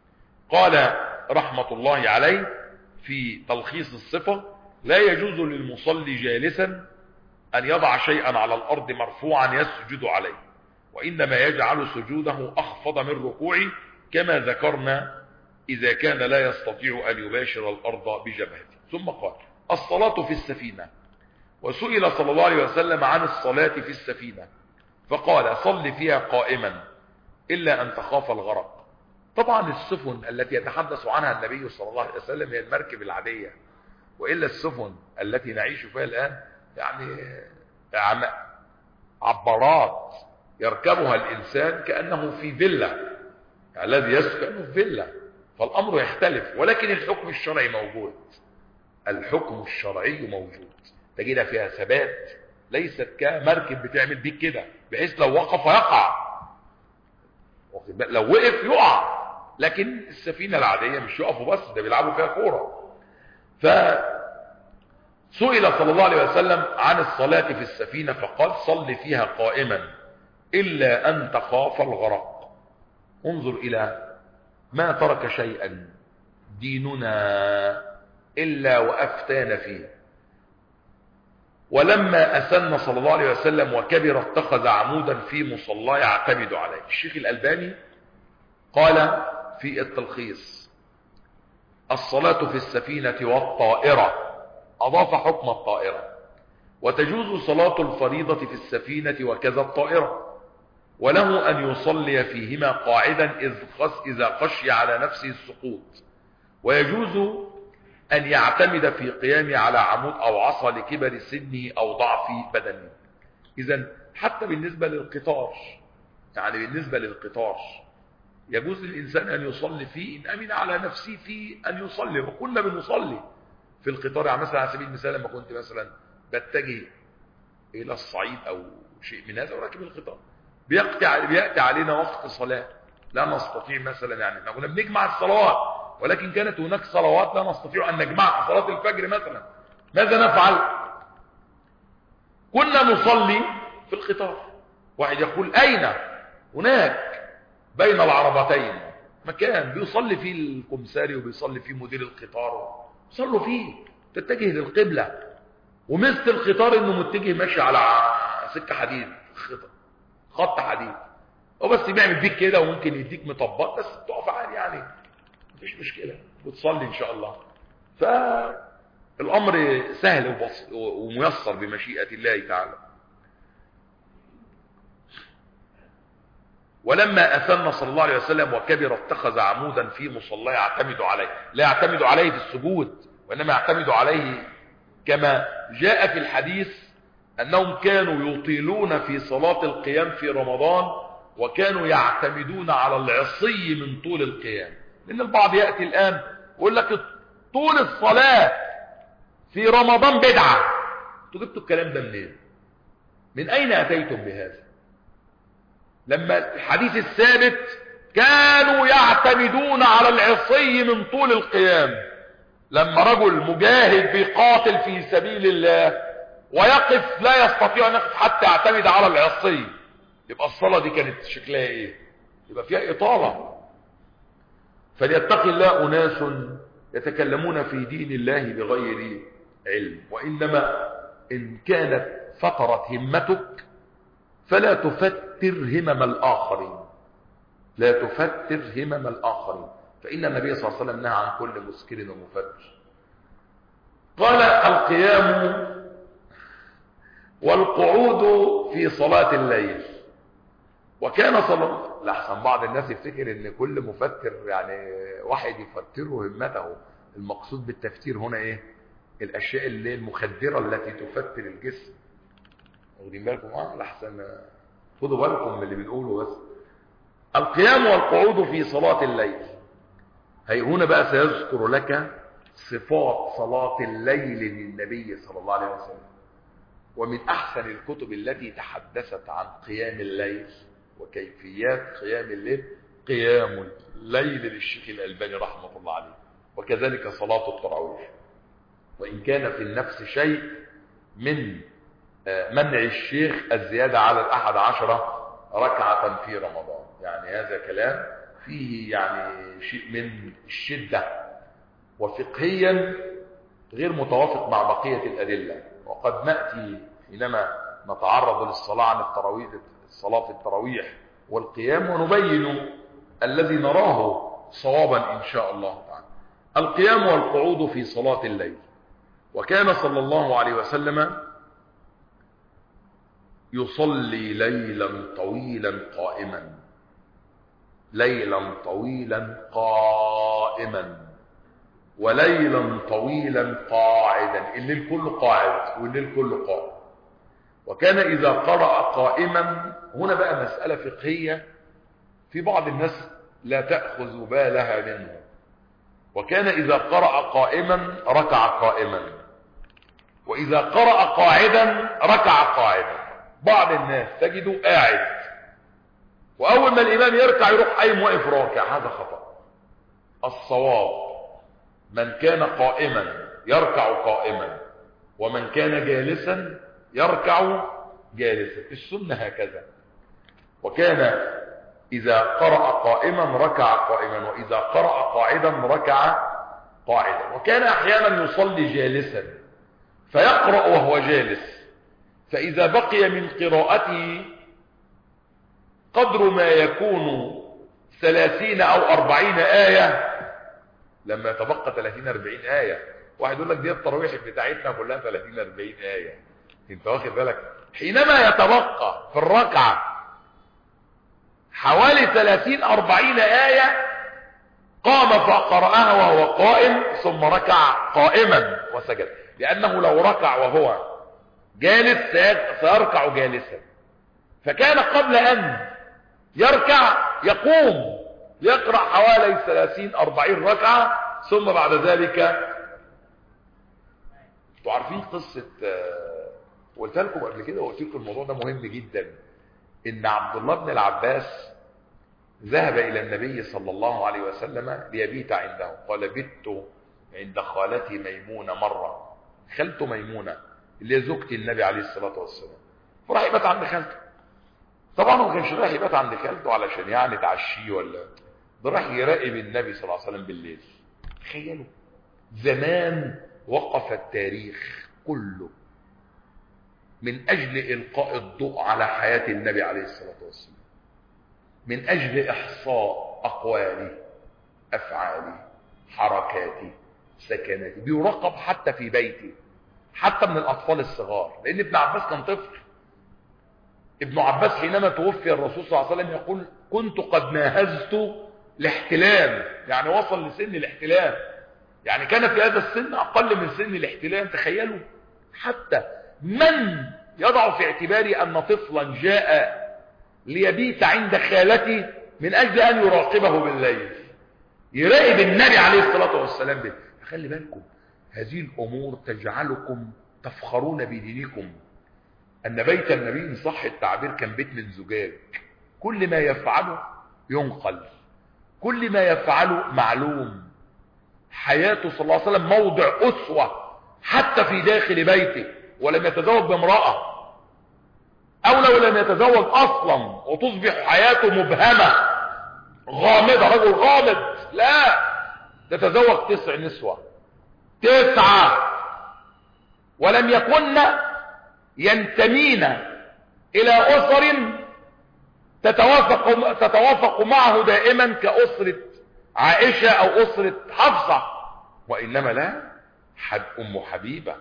قال رحمة الله عليه في تلخيص الصفة لا يجوز للمصلي جالسا أن يضع شيئا على الأرض مرفوعا يسجد عليه، وإنما يجعل سجوده أخفض من ركوعه كما ذكرنا إذا كان لا يستطيع أن يباشر الأرض بجبهته. ثم قال الصلاة في السفينة، وسئل صلى الله عليه وسلم عن الصلاة في السفينة فقال صل فيها قائما إلا أن تخاف الغرق. طبعا السفن التي يتحدث عنها النبي صلى الله عليه وسلم هي المركب العادية، وإلا السفن التي نعيش فيها الآن يعني عبارات يركبها الإنسان كأنه في فيلا، يعني الذي يسكن في فيلا، فالأمر يختلف، ولكن الحكم الشرعي موجود. الحكم الشرعي موجود، تجدها فيها ثبات، ليست كمركب بتعمل بيك كده بحيث لو وقف يقع، لو وقف يقع، لكن السفينة العادية مش يقفوا بس، ده بيلعبوا فيها كورة. فسئل صلى الله عليه وسلم عن الصلاة في السفينة فقال صل فيها قائما إلا أن تخاف الغرق. انظر إلى ما ترك شيئا ديننا إلا وأفتان فيه. ولما أسن صلى الله عليه وسلم وكبر اتخذ عمودا في مصلاه يعتمد عليه. الشيخ الألباني قال في التلخيص: الصلاة في السفينة والطائرة، أضاف حكم الطائرة، وتجوز صلاة الفريضة في السفينة وكذا الطائرة، وله أن يصلي فيهما قاعدا إذا خشي على نفسه السقوط، ويجوز أن يعتمد في قيامه على عمود أو عصا لكبر سنه أو ضعف بدنه. إذن حتى بالنسبة للقطار، يعني بالنسبة للقطار يجوز للإنسان أن يصلي فيه إن أمن على نفسه في أن يصلي، وكنا بنصلي في القطار. يعني مثلا على سبيل المثال لما كنت مثلا بتجه إلى الصعيد أو شيء من هذا وراكب القطار، بيأتي علينا وقت صلاة لا نستطيع مثلا، يعني احنا كنا بنجمع الصلوات، ولكن كانت هناك صلوات لا نستطيع أن نجمعها، صلاة الفجر مثلا. ماذا نفعل؟ كنا نصلي في القطار. واحد يقول: أين؟ هناك بين العربتين مكان بيصلي فيه الكمساري وبيصلي فيه مدير القطار، صلوا فيه، تتجه للقبلة. ومثل القطار انه متجه ماشي على سكة حديد، خط حديد، هو بس بيعمل بيك كده وممكن يديك مطبات، بس تقف عادي يعني مفيش مشكلة وتصلي ان شاء الله. فالامر سهل وميسر بمشيئة الله تعالى. ولما أثنى صلى الله عليه وسلم وكبر اتخذ عمودا في مصلاه يعتمد عليه، لا يعتمد عليه في السجود، وإنما يعتمد عليه كما جاء في الحديث أنهم كانوا يطيلون في صلاة القيام في رمضان، وكانوا يعتمدون على العصي من طول القيام. لأن البعض يأتي الآن ويقول لك طول الصلاة في رمضان بدعة. انتوا جبتوا الكلام ده منين؟ من أين أتيتم بهذا؟ لما الحديث الثابت كانوا يعتمدون على العصي من طول القيام. لما رجل مجاهد بيقاتل في سبيل الله ويقف لا يستطيع ان يقف حتى يعتمد على العصي، يبقى الصلاة دي كانت شكلها ايه؟ يبقى فيها اطالة. فليتقي الله اناس يتكلمون في دين الله بغير علم. وانما ان كانت فترت همتك فلا تفتر همم الآخرين، لا تفتر همم الآخرين، فإن النبي صلى الله عليه وسلم نهى عن كل مسكر ومفتر. قال: القيام والقعود في صلاة الليل. وكان صلى الله، لحسن بعض الناس يفتكر ان كل مفتر يعني واحد يفتره همته. المقصود بالتفتير هنا ايه؟ الاشياء اللي المخدرة التي تفتر الجسم. واخدين بالكم؟ اه لحسن خدوا بالكم من اللي بنقوله. بس القيام والقعود في صلاة الليل، هي هنا بقى سيذكر لك صفات صلاة الليل للنبي صلى الله عليه وسلم. ومن احسن الكتب التي تحدثت عن قيام الليل وكيفيات قيام الليل قيام الليل للشيخ الألباني رحمة الله عليه، وكذلك صلاة التراويح. وإن كان في النفس شيء من منع الشيخ الزيادة على الأحد عشر ركعة في رمضان، يعني هذا كلام فيه يعني شيء من الشدة، وفقهيا غير متوافق مع بقية الأدلة. وقد نأتي حينما نتعرض للصلاة عن التراويح، الصلاة في التراويح والقيام، ونبين الذي نراه صوابا إن شاء الله تعالى. القيام والقعود في صلاة الليل. وكان صلى الله عليه وسلم يصلي ليلا طويلا قائما، ليلا طويلا قائما، وليلا طويلا قاعدا. الليل كله قاعد والليل كله قائم. وكان إذا قرأ قائما، هنا بقى مسألة فقهية في بعض الناس لا تأخذ بالها منه. وكان إذا قرأ قائما ركع قائما، وإذا قرأ قاعدا ركع قاعدا. بعض الناس تجده قاعد وأول ما الإمام يركع يروح قايم واقف راكع، هذا خطأ. الصواب من كان قائما يركع قائما، ومن كان جالسا يركع جالسا. السنة هكذا. وكان إذا قرأ قائما ركع قائما، وإذا قرأ قاعدا ركع قاعدا، وكان أحيانا يصلي جالسا فيقرأ وهو جالس، فإذا بقي من قراءته قدر ما يكون ثلاثين أو أربعين آية، لما يتبقى ثلاثين أربعين آية، واحد يقول لك دي التراويح بتاعتنا كلها ثلاثين أربعين آية، انت واخد بالك؟ حينما يتبقى في الركعة حوالي ثلاثين أربعين آية قام فقرأها وهو قائم، ثم ركع قائما وسجد، لأنه لو ركع وهو جالس سيركع جالسا، فكان قبل أن يركع يقوم يقرأ حوالي ثلاثين أربعين ركعة، ثم بعد ذلك انتوا عارفين قصة، قلت لكم قبل كده وقلت لكم الموضوع ده مهم جدا، ان عبد الله بن العباس ذهب الى النبي صلى الله عليه وسلم ليبيت عنده، قال بت عند خالتي ميمونة مرة، خالته ميمونة اللي هي زوجة النبي عليه الصلاة والسلام، فراح يبات عند خالته. طبعا هو ما كانش رايح يبات عند خالته علشان يعني تعشيه ولا، ده راح يراقب النبي صلى الله عليه وسلم بالليل. تخيلوا زمان وقف التاريخ كله من اجل القاء الضوء على حياة النبي عليه الصلاة والسلام، من اجل احصاء اقوالي افعالي حركاتي سكناتي، بيراقب حتى في بيتي، حتى من الاطفال الصغار، لان ابن عباس كان طفل. ابن عباس حينما توفي الرسول صلى الله عليه وسلم يقول كنت قد ناهزت الاحتلام، يعني وصل لسن الاحتلام، يعني كان في هذا السن اقل من سن الاحتلام. تخيلوا حتى من يضع في اعتباري ان طفلا جاء ليبيت عند خالتي من اجل ان يراقبه بالليل، يراقب النبي عليه الصلاة والسلام به. خلي بالكم هذه الامور تجعلكم تفخرون بدينكم، ان بيت النبي ان صح التعبير كان بيت من زجاج، كل ما يفعله ينقل، كل ما يفعله معلوم، حياته صلى الله عليه وسلم موضع أسوة حتى في داخل بيته، ولم يتزوج بامرأة، او لو لم يتزوج اصلا وتصبح حياته مبهمة غامضة، رجل غامض، لا، تتزوج تسع نسوة، تسعة، ولم يكن ينتمين الى اسر تتوافق, تتوافق معه دائما كأسرة عائشة او اسرة حفصة، وانما لا، حد ام حبيبة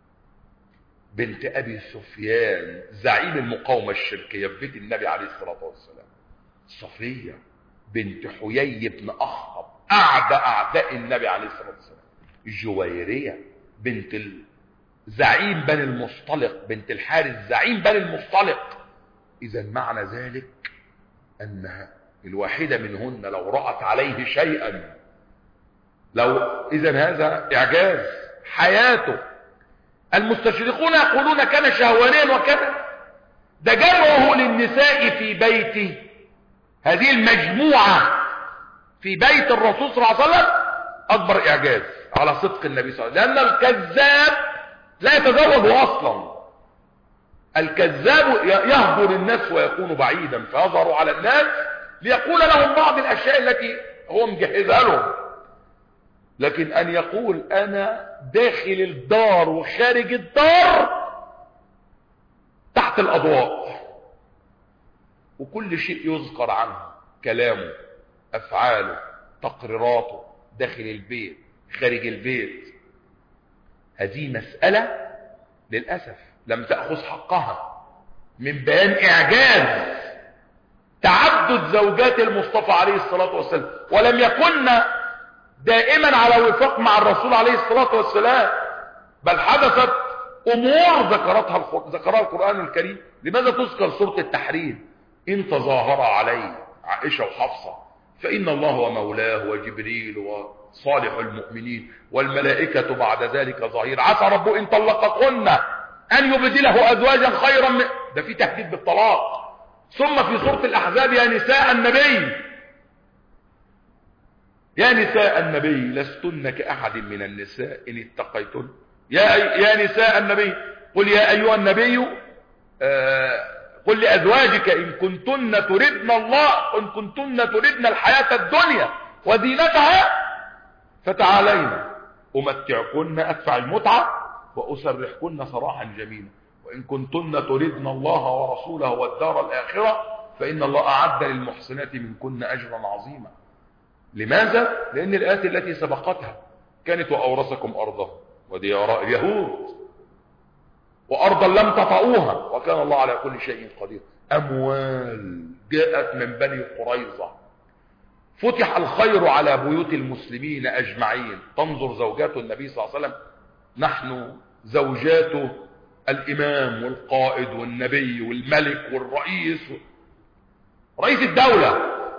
بنت ابي سفيان زعيم المقاومة الشركية في بيت النبي عليه الصلاة والسلام، صفية بنت حيي بن اخطب اعدى اعداء النبي عليه الصلاة والسلام، جويرية بنت زعيم بني المصطلق بنت الحارث زعيم بني المصطلق. اذا معنى ذلك انها الواحدة منهن لو رأت عليه شيئا، لو اذا هذا اعجاز حياته. المستشرقون يقولون كان شهوانيا وكذا، ده جمعه للنساء في بيته، هذه المجموعة في بيت الرسول صلى الله عليه وسلم اكبر اعجاز على صدق النبي صلى الله عليه وسلم، لان الكذاب لا يتزوج اصلا، الكذاب يهجر الناس ويكون بعيدا فيظهر على الناس ليقول لهم بعض الاشياء التي هو مجهزها لهم، لكن ان يقول انا داخل الدار وخارج الدار تحت الاضواء، وكل شيء يذكر عنه، كلامه افعاله تقريراته داخل البيت خارج البيت، هذه مسألة للأسف لم تأخذ حقها من بيان إعجاز تعدد زوجات المصطفى عليه الصلاة والسلام، ولم يكن دائما على وفاق مع الرسول عليه الصلاة والسلام، بل حدثت أمور ذكرتها ذكرها القرآن الكريم. لماذا تذكر سورة التحريم؟ إن تظاهر عليه عائشة وحفصة فإن الله ومولاه وجبريل وصالح المؤمنين والملائكة بعد ذلك ظهير، عسى ربه إن طلقكن أن يبدله أزواجا خيرا من، ده في تهديد بالطلاق. ثم في سورة الأحزاب يا نساء النبي يا نساء النبي لستن كأحد من النساء إن اتقيتن، يا, يا نساء النبي قل يا أيها النبي آه قل لأزواجك إن كنتن تردن الله إن كنتن تردن الحياة الدنيا وزينتها فتعالينا أمتعكن أدفع المتعة وأسرحكن سراحا جميلا وإن كنتن تردن الله ورسوله والدار الآخرة فإن الله أعد للمحسنات منكن أجرا عظيما. لماذا؟ لأن الآيات التي سبقتها كانت وأورثكم أرضهم وديار اليهود وأرضا لم تطئوها وكان الله على كل شيء قدير. أموال جاءت من بني قريظة، فتح الخير على بيوت المسلمين أجمعين. تنظر زوجات النبي صلى الله عليه وسلم، نحن زوجات الإمام والقائد والنبي والملك والرئيس رئيس الدولة.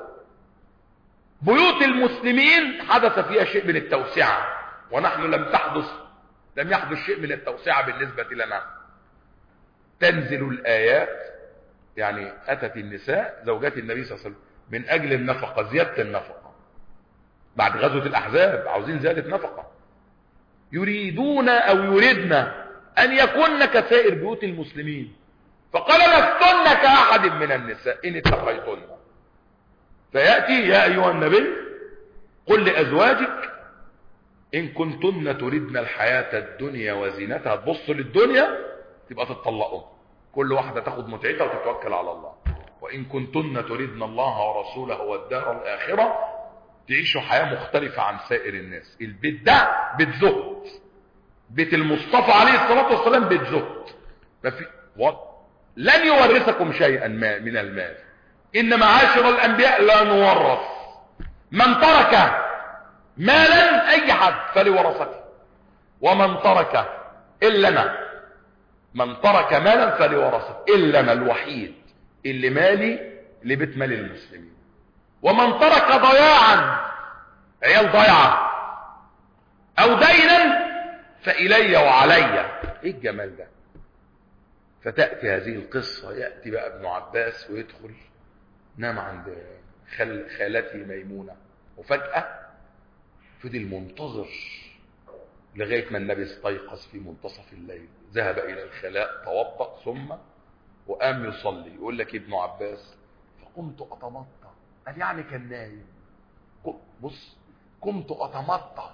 بيوت المسلمين حدث فيها شيء من التوسعة، ونحن لم تحدث لم يحدث شيء من التوسعة بالنسبة لنا. تنزل الآيات، يعني أتت النساء زوجات النبي صلى الله عليه وسلم من أجل النفقة، زيادة النفقة بعد غزوة الأحزاب، عاوزين زيادة نفقة، يريدون أو يريدن أن يكون كسائر بيوت المسلمين. فقال لستن كأحد من النساء إن اتقيتن. فيأتي يا أيها النبي قل لأزواجك إن كنتن تريدن الحياة الدنيا وزينتها، تبص للدنيا تبقى تتطلقوا، كل واحدة تاخد متعتها وتتوكل على الله. وإن كنتن تريدن الله ورسوله والدار الآخرة، تعيشوا حياة مختلفة عن سائر الناس. البيت ده بيت زهد، بيت المصطفى عليه الصلاة والسلام بيت زهد، ففي لن يورثكم شيئا من المال، إن معاشر الأنبياء لا نورث. من ترك مالا أي حد فلورثته، ومن ترك إلا أنا، من ترك مالا فلورثته إلا أنا الوحيد اللي مالي لبيت مال المسلمين. ومن ترك ضياعا، عيال ضيعة أو دينا فإلي وعلي. إيه الجمال ده؟ فتأتي هذه القصة، يأتي بقى ابن عباس ويدخل نام عند خال خالتي ميمونة، وفجأة فضل منتظر لغاية ما النبي استيقظ في منتصف الليل، ذهب إلى الخلاء توضأ ثم وقام يصلي. يقول لك ابن عباس فقمت أتمطى، قال يعني كان نايم، بص قمت أتمطى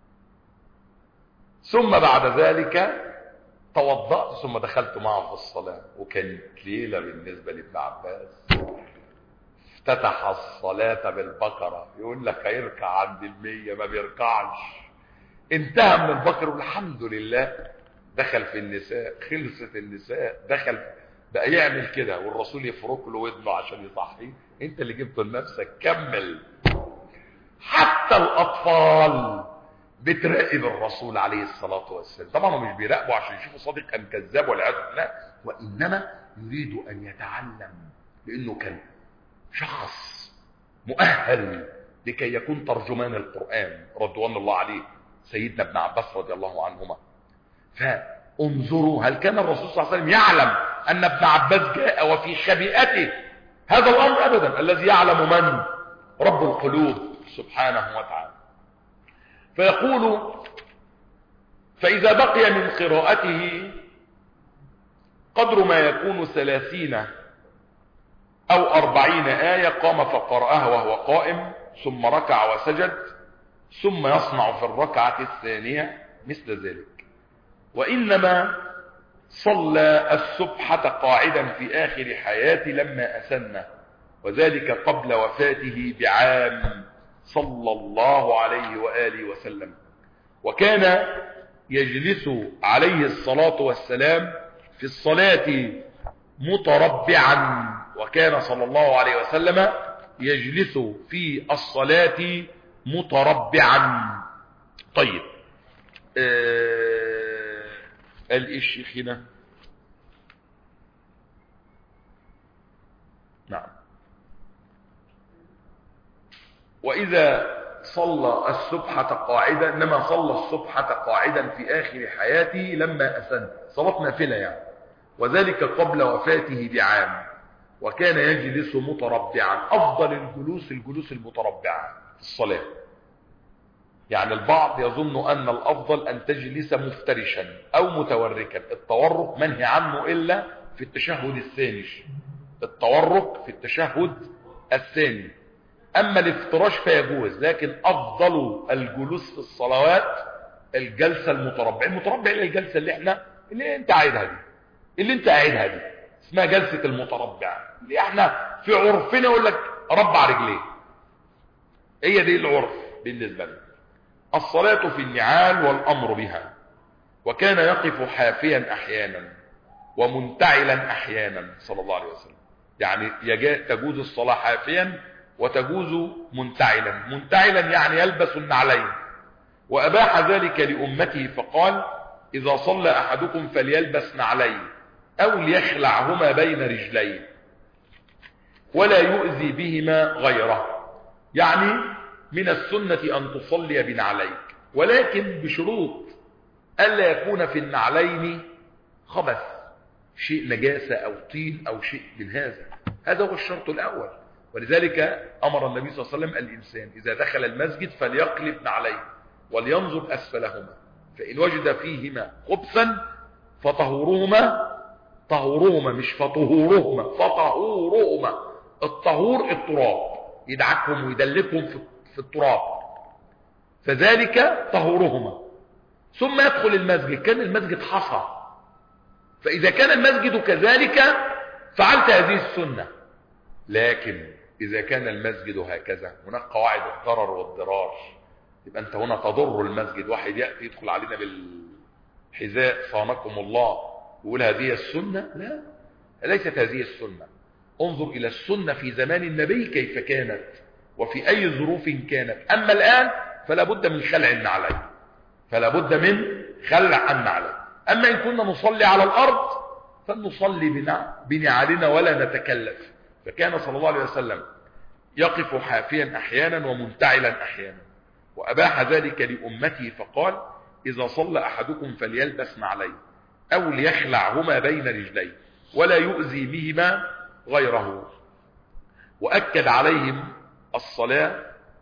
ثم بعد ذلك توضأت ثم دخلت معه في الصلاة. وكانت ليلة بالنسبة لابن عباس، افتتح الصلاة بالبقرة. يقول لك هيركع عند المية ما بيركعش، انتهى من البقرة والحمد لله. دخل في النساء، خلصت النساء، دخل بقى يعمل كده والرسول يفرك له ودنه عشان يصحيه. انت اللي جبته لنفسك، كمل. حتى الأطفال بتراقب الرسول عليه الصلاة والسلام. طبعا هم مش بيراقبوا عشان يشوفوا صادق أم كذاب والعياذ بالله، وإنما يريد أن يتعلم، لأنه كان شخص مؤهل لكي يكون ترجمان القرآن رضوان الله عليه، سيدنا ابن عباس رضي الله عنهما. فانظروا، هل كان الرسول صلى الله عليه وسلم يعلم أن ابن عباس جاء وفي خبيئته هذا الأمر؟ أبدا. الذي يعلم من؟ رب القلوب سبحانه وتعالى. فيقول فإذا بقي من قراءته قدر ما يكون ثلاثين أو أربعين آية قام فقرأها وهو قائم، ثم ركع وسجد، ثم يصنع في الركعة الثانية مثل ذلك. وإنما صلى السبحة قاعدا في آخر حياته لما أسن، وذلك قبل وفاته بعام صلى الله عليه وآله وسلم. وكان يجلس عليه الصلاة والسلام في الصلاة متربعا، وكان صلى الله عليه وسلم يجلس في الصلاة متربعا. طيب آه قال ايه الشيخ هنا؟ نعم. وإذا صلى السبحة قاعدا، إنما صلى السبحة قاعدا في آخر حياته لما أسن، صلاة نافلة يعني، وذلك قبل وفاته بعام. وكان يجلس متربعا. أفضل الجلوس الجلوس المتربع في الصلاة. يعني البعض يظن أن الأفضل أن تجلس مفترشا أو متوركا. التورك منهي عنه إلا في التشهد الثاني، التورك في التشهد الثاني. أما الافتراش فيجوز، لكن أفضل الجلوس في الصلوات الجلسة المتربع. المتربع اللي الجلسة اللي احنا اللي انت قاعدها دي اللي انت قاعدها دي اسمها جلسة المتربع، اللي احنا في عرفنا يقول لك ربع رجليه، هي دي العرف بالنسبة لنا. الصلاة في النعال والأمر بها. وكان يقف حافيا أحيانا ومنتعلا أحيانا صلى الله عليه وسلم، يعني تجوز الصلاة حافيا وتجوز منتعلا. منتعلا يعني يلبس النعلين، وأباح ذلك لأمته فقال إذا صلى أحدكم فليلبس نعلين أو ليخلعهما بين رجليه ولا يؤذي بهما غيره. يعني من السنة أن تصلي بنعليك، ولكن بشروط ألا يكون في النعلين خبث، شيء نجاسة أو طين أو شيء من هذا. هذا هو الشرط الأول. ولذلك أمر النبي صلى الله عليه وسلم الإنسان إذا دخل المسجد فليقلب نعليه ولينظر أسفلهما، فإن وجد فيهما خبثا فطهورهما طهورهما مش فطهورهما فطهورهما. الطهور التراب، يدعكهم ويدلكهم في التراب، فذلك طهورهما. ثم يدخل المسجد، كان المسجد حصى، فإذا كان المسجد كذلك فعلت هذه السنة. لكن إذا كان المسجد هكذا، هناك قواعد الضرر والضرار، يبقى أنت هنا تضر المسجد. واحد يأتي يدخل علينا بالحذاء صانكم الله يقول هذه السنة، لا، ليست هذه السنة. انظر إلى السنة في زمان النبي كيف كانت وفي أي ظروف كانت. أما الآن فلا بد من خلع النعلين، فلا بد من خلع النعلين. أما إن كنا نصلي على الأرض فلنصلي بنعالنا ولا نتكلف. فكان صلى الله عليه وسلم يقف حافيا أحيانا ومنتعلا أحيانا، وأباح ذلك لأمته فقال إذا صلى أحدكم فليلبس نعلين أو ليخلعهما بين رجليه ولا يؤذي بهما غيره. وأكد عليهم الصلاة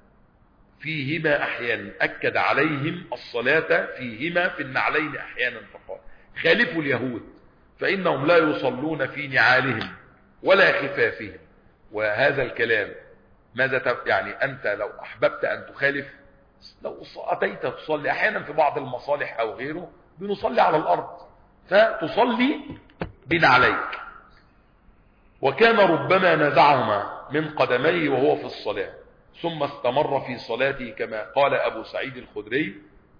فيهما أحيانا، أكد عليهم الصلاة فيهما في النعلين أحيانا فقال خالفوا اليهود فإنهم لا يصلون في نعالهم ولا خفافهم. وهذا الكلام ماذا تف... يعني أنت لو أحببت أن تخالف، لو أتيت تصلي أحيانا في بعض المصالح أو غيره بنصلي على الأرض، فتصلي بنعليك. وكان ربما نزعهما من قدميه وهو في الصلاة ثم استمر في صلاته، كما قال أبو سعيد الخدري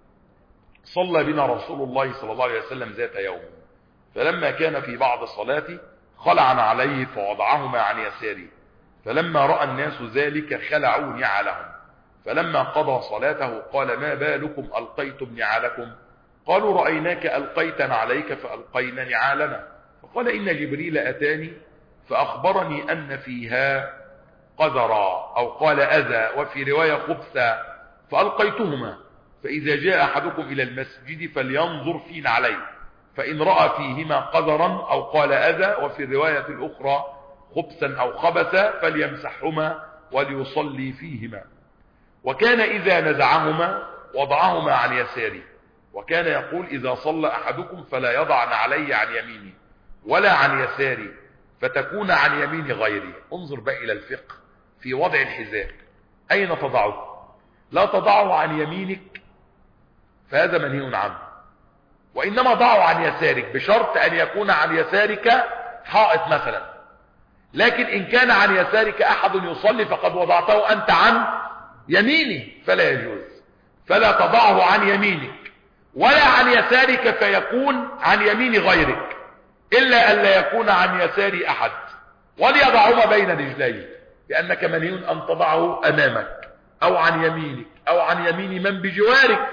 صلى بنا رسول الله صلى الله عليه وسلم ذات يوم، فلما كان في بعض صلاته خلعنا عليه فوضعهما عن يساره، فلما رأى الناس ذلك خلعوا نعالهم، فلما قضى صلاته قال ما بالكم ألقيتم نعالكم؟ قالوا رأيناك ألقيت نعليك فألقينا نعالنا. فقال إن جبريل أتاني فأخبرني أن فيها قذرا أو قال أذى وفي رواية خبثا فألقيتهما، فإذا جاء أحدكم إلى المسجد فلينظر في نعليه، فإن رأى فيهما قذرا أو قال أذى وفي الرواية الأخرى خبثا أو خبثا فليمسحهما وليصلي فيهما. وكان إذا نزعهما وضعهما عن يساره، وكان يقول إذا صلى أحدكم فلا يضع نعليه عن يمينه ولا عن يساره فتكون عن يمين غيره. انظر بقى إلى الفقه في وضع الحذاء، أين تضعه؟ لا تضعه عن يمينك فهذا منهي عنه، وإنما ضعه عن يسارك بشرط أن يكون عن يسارك حائط مثلا. لكن إن كان عن يسارك أحد يصلي فقد وضعته أنت عن يمينه فلا يجوز، فلا تضعه عن يمينك ولا عن يسارك فيكون عن يمين غيرك، إلا أن لا يكون عن يسار أحد، وليضعهما بين رجليه، لأنك منهي أن تضعه أمامك أو عن يمينك أو عن يمين من بجوارك،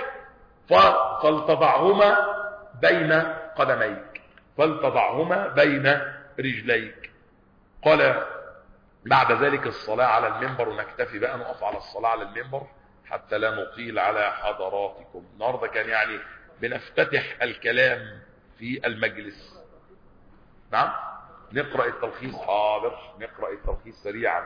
فلتضعهما بين قدميك، فلتضعهما بين رجليك. قال بعد ذلك الصلاة على المنبر، ونكتفي بقى نقف على الصلاة على المنبر حتى لا نطيل على حضراتكم. النهارده كان يعني بنفتتح الكلام في المجلس. نعم نقرأ التلخيص، حاضر نقرأ التلخيص سريعا.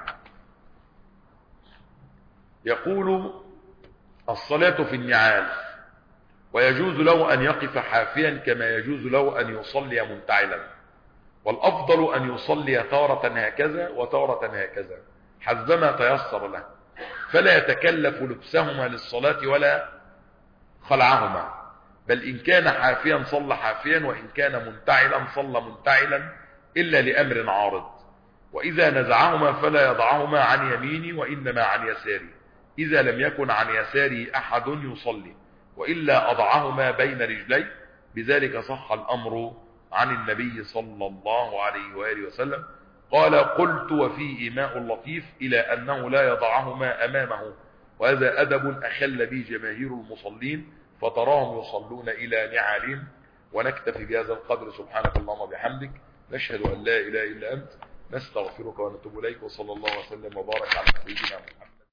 يقول الصلاة في النعال، ويجوز له أن يقف حافيا كما يجوز له أن يصلي منتعلا، والأفضل أن يصلي تارة هكذا وتارة هكذا حسبما تيسر له، فلا يتكلف لبسهما للصلاة ولا خلعهما، بل إن كان حافيا صلى حافيا، وإن كان منتعلا صلى منتعلا، إلا لأمر عارض. وإذا نزعهما فلا يضعهما عن يمينه وإنما عن يساره، إذا لم يكن عن يساره أحد يصلي، وإلا أضعهما بين رجليه. بذلك صح الأمر عن النبي صلى الله عليه وآله وسلم. قال: قلت وفي إيماء اللطيف إلى أنه لا يضعهما أمامه، وهذا أدب أخل به جماهير المصلين، فتراهم يصلون إلى نعالهم. ونكتفي بهذا القدر. سبحانك اللهم وبحمدك، نشهد أن لا إله إلا أنت، نستغفرك ونتوب إليك، وصلى الله وسلم وبارك على سيدنا محمد.